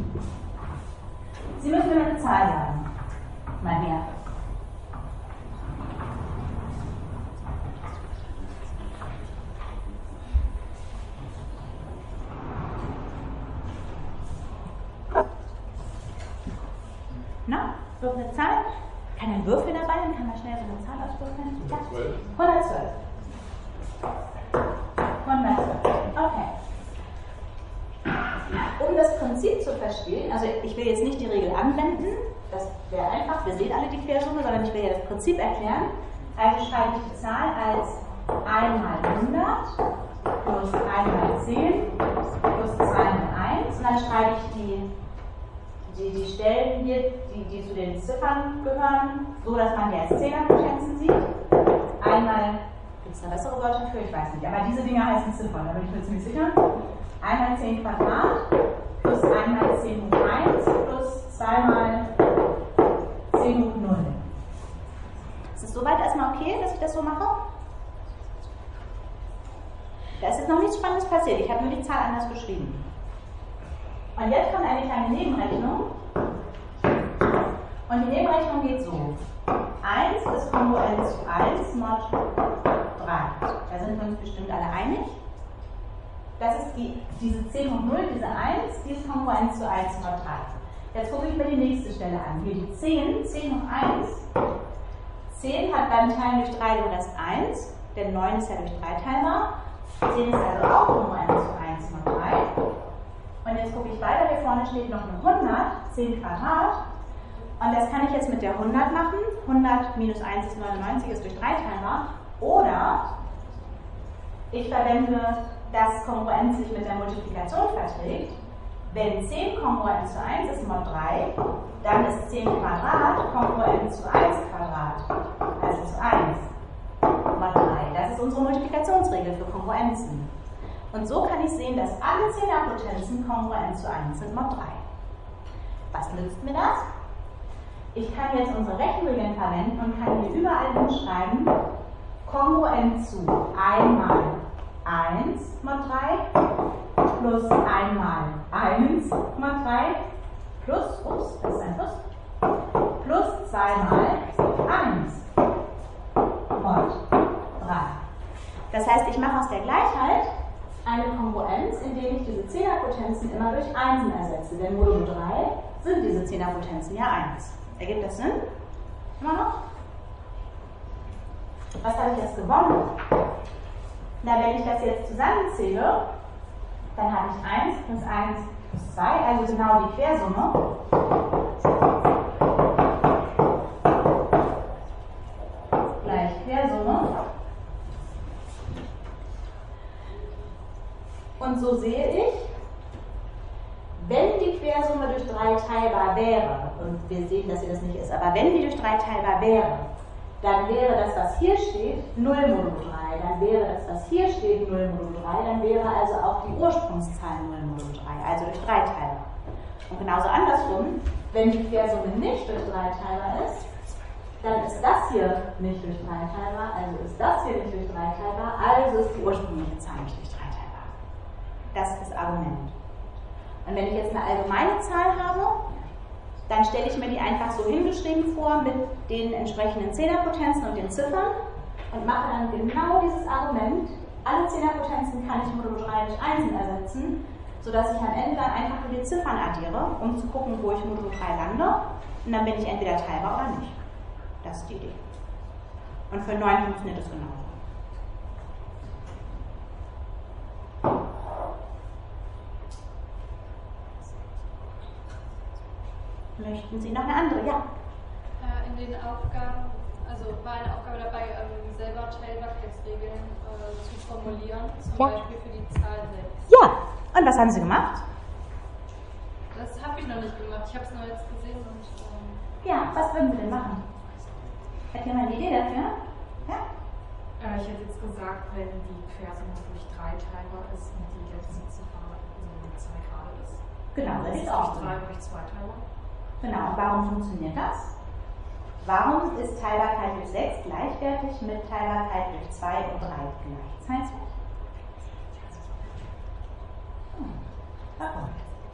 Sie müssen mir eine Zahl sagen. Mal mehr. Na, würfel eine Zahl. Kann ein Würfel dabei, dann kann man schnell so eine Zahl auswürfeln. Ja. 112. 112. Okay. Um das Prinzip zu verstehen, also ich will jetzt nicht die Regel anwenden, das wäre einfach, wir sehen alle die Quersumme, sondern ich will ja das Prinzip erklären. Also schreibe ich die Zahl als 1 mal 100 plus 1 mal 10 plus 2 mal 1 und dann schreibe ich die Stellen hier, die zu den Ziffern gehören, so dass man die als Zehnerpotenzen sieht. Einmal, gibt es da bessere Wörter für? Ich weiß nicht, aber diese Dinger heißen Ziffern, da bin ich mir ziemlich sicher. 1 mal 10 Quadrat plus 1 mal 10 hoch 1 plus 2 mal 10 hoch 0. Ist es soweit erstmal okay, dass ich das so mache? Da ist jetzt noch nichts Spannendes passiert, ich habe nur die Zahl anders geschrieben. Und jetzt kommt eine kleine Nebenrechnung. Und die Nebenrechnung geht so. 1 ist kongruent zu 1 mod 3. Da sind wir uns bestimmt alle einig. Das ist diese 10 hoch 0, diese 1, die ist kongruent zu 1 mod 3. Jetzt gucke ich mir die nächste Stelle an. Hier die 10 hoch 1. 10 hat beim Teilen durch 3 den Rest 1, denn 9 ist ja durch 3 teilbar. 10 ist also auch kongruent zu 1 mod 3. Und jetzt gucke ich weiter, hier vorne steht noch eine 100, 10 Quadrat. Und das kann ich jetzt mit der 100 machen. 100 minus 1 ist 99, ist durch 3 teilbar. Oder ich verwende das kongruent sich mit der Multiplikation verträgt. Wenn 10 kongruent zu 1 ist mod 3, dann ist 10 Quadrat kongruent zu 1 Quadrat, also zu 1 mod 3. Das ist unsere Multiplikationsregel für Kongruenzen. Und so kann ich sehen, dass alle Zehnerpotenzen kongruent zu 1 sind mod 3. Was nützt mir das? Ich kann jetzt unsere Rechenregeln verwenden und kann hier überall hinschreiben, kongruent zu 1 mal 1 mod 3 plus 1 mal 1 mod 3 plus, ups, das ist ein plus 2 mal 1 mod 3. Das heißt, ich mache aus der Gleichheit eine Kongruenz, indem ich diese Zehnerpotenzen immer durch Einsen ersetze. Denn modulo 3 sind diese Zehnerpotenzen ja 1. Ergibt das Sinn? Immer noch? Was habe ich jetzt gewonnen? Na, wenn ich das jetzt zusammenzähle, dann habe ich 1 plus 1 plus 2, also genau die Quersumme. Gleich Quersumme. Und so sehe ich, wenn die das nicht ist. Aber wenn die durch 3 teilbar wäre, dann wäre das, was hier steht, 0 modulo 3. Dann wäre das, was hier steht, 0 modulo 3. Dann wäre also auch die Ursprungszahl 0 modulo 3, also durch 3 teilbar. Und genauso andersrum, wenn die Quersumme nicht durch 3 teilbar ist, dann ist das hier nicht durch 3 teilbar, also ist das hier nicht durch 3 teilbar, also ist die ursprüngliche Zahl nicht durch 3 teilbar. Das ist das Argument. Und wenn ich jetzt eine allgemeine Zahl habe, dann stelle ich mir die einfach so hingeschrieben vor mit den entsprechenden Zehnerpotenzen und den Ziffern und mache dann genau dieses Argument. Alle Zehnerpotenzen kann ich modulo 3 durch Einsen ersetzen, sodass ich am Ende dann einfach nur die Ziffern addiere, um zu gucken, wo ich modulo 3 lande. Und dann bin ich entweder teilbar oder nicht. Das ist die Idee. Und für 9 funktioniert das genauso. Möchten Sie noch eine andere? Ja. In den Aufgaben, also war eine Aufgabe dabei, selber Teilbarkeitsregeln zu formulieren, zum Beispiel für die Zahl 6. Ja, und was haben Sie gemacht? Das habe ich noch nicht gemacht, ich habe es nur jetzt gesehen und... Ja, was würden wir denn machen? Hat jemand eine Idee dafür? Ja? Ich hätte jetzt gesagt, wenn die Quersumme durch 3 teilbar ist und die letzte Ziffer so 2 gerade ist. Genau, das ist auch durch 3 durch 2 teilbar. Genau, und warum funktioniert das? Warum ist Teilbarkeit durch 6 gleichwertig mit Teilbarkeit durch 2 und 3 gleichzeitig? Warum?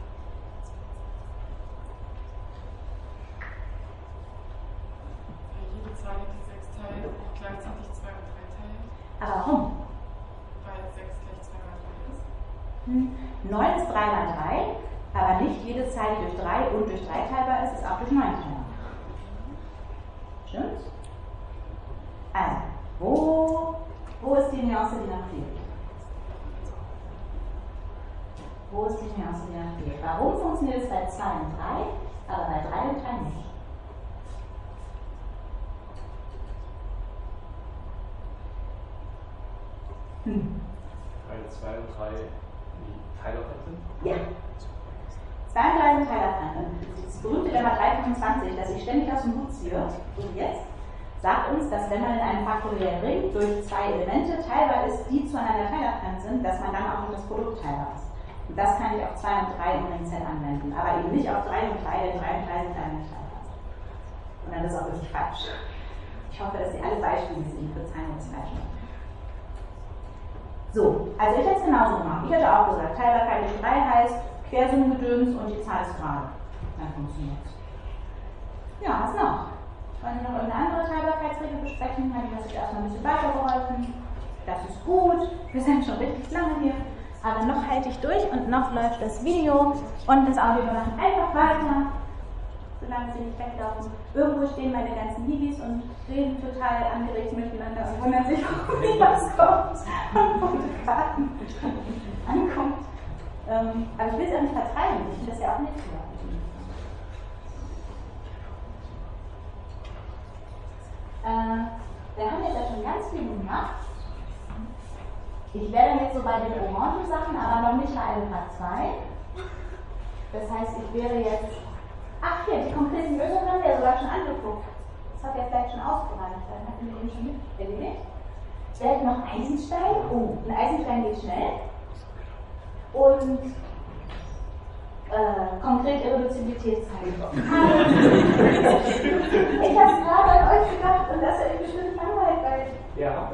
Jede Zahl, die 6 teilt, gleichzeitig 2 und 3 teilt. Aber warum? Weil 6 gleich 2 mal 3 ist. 9 ist 3 mal 3, aber nicht jede Zahl, die durch 3 und durch 3 teilbar ist, ist auch durch 9 teilbar. Stimmt's? Also, wo ist die Nuance, die noch fehlt? Wo ist die Nuance, die noch fehlt? Warum funktioniert es bei 2 und 3, aber bei 3 und 3 nicht? Weil 2 und 3 die Teilerfall sind? Ja. 2 und 3 sind Teilerfall. Das berühmte Lemma 325, das ich ständig aus dem Hut ziehe, so wie jetzt, sagt uns, dass wenn man in einem faktoriellen Ring durch 2 Elemente teilbar ist, die zueinander teilerfremd sind, dass man dann auch noch das Produkt teilbar ist. Und das kann ich auf 2 und 3 im Ring Z anwenden, aber eben nicht auf 3 und 3, denn 3 und 3 sind dann nicht teilbar. Und dann ist es auch wirklich falsch. Ich hoffe, dass Sie alle Beispiele sehen, verzeihen, wenn es falsch ist. So, also ich hätte es genauso gemacht. Ich hätte auch gesagt, Teilbarkeit durch 3 heißt Quersummengedöns und die Zahl ist gerade. Dann funktioniert es. Ja, was noch? Wollen wir noch irgendeine andere Teilbarkeitsregel besprechen? Habe ich das jetzt erstmal ein bisschen weitergeholfen? Das ist gut. Wir sind schon richtig lange hier. Aber noch halte ich durch und noch läuft das Video und das Audio. Wir machen einfach weiter, solange sie nicht weglaufen. Irgendwo stehen meine ganzen Hibis und reden total angeregt miteinander und wundern sich, wie das kommt und wo die Karten ankommt. Aber ich will es auch nicht vertreiben, ich finde das ja auch nicht so. Wir haben jetzt ja schon ganz viel gemacht. Ich wäre jetzt so bei den orangen Sachen, aber noch nicht bei Algebra 2. Das heißt, ich wäre jetzt. Ach, hier, die konkreten Lösungen haben wir ja sogar schon angeguckt. Das hat er vielleicht schon ausgereicht. Dann hatten wir eben schon mit erledigt. Wir hätten noch Eisenstein. Oh, ein Eisenstein geht schnell. Und konkret Irreduzibilität zeigen. Ich habe gerade an euch gedacht und das hätte ich bestimmt langweilig, weil. Ja.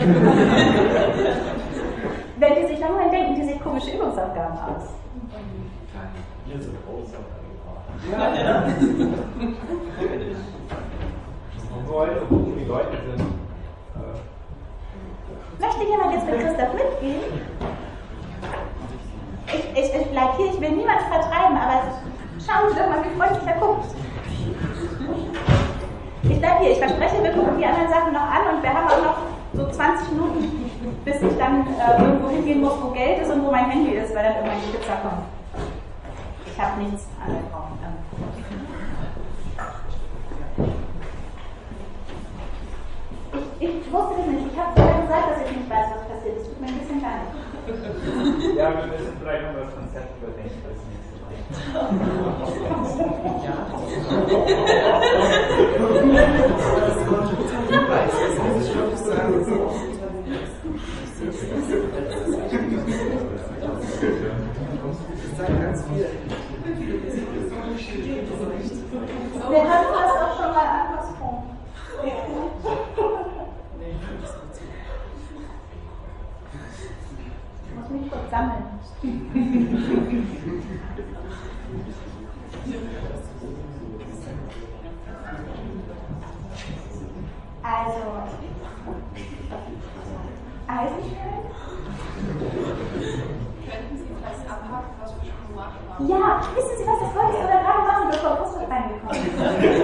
Wenn die sich langweilig denken, die sich komische Übungsaufgaben aus. Hier sind Großaufgaben. Ja. Und wollen gucken, wie Leute sind. Möchte jemand jetzt mit Christoph mitgehen? Ich bleibe hier, ich will niemanden vertreiben, aber schauen Sie doch mal, wie freundlich er guckt. Ich bleibe hier, ich verspreche, wir gucken die anderen Sachen noch an und wir haben auch noch so 20 Minuten, bis ich dann irgendwo hingehen muss, wo Geld ist und wo mein Handy ist, weil dann irgendwann die Pizza kommt. Ich habe nichts angebraucht. Ich wusste es nicht, ich habe vorher gesagt, dass ich nicht weiß, was passiert. Es tut mir ein bisschen leid. Ja, wir müssen vielleicht noch das Konzept überdenken, das nächste Mal. Wir hatten das auch schon mal andersrum. Ich muss mich kurz sammeln. Also, Eisenstein? Könnten Sie vielleicht abhaken, was wir schon gemacht haben? Ja, wissen Sie was, das wollte ich sogar gerade machen, bevor Gustav reingekommen ist.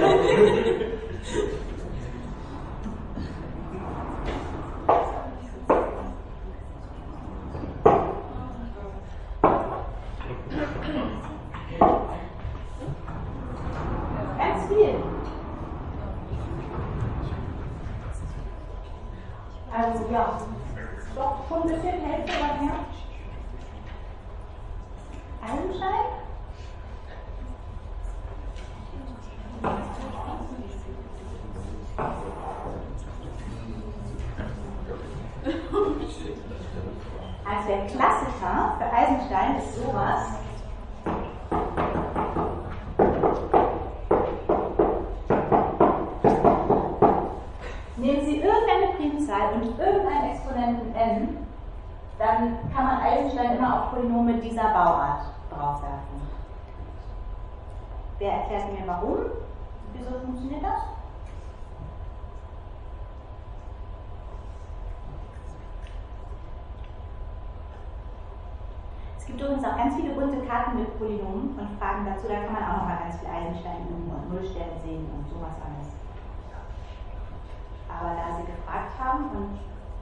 Ganz viel. Also ja, doch schon ein bisschen Hälfte oder mehr. Eisenstein? Also der Klassiker für Eisenstein ist sowas. Nehmen Sie irgendeine Primzahl und irgendeinen Exponenten n, dann kann man Eisenstein immer auf Polynome dieser Bauart draufwerfen. Wer erklärt mir warum? Wieso funktioniert das? Es gibt übrigens auch ganz viele bunte Karten mit Polynomen und Fragen dazu, da kann man auch nochmal ganz viel Eisenstein und Nullstellen sehen und sowas alles. Aber da Sie gefragt haben und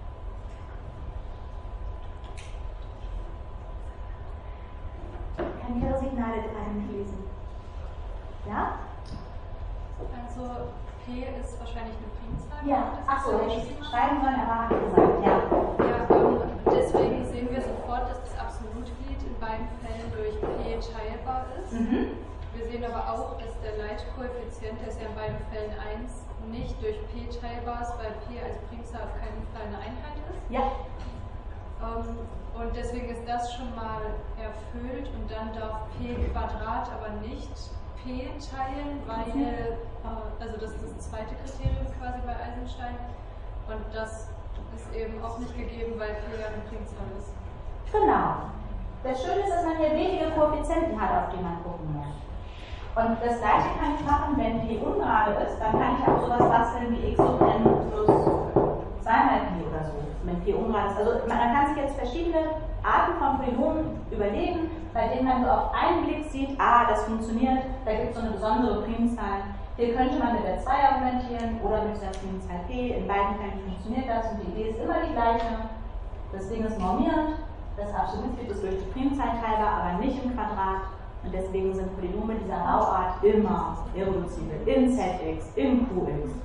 kann ich Ihre Signale gerade nicht lesen? Ja? Also P ist wahrscheinlich eine Primzahl. Ja, achso, hätte ich schreiben sollen, aber habe ich gesagt, ja. Ja, deswegen sehen wir sofort, dass das Absolutglied in beiden Fällen durch P teilbar ist. Wir sehen aber auch, dass der Leitkoeffizient, der ist ja in beiden Fällen 1, nicht durch P teilbar ist, weil P als Primzahl auf keinen Fall eine Einheit ist. Ja. Und deswegen ist das schon mal erfüllt und dann darf P Quadrat aber nicht P teilen, weil, also das ist das zweite Kriterium quasi bei Eisenstein und das ist eben auch nicht gegeben, weil P ja eine Primzahl ist. Genau. Das Schöne ist, dass man hier wenige Koeffizienten hat, auf die man gucken muss. Und das gleiche kann ich machen, wenn P ungerade ist, dann kann ich auch sowas basteln wie x hoch n plus 2 mal Pi oder so, wenn P ungerade ist. Also man kann sich jetzt verschiedene Arten von Polynomen überlegen, bei denen man so auf einen Blick sieht, das funktioniert, da gibt es so eine besondere Primzahl. Hier könnte man mit der 2 argumentieren oder mit der Primzahl P. In beiden Fällen funktioniert das und die Idee ist immer die gleiche. Das Ding ist normierend, das Absolutglied ist durch die Primzahl teilbar, aber nicht im Quadrat. Und deswegen sind Polynome dieser Bauart immer irreduzibel in Zx, in Qx.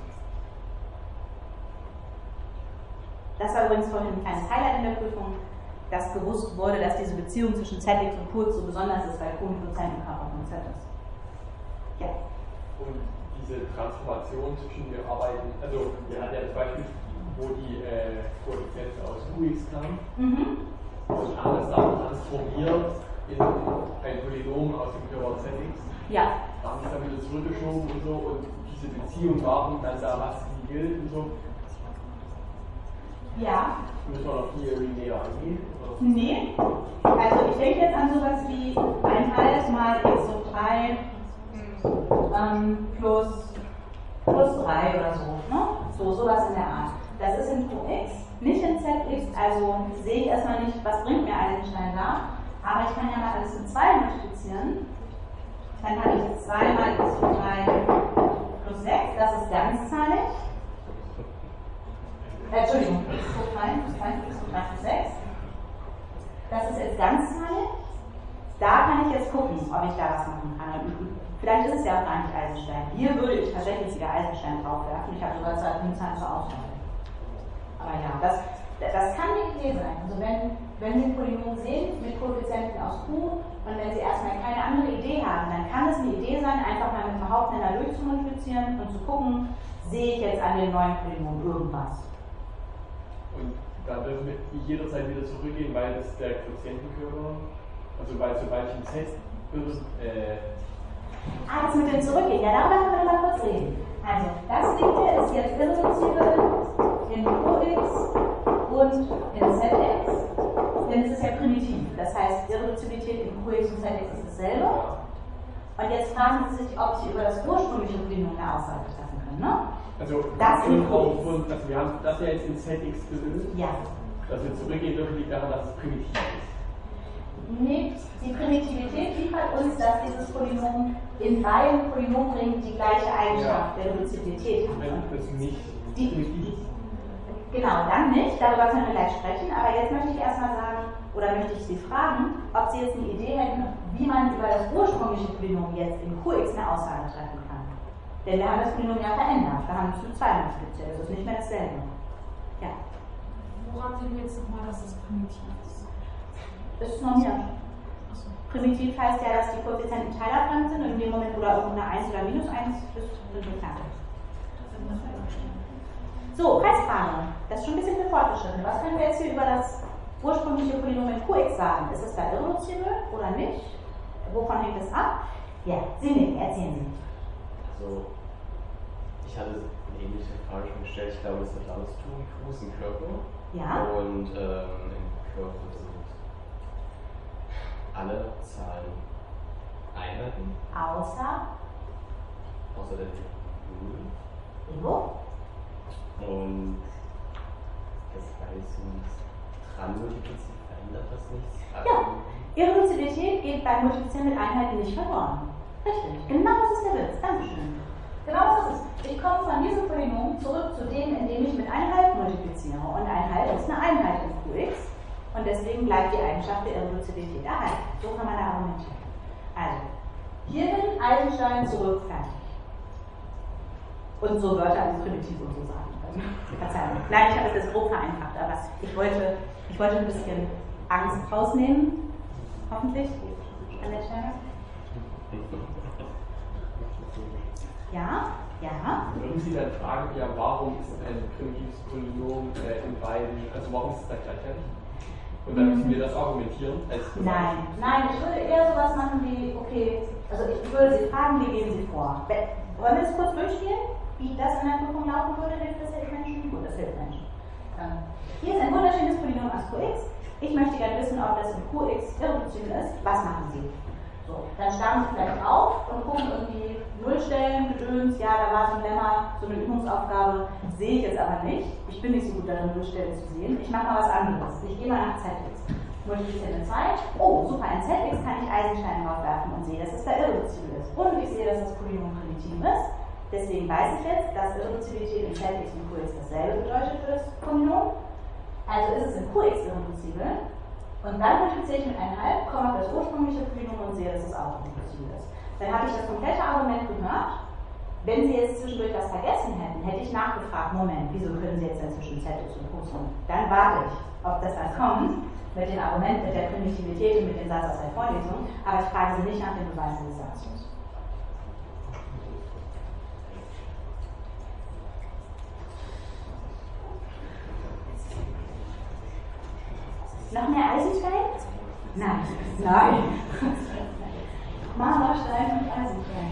Das war übrigens vorhin ein kleines Highlight in der Prüfung, dass gewusst wurde, dass diese Beziehung zwischen Zx und Qx so besonders ist, weil Q ein Prozent im Körper von Z ist. Ja. Und diese Transformation zwischen wir arbeiten, also wir hatten ja das Beispiel, wo die Koeffizienten aus Qx kamen und haben das dann transformiert in ein Polynom aus dem Körper Zx. Ja. Haben es dann wieder zurückgeschoben und so und diese Beziehung, warum dann da was wie gilt und so. Ja. Müssen wir noch hier irgendwie näher angehen? Oder? Nee. Also ich denke jetzt an sowas wie 1,5 mal x hoch 3 plus 3 oder so. Ne? Sowas in der Art. Das ist in Qx, nicht in Zx, also sehe ich erstmal nicht, was bringt mir Eisenstein da. Aber ich kann ja mal alles in 2 multiplizieren. Dann habe ich 2 mal x hoch 3 plus 6, das ist ganzzahlig. Entschuldigung, x hoch 3 plus 2 x hoch 3 plus 6. Das ist jetzt ganzzahlig. Da kann ich jetzt gucken, ob ich da was machen kann. Vielleicht ist es ja auch gar nicht Eisenstein. Hier würde ich tatsächlich wieder Eisenstein draufwerfen. Ich habe sogar 2 Primzahlen zur Auswahl. Aber ja, das kann die Idee sein. Also wenn wenn Sie ein Polynom sehen mit Koeffizienten aus Q und wenn Sie erstmal keine andere Idee haben, dann kann es eine Idee sein, einfach mal mit dem Hauptnenner durchzumultiplizieren und zu gucken, sehe ich jetzt an dem neuen Polynom irgendwas. Und da dürfen wir jederzeit wieder zurückgehen, weil das der Quotientenkörper, also weil sobald ich ein Set das mit dem Zurückgehen, ja, darüber können wir noch mal kurz reden. Also, das Ding hier ist jetzt irreduzibel in Qx und in Zx, denn es ist ja primitiv. Das heißt, Irreduzibität in Qx und Zx ist dasselbe. Und jetzt fragen Sie sich, ob Sie über das ursprüngliche Polynom eine Aussage treffen können, ne? Also, das in Qx. Also wir haben das ja jetzt in Zx gelöst. Ja. Dass wir zurückgehen dürfen, liegt daran, dass es primitiv ist. Nee, die Primitivität liefert uns, dass dieses Polynom in beiden Polynomringen die gleiche Eigenschaft der Reduzibilität hat. Wenn es nicht primitiv ist. Genau, dann nicht, darüber können wir gleich sprechen, aber jetzt möchte ich erstmal sagen, oder möchte ich Sie fragen, ob Sie jetzt eine Idee hätten, wie man über das ursprüngliche Polynom jetzt in Qx eine Aussage treffen kann. Denn wir haben das Polynom ja verändert, wir haben es zu 2 multipliziert, das ist nicht mehr dasselbe. Ja. Woran sehen wir jetzt nochmal, dass es primitiv ist? Das ist normiert. Primitiv heißt ja, dass die Koeffizienten teilerfremd sind und in dem Moment, wo da irgendeine 1 oder minus 1 ist, sind wir fertig. So, Preisfrage. Das ist schon ein bisschen für Fortgeschrittene. Was können wir jetzt hier über das ursprüngliche Polynom in Qx sagen? Ist es da irreduzibel oder nicht? Wovon hängt es ab? Ja, Sie nehmen, erzählen Sie. Also, ich hatte eine ähnliche Frage schon gestellt. Ich glaube, es hat alles zu tun. Q ist ein Körper. Ja. Und im Körper sind alle Zahlen Einheiten. Außer der 0. Wo? Und das heißt, dran multiplizieren verändert das nichts. Ja, Irreduzibität geht beim Multiplizieren mit Einheiten nicht verloren. Richtig, genau das ist der Witz. Dankeschön. Genau das ist es. Ich komme von diesem Polynom zurück zu dem, in dem ich mit 1,5 multipliziere. Und 1,5 ist eine Einheit in Qx. Und deswegen bleibt die Eigenschaft der Irreduzibität erhalten. So kann man da argumentieren. Also, hierhin Eisenstein zurück, fertig. Und so Wörter als primitiv und so sagen können. Verzeihung. Nein, ich habe das jetzt grob vereinfacht, aber ich wollte ein bisschen Angst rausnehmen. Hoffentlich. An der Stelle. Ja? Ja? Würden Sie dann fragen, ja, warum ist ein primitives Polynom in beiden, also warum ist es dann gleichwertig? Und dann müssen wir das argumentieren als Nein, ich würde eher sowas machen wie, okay, also ich würde Sie fragen, wie gehen Sie vor? Wollen wir das kurz durchspielen? Wie das in der Prüfung laufen würde, hilft das Menschen? Gut, das hilft Menschen. Hier ist ein wunderschönes Polynom aus Qx. Ich möchte gerne wissen, ob das in Qx irreduzibel ist. Was machen Sie? So, dann starren Sie vielleicht auf und gucken irgendwie Nullstellen, Gedöns, ja, da war so ein Lemma, so eine Übungsaufgabe, sehe ich jetzt aber nicht. Ich bin nicht so gut darin, Nullstellen zu sehen. Ich mache mal was anderes. Ich gehe mal nach Zx. Multipliziere mit 2. Oh, super, in Zx kann ich Eisenstein draufwerfen und sehe, dass es da irreduzibel ist. Und ich sehe, dass das Polynom primitiv ist. Deswegen weiß ich jetzt, dass Irreduzibität in Zx und Qx dasselbe bedeutet für das Polynom. Also ist es in Qx irreduzibel. Und dann multipliziere ich mit 1,5, komme auf das ursprüngliche Polynom und sehe, dass es auch irreduzibel ist. Dann habe ich das komplette Argument gehört. Wenn Sie jetzt zwischendurch was vergessen hätten, hätte ich nachgefragt, Moment, wieso können Sie jetzt inzwischen Zx und Qx? Dann warte ich, ob das dann kommt, mit dem Argument, mit der Primitivität und mit dem Satz aus der Vorlesung, aber ich frage Sie nicht nach den Beweisen des Satzes. Noch mehr Eisenstein? Nein. Marmorstein und Eisenstein.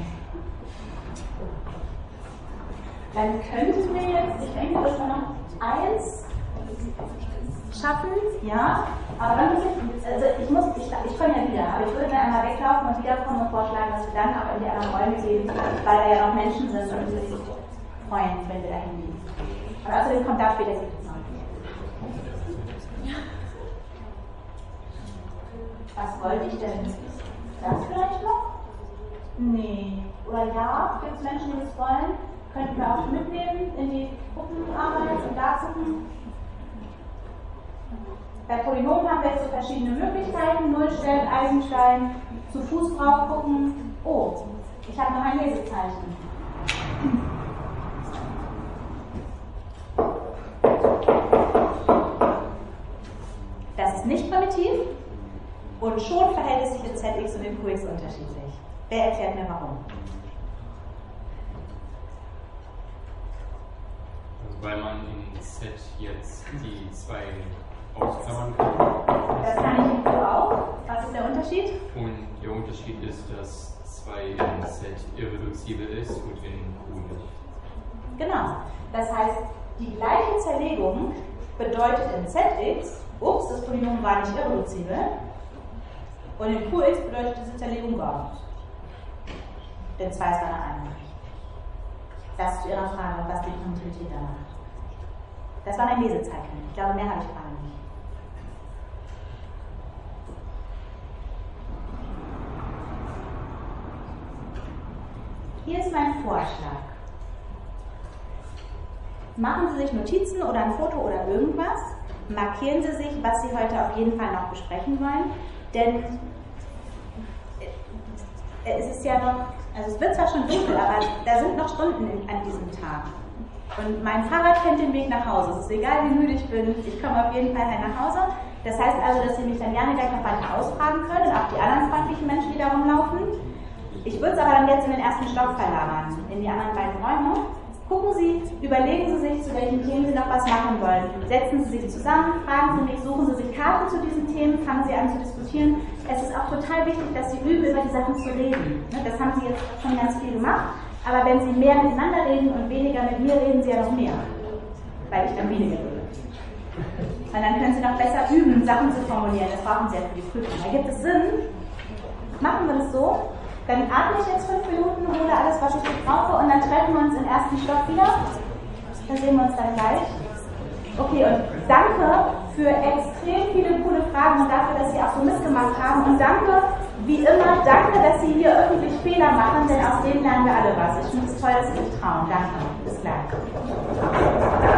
Dann könnten wir jetzt, ich denke, dass wir noch 1 schaffen, ja, aber dann muss ich komme ja wieder, aber ich würde dann einmal weglaufen und wiederkommen und vorschlagen, dass wir dann auch in die anderen Räume gehen, weil da ja noch Menschen sind und die sich freuen, wenn wir da hingehen. Und außerdem kommt da später die Was wollte ich denn? Das vielleicht noch? Nee. Oder ja? Gibt es Menschen, die das wollen? Könnten wir auch mitnehmen in die Gruppenarbeit und da gucken? Bei Polynomen haben wir jetzt so verschiedene Möglichkeiten. Nullstellen, Eisenstein, zu Fuß drauf gucken. Oh, ich habe noch ein Lesezeichen. Das ist nicht primitiv. Und schon verhält es sich in ZX und in QX unterschiedlich. Wer erklärt mir warum? Also weil man in Z jetzt die 2 ausklammern kann. Das kann ich in Q auch. Was ist der Unterschied? Und der Unterschied ist, dass 2 in Z irreduzibel ist und in Q nicht. Genau. Das heißt, die gleiche Zerlegung bedeutet in ZX, ups, das Polynom war nicht irreduzibel. Und in QX bedeutet diese Zerlegung gar nicht. Denn 2 ist eine Einheit. Das zu Ihrer Frage, was die Kontinuität da macht. Das war mein Lesezeichen. Ich glaube, mehr habe ich gerade nicht. Hier ist mein Vorschlag. Machen Sie sich Notizen oder ein Foto oder irgendwas. Markieren Sie sich, was Sie heute auf jeden Fall noch besprechen wollen. Denn es ist ja noch, also es wird zwar schon dunkel, aber da sind noch Stunden an diesem Tag. Und mein Fahrrad kennt den Weg nach Hause. Es ist egal, wie müde ich bin, ich komme auf jeden Fall nach Hause. Das heißt also, dass Sie mich dann gerne gleich noch weiter ausfragen können und auch die anderen freundlichen Menschen, die da rumlaufen. Ich würde es aber dann jetzt in den ersten Stock verlagern, in die anderen beiden Räume. Gucken Sie, überlegen Sie sich, zu welchen Themen Sie noch was machen wollen. Setzen Sie sich zusammen, fragen Sie mich, suchen Sie sich Karten zu diesen Themen, fangen Sie an zu diskutieren. Es ist auch total wichtig, dass Sie üben, über die Sachen zu reden. Das haben Sie jetzt schon ganz viel gemacht, aber wenn Sie mehr miteinander reden und weniger mit mir, reden Sie ja noch mehr, weil ich dann weniger rede. Und dann können Sie noch besser üben, Sachen zu formulieren. Das brauchen Sie ja für die Prüfung. Ergibt es Sinn? Machen wir das so? Dann atme ich jetzt 5 Minuten, hole alles, was ich jetzt brauche, und dann treffen wir uns im ersten Stock wieder. Dann sehen wir uns dann gleich. Okay, und danke für extrem viele coole Fragen und dafür, dass Sie auch so mitgemacht haben. Und danke, wie immer, danke, dass Sie hier öffentlich Fehler machen, denn aus denen lernen wir alle was. Ich finde es toll, dass Sie sich trauen. Danke. Bis gleich.